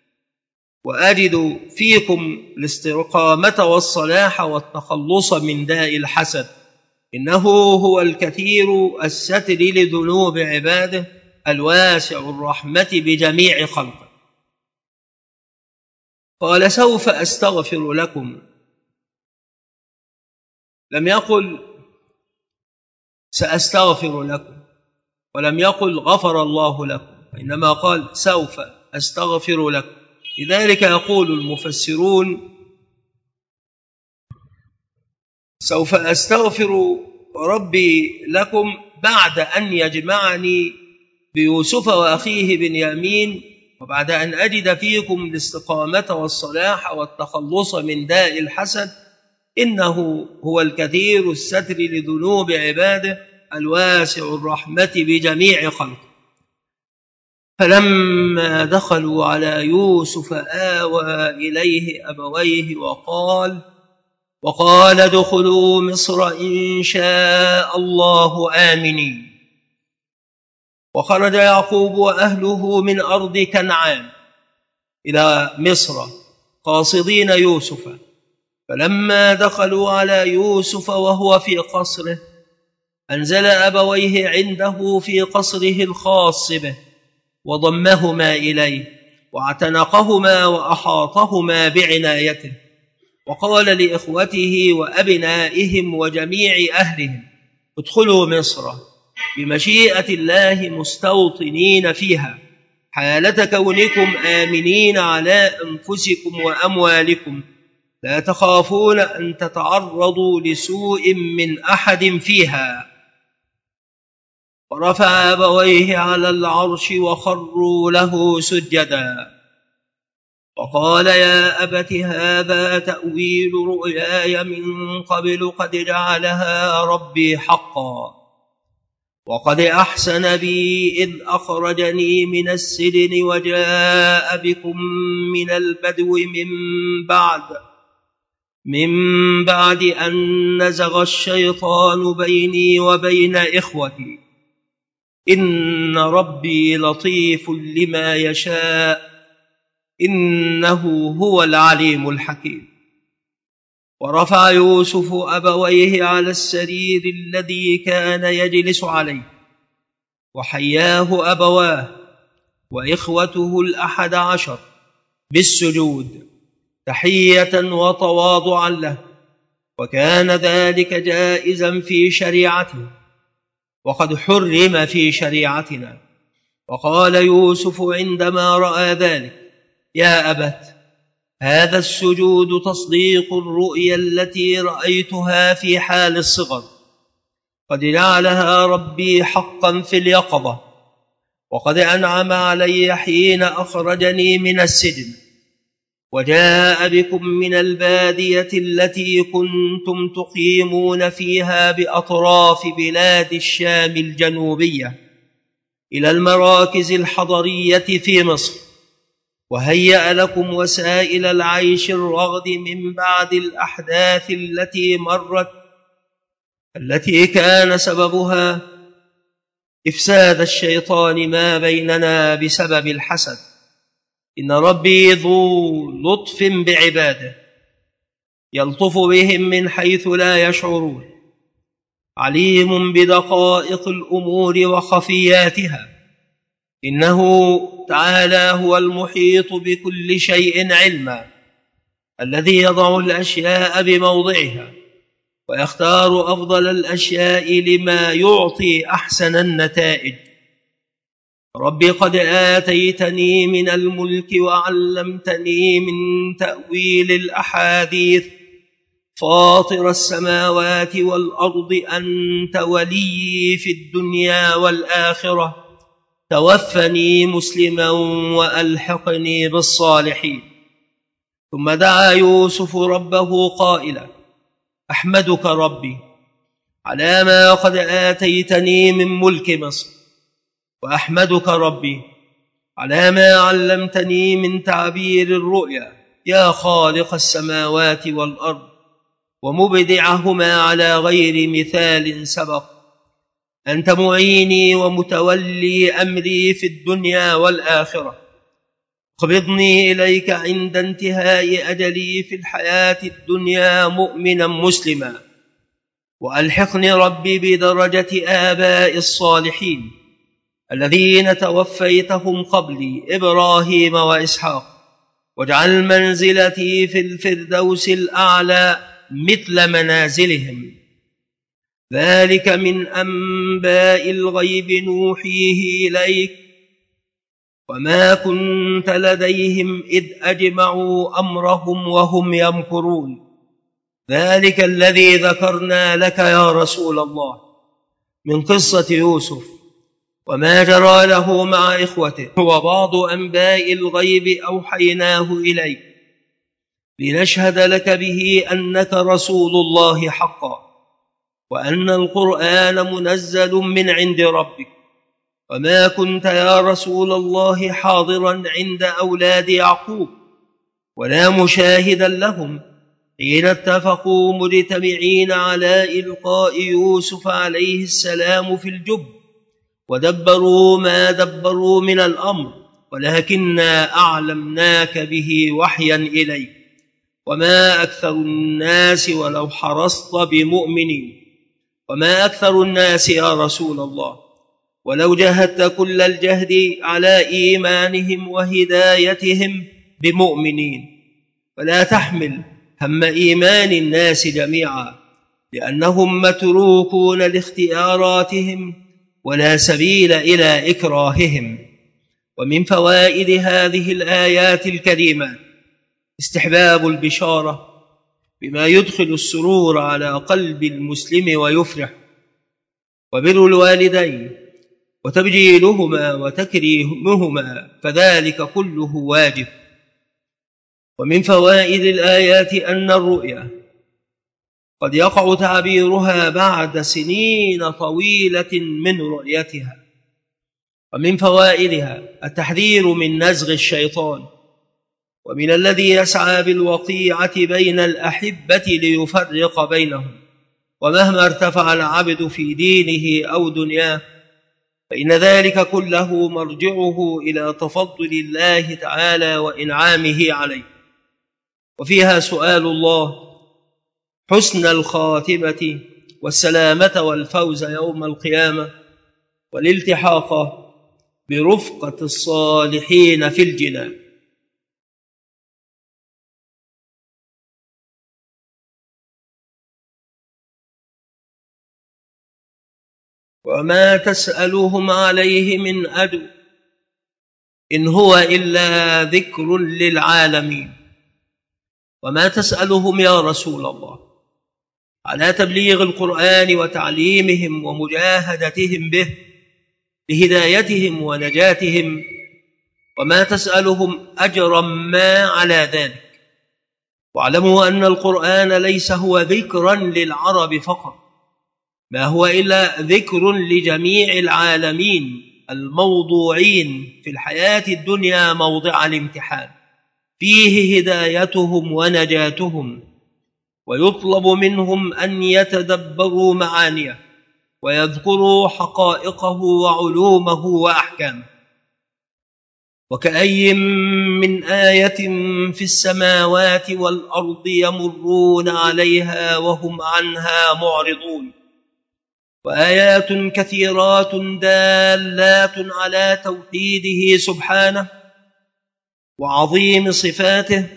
وأجد فيكم الاستقامة والصلاح والتخلص من داء الحسد، إنه هو الكثير الستر لذنوب عباده الواسع الرحمة بجميع خلقه. قال سوف أستغفر لكم لم يقل سأستغفر لكم، ولم يقل غفر الله لكم، إنما قال سوف أستغفر لكم. لذلك يقول المفسرون سوف أستغفر ربي لكم بعد أن يجمعني بيوسف وأخيه بنيامين، وبعد أن أجد فيكم الاستقامة والصلاح والتخلص من داء الحسد، إنه هو الكثير الستر لذنوب عباده الواسع الرحمة بجميع خلقه. فلما دخلوا على يوسف آوى إليه أبويه وقال وقال ادخلوا مصر إن شاء الله آمنين. وخرج يعقوب وأهله من أرض كنعان إلى مصر قاصدين يوسف، فلما دخلوا على يوسف وهو في قصره أنزل أبويه عنده في قصره الخاص به، وضمهما إليه واعتنقهما وأحاطهما بعنايته، وقال لإخوته وأبنائهم وجميع أهلهم ادخلوا مصر بمشيئة الله مستوطنين فيها، حالة كونكم آمنين على أنفسكم وأموالكم، لا تخافون أن تتعرضوا لسوء من أحد فيها. ورفع أبويه على العرش وخروا له سجدا، وقال يا أبت هذا تأويل رؤياي من قبل قد جعلها ربي حقا، وقد أحسن بي إذ أخرجني من السجن وجاء بكم من البدو من بعد من بعد أن نزغ الشيطان بيني وبين إخوتي، إن ربي لطيف لما يشاء إنه هو العليم الحكيم. ورفع يوسف أبويه على السرير الذي كان يجلس عليه، وحياه أبواه وإخوته الأحد عشر بالسجود تحية وتواضعا له، وكان ذلك جائزا في شريعته وقد حرم في شريعتنا. وقال يوسف عندما رأى ذلك يا أبت هذا السجود تصديق الرؤيا التي رأيتها في حال الصغر، قد جعلها ربي حقا في اليقظة، وقد أنعم علي حين أخرجني من السجن وجاء بكم من البادية التي كنتم تقيمون فيها بأطراف بلاد الشام الجنوبية إلى المراكز الحضرية في مصر، وهيأ لكم وسائل العيش الرغد من بعد الأحداث التي مرت التي كان سببها إفساد الشيطان ما بيننا بسبب الحسد. إن ربي ذو لطف بعباده يلطف بهم من حيث لا يشعرون، عليم بدقائق الأمور وخفياتها، إنه تعالى هو المحيط بكل شيء علما، الذي يضع الأشياء بموضعها ويختار أفضل الأشياء لما يعطي أحسن النتائج. ربي قد آتيتني من الملك وعلمتني من تأويل الأحاديث، فاطر السماوات والأرض أنت ولي في الدنيا والآخرة، توفني مسلما وألحقني بالصالحين. ثم دعا يوسف ربه قائلا أحمدك ربي على ما قد آتيتني من ملك مصر، وأحمدك ربي على ما علمتني من تعبير الرؤيا، يا خالق السماوات والأرض ومبدعهما على غير مثال سبق، أنت معيني ومتولي أمري في الدنيا والآخرة، قبضني إليك عند انتهاء أجلي في الحياة الدنيا مؤمنا مسلما، وألحقني ربي بدرجة آباء الصالحين الذين توفيتهم قبلي إبراهيم وإسحاق، واجعل منزلتي في الفردوس الأعلى مثل منازلهم. ذلك من أنباء الغيب نوحيه إليك وما كنت لديهم إذ أجمعوا أمرهم وهم يمكرون. ذلك الذي ذكرنا لك يا رسول الله من قصة يوسف وما جرى له مع إخوته وبعض أنباء الغيب أوحيناه إليك لنشهد لك به أنك رسول الله حقا وأن القرآن منزل من عند ربك. وما كنت يا رسول الله حاضرا عند أولاد يعقوب ولا مشاهدا لهم حين اتفقوا مجتمعين على إلقاء يوسف عليه السلام في الجب ودبروا ما دبروا من الأمر، ولكننا أعلمناك به وحيا إليك وما أكثر الناس ولو حرصت بمؤمنين. وما أكثر الناس يا رسول الله ولو جهدت كل الجهد على إيمانهم وهدايتهم بمؤمنين. فلا تحمل هم إيمان الناس جميعا لأنهم متروكون لاختياراتهم ولا سبيل إلى إكراههم. ومن فوائد هذه الآيات الكريمات استحباب البشارة بما يدخل السرور على قلب المسلم ويفرح، وبر الوالدين وتبجيلهما وتكريمهما فذلك كله واجب. ومن فوائد الآيات أن الرؤيا قد يقع تعبيرها بعد سنين طويلة من رؤيتها. ومن فوائدها التحذير من نزغ الشيطان ومن الذي يسعى بالوقيعة بين الأحبة ليفرق بينهم. ومهما ارتفع العبد في دينه أو دنياه فإن ذلك كله مرجعه إلى تفضل الله تعالى وإنعامه عليه. وفيها سؤال الله حسن الخاتمة والسلامة والفوز يوم القيامة والالتحاق برفقة الصالحين في الجنان. وما تسألهم عليه من أجر إن هو إلا ذكر للعالمين. وما تسألهم يا رسول الله على تبليغ القرآن وتعليمهم ومجاهدتهم به لهدايتهم ونجاتهم، وما تسألهم أجرا ما على ذلك. واعلموا أن القرآن ليس هو ذكرا للعرب فقط، ما هو إلا ذكر لجميع العالمين الموضوعين في الحياة الدنيا موضع الامتحان، فيه هدايتهم ونجاتهم، ويطلب منهم أن يتدبروا معانيه ويذكروا حقائقه وعلومه وأحكامه. وكأي من آية في السماوات والأرض يمرون عليها وهم عنها معرضون. وآيات كثيرات دالات على توحيده سبحانه وعظيم صفاته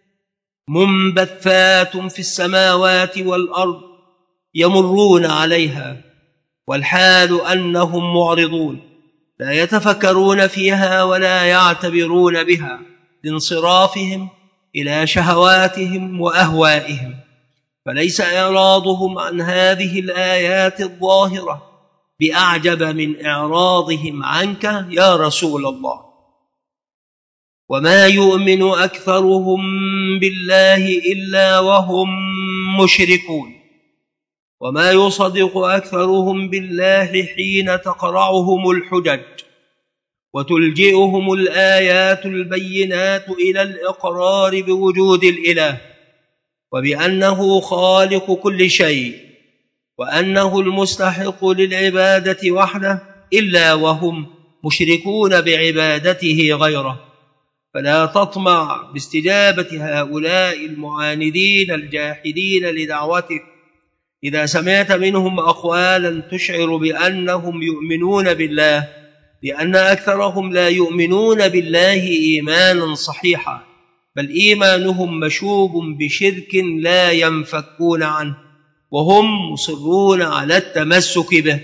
منبثات في السماوات والأرض يمرون عليها والحال أنهم معرضون لا يتفكرون فيها ولا يعتبرون بها لانصرافهم إلى شهواتهم وأهوائهم. فليس إعراضهم عن هذه الآيات الظاهرة بأعجب من إعراضهم عنك يا رسول الله. وما يؤمن أكثرهم بالله إلا وهم مشركون. وما يصدق أكثرهم بالله حين تقرعهم الحجج وتلجئهم الآيات البينات إلى الإقرار بوجود الإله وبأنه خالق كل شيء وأنه المستحق للعبادة وحده، إلا وهم مشركون بعبادته غيره. فلا تطمع باستجابة هؤلاء المعاندين الجاحدين لدعوتك إذا سمعت منهم أقوالا تشعر بأنهم يؤمنون بالله، لأن أكثرهم لا يؤمنون بالله إيمانا صحيحا بل إيمانهم مشوب بشرك لا ينفكون عنه، وهم مصرون على التمسك به.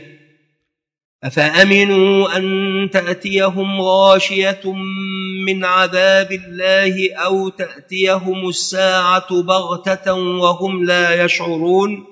أفأمنوا أن تأتيهم غاشية من عذاب الله أو تأتيهم الساعة بغتة وهم لا يشعرون؟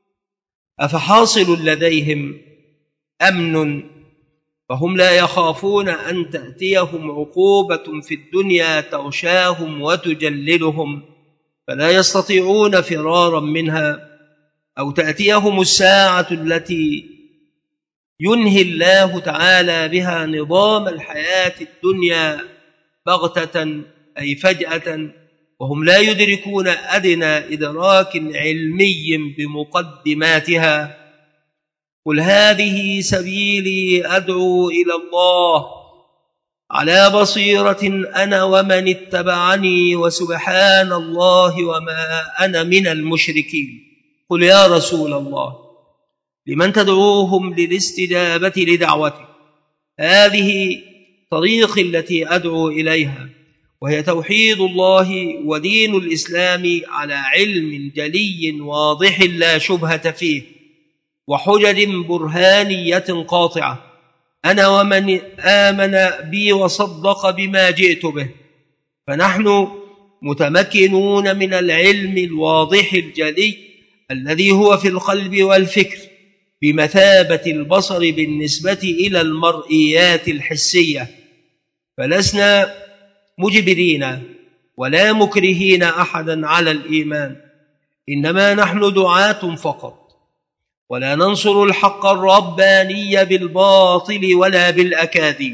أفحاصل لديهم أمن فهم لا يخافون أن تأتيهم عقوبة في الدنيا تغشاهم وتجللهم فلا يستطيعون فرارا منها، أو تأتيهم الساعة التي ينهي الله تعالى بها نظام الحياة الدنيا بغتة أي فجأة وهم لا يدركون أدنى إدراك علمي بمقدماتها. قل هذه سبيلي أدعو إلى الله على بصيرة أنا ومن اتبعني وسبحان الله وما أنا من المشركين. قل يا رسول الله لمن تدعوهم للاستجابة لدعوتك؟ هذه طريقي التي أدعو إليها، وهي توحيد الله ودين الإسلام على علم جلي واضح لا شبهة فيه وحجج برهانية قاطعة، أنا ومن آمن بي وصدق بما جئت به. فنحن متمكنون من العلم الواضح الجلي الذي هو في القلب والفكر بمثابة البصر بالنسبة إلى المرئيات الحسية، فلسنا مجبرين ولا مكرهين أحدا على الإيمان، إنما نحن دعاة فقط، ولا ننصر الحق الرباني بالباطل ولا بالأكاذيب.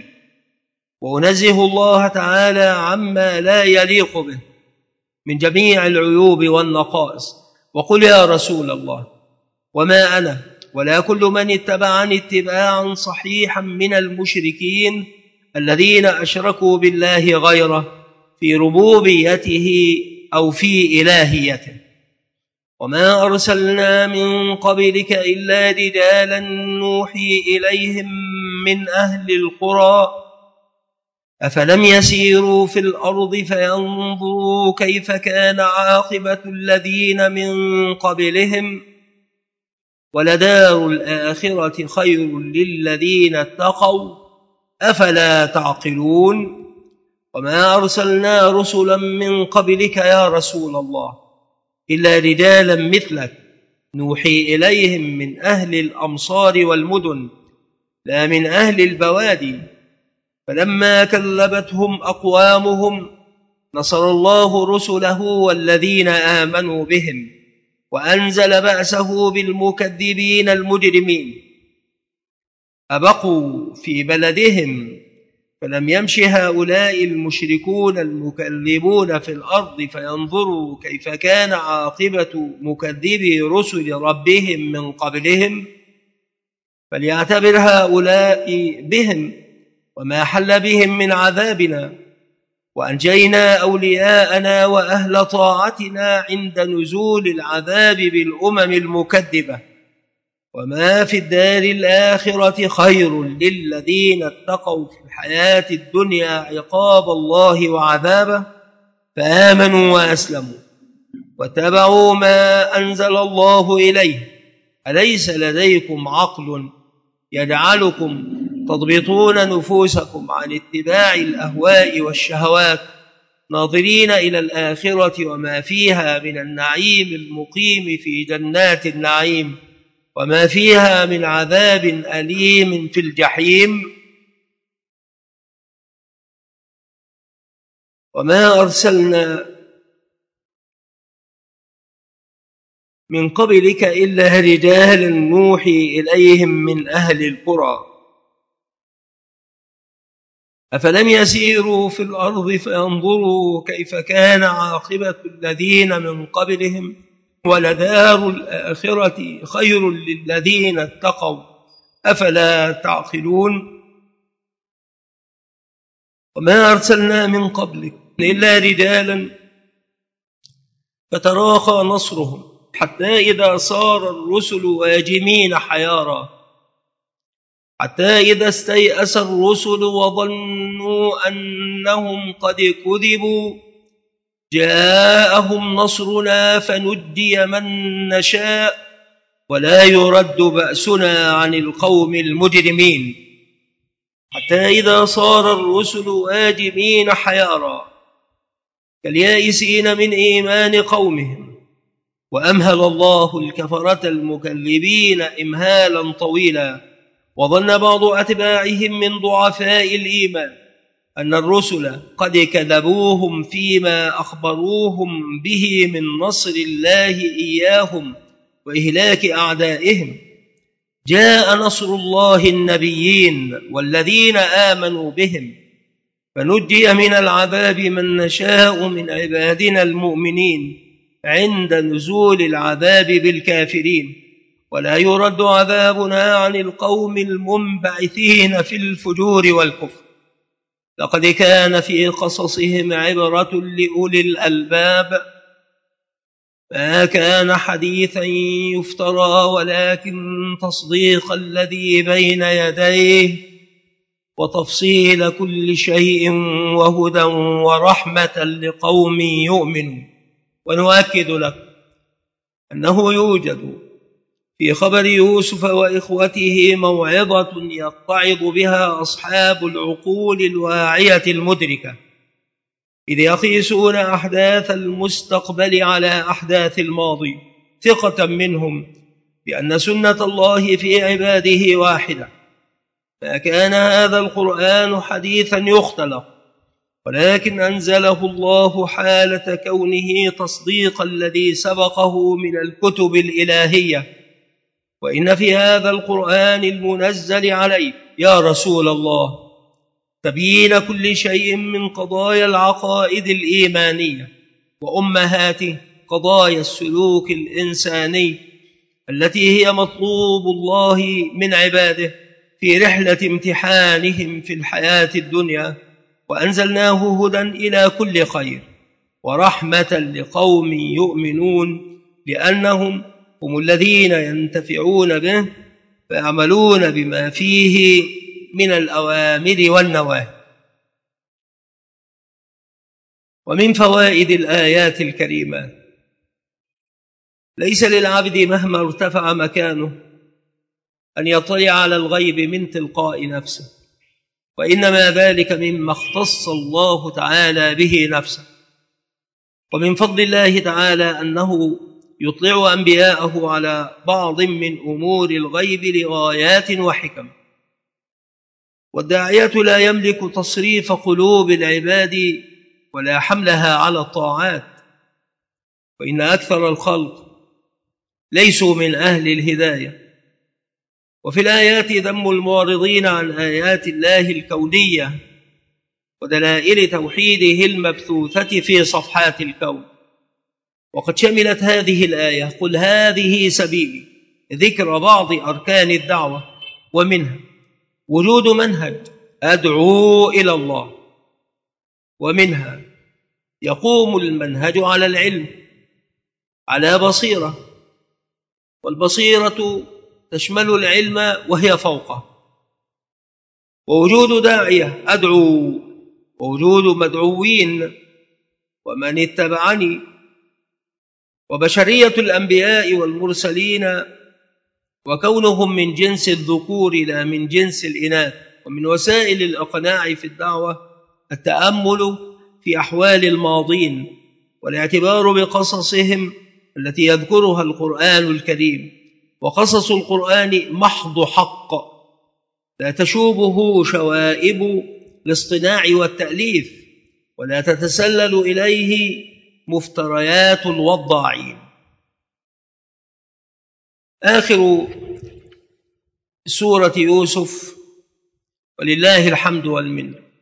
ونزه الله تعالى عما لا يليق به من جميع العيوب والنقائص. وقل يا رسول الله وما أنا ولا كل من اتبعني اتباعا صحيحا من المشركين الذين أشركوا بالله غيره في ربوبيته أو في إلهيته. وما أرسلنا من قبلك إلا رجالا نوحي إليهم من أهل القرى أفلم يسيروا في الأرض فينظروا كيف كان عاقبة الذين من قبلهم ولدار الآخرة خير للذين اتقوا أفلا تعقلون. وما أرسلنا رسلا من قبلك يا رسول الله إلا رجالا مثلك نوحي إليهم من أهل الأمصار والمدن لا من أهل البوادي، فلما كذبتهم أقوامهم نصر الله رسله والذين آمنوا بهم وأنزل بأسه بالمكذبين المجرمين. أبقوا في بلدهم فلم يمش هؤلاء المشركون المكذبون في الأرض فينظروا كيف كان عاقبة مكذبي رسل ربهم من قبلهم، فليعتبر هؤلاء بهم وما حل بهم من عذابنا، وأنجينا أولياءنا وأهل طاعتنا عند نزول العذاب بالأمم المكذبة. وما في الدار الآخرة خير للذين اتقوا في الحياة الدنيا عقاب الله وعذابه فآمنوا وأسلموا واتبعوا ما أنزل الله إليه. أليس لديكم عقل يجعلكم تضبطون نفوسكم عن اتباع الأهواء والشهوات ناظرين إلى الآخرة وما فيها من النعيم المقيم في جنات النعيم وما فيها من عذاب أليم في الجحيم؟ وما أرسلنا من قبلك إلا رجالا نوحي إليهم من أهل القرى أفلم يسيروا في الأرض فينظروا كيف كان عاقبة الذين من قبلهم ولدار الآخرة خير للذين اتقوا أفلا تعقلون. وما أرسلنا من قبلك إلا رجالا فتراخى نصرهم حتى إذا صار الرسل واجمين حيارا حتى إذا استيأس الرسل وظنوا أنهم قد كذبوا جاءهم نصرنا فنجي من نشاء ولا يرد بأسنا عن القوم المجرمين حتى إذا صار الرسل واجمين حيارى كاليائسين من إيمان قومهم وأمهل الله الكفرة المكذبين إمهالا طويلا وظن بعض أتباعهم من ضعفاء الإيمان أن الرسل قد كذبوهم فيما أخبروهم به من نصر الله إياهم وإهلاك أعدائهم. جاء نصر الله النبيين والذين آمنوا بهم فنجي من العذاب من نشاء من عبادنا المؤمنين عند نزول العذاب بالكافرين ولا يرد عذابنا عن القوم المنبعثين في الفجور والكفر. لقد كان في قصصهم عبرة لأولي الألباب ما كان حديثا يفترى ولكن تصديق الذي بين يديه وتفصيل كل شيء وهدى ورحمة لقوم يؤمنون. ونؤكد لك أنه يوجد في خبر يوسف وإخوته موعظة يتعظ بها أصحاب العقول الواعية المدركة إذ يقيسون أحداث المستقبل على أحداث الماضي ثقة منهم بأن سنة الله في عباده واحدة. ما كان هذا القرآن حديثا يختلق ولكن أنزله الله حالة كونه تصديق الذي سبقه من الكتب الإلهية. وإن في هذا القرآن المنزل عليك يا رسول الله تبيين كل شيء من قضايا العقائد الإيمانية وأمهات قضايا السلوك الإنساني التي هي مطلوب الله من عباده في رحلة امتحانهم في الحياة الدنيا. وأنزلناه هدى إلى كل خير ورحمة لقوم يؤمنون لأنهم هم الذين ينتفعون به فيعملون بما فيه من الأوامر والنواهي. ومن فوائد الآيات الكريمة ليس للعبد مهما ارتفع مكانه أن يطلع على الغيب من تلقاء نفسه وإنما ذلك مما اختص الله تعالى به نفسه. ومن فضل الله تعالى أنه يطلع أنبياءه على بعض من أمور الغيب لغايات وحكم. والداعية لا يملك تصريف قلوب العباد ولا حملها على الطاعات وإن أكثر الخلق ليسوا من أهل الهداية. وفي الآيات ذم المعرضين عن آيات الله الكونية ودلائل توحيده المبثوثة في صفحات الكون. وقد شملت هذه الآية قل هذه سبيلي ذكر بعض أركان الدعوة ومنها وجود منهج أدعو إلى الله ومنها يقوم المنهج على العلم على بصيرة والبصيرة تشمل العلم وهي فوقه ووجود داعية أدعو ووجود مدعوين ومن اتبعني وبشرية الأنبياء والمرسلين وكونهم من جنس الذكور لا من جنس الإناث. ومن وسائل الإقناع في الدعوة التأمل في أحوال الماضين والاعتبار بقصصهم التي يذكرها القرآن الكريم. وقصص القرآن محض حق لا تشوبه شوائب الاصطناع والتأليف ولا تتسلل إليه مفتريات الوضاعين. آخر سورة يوسف ولله الحمد والمنة.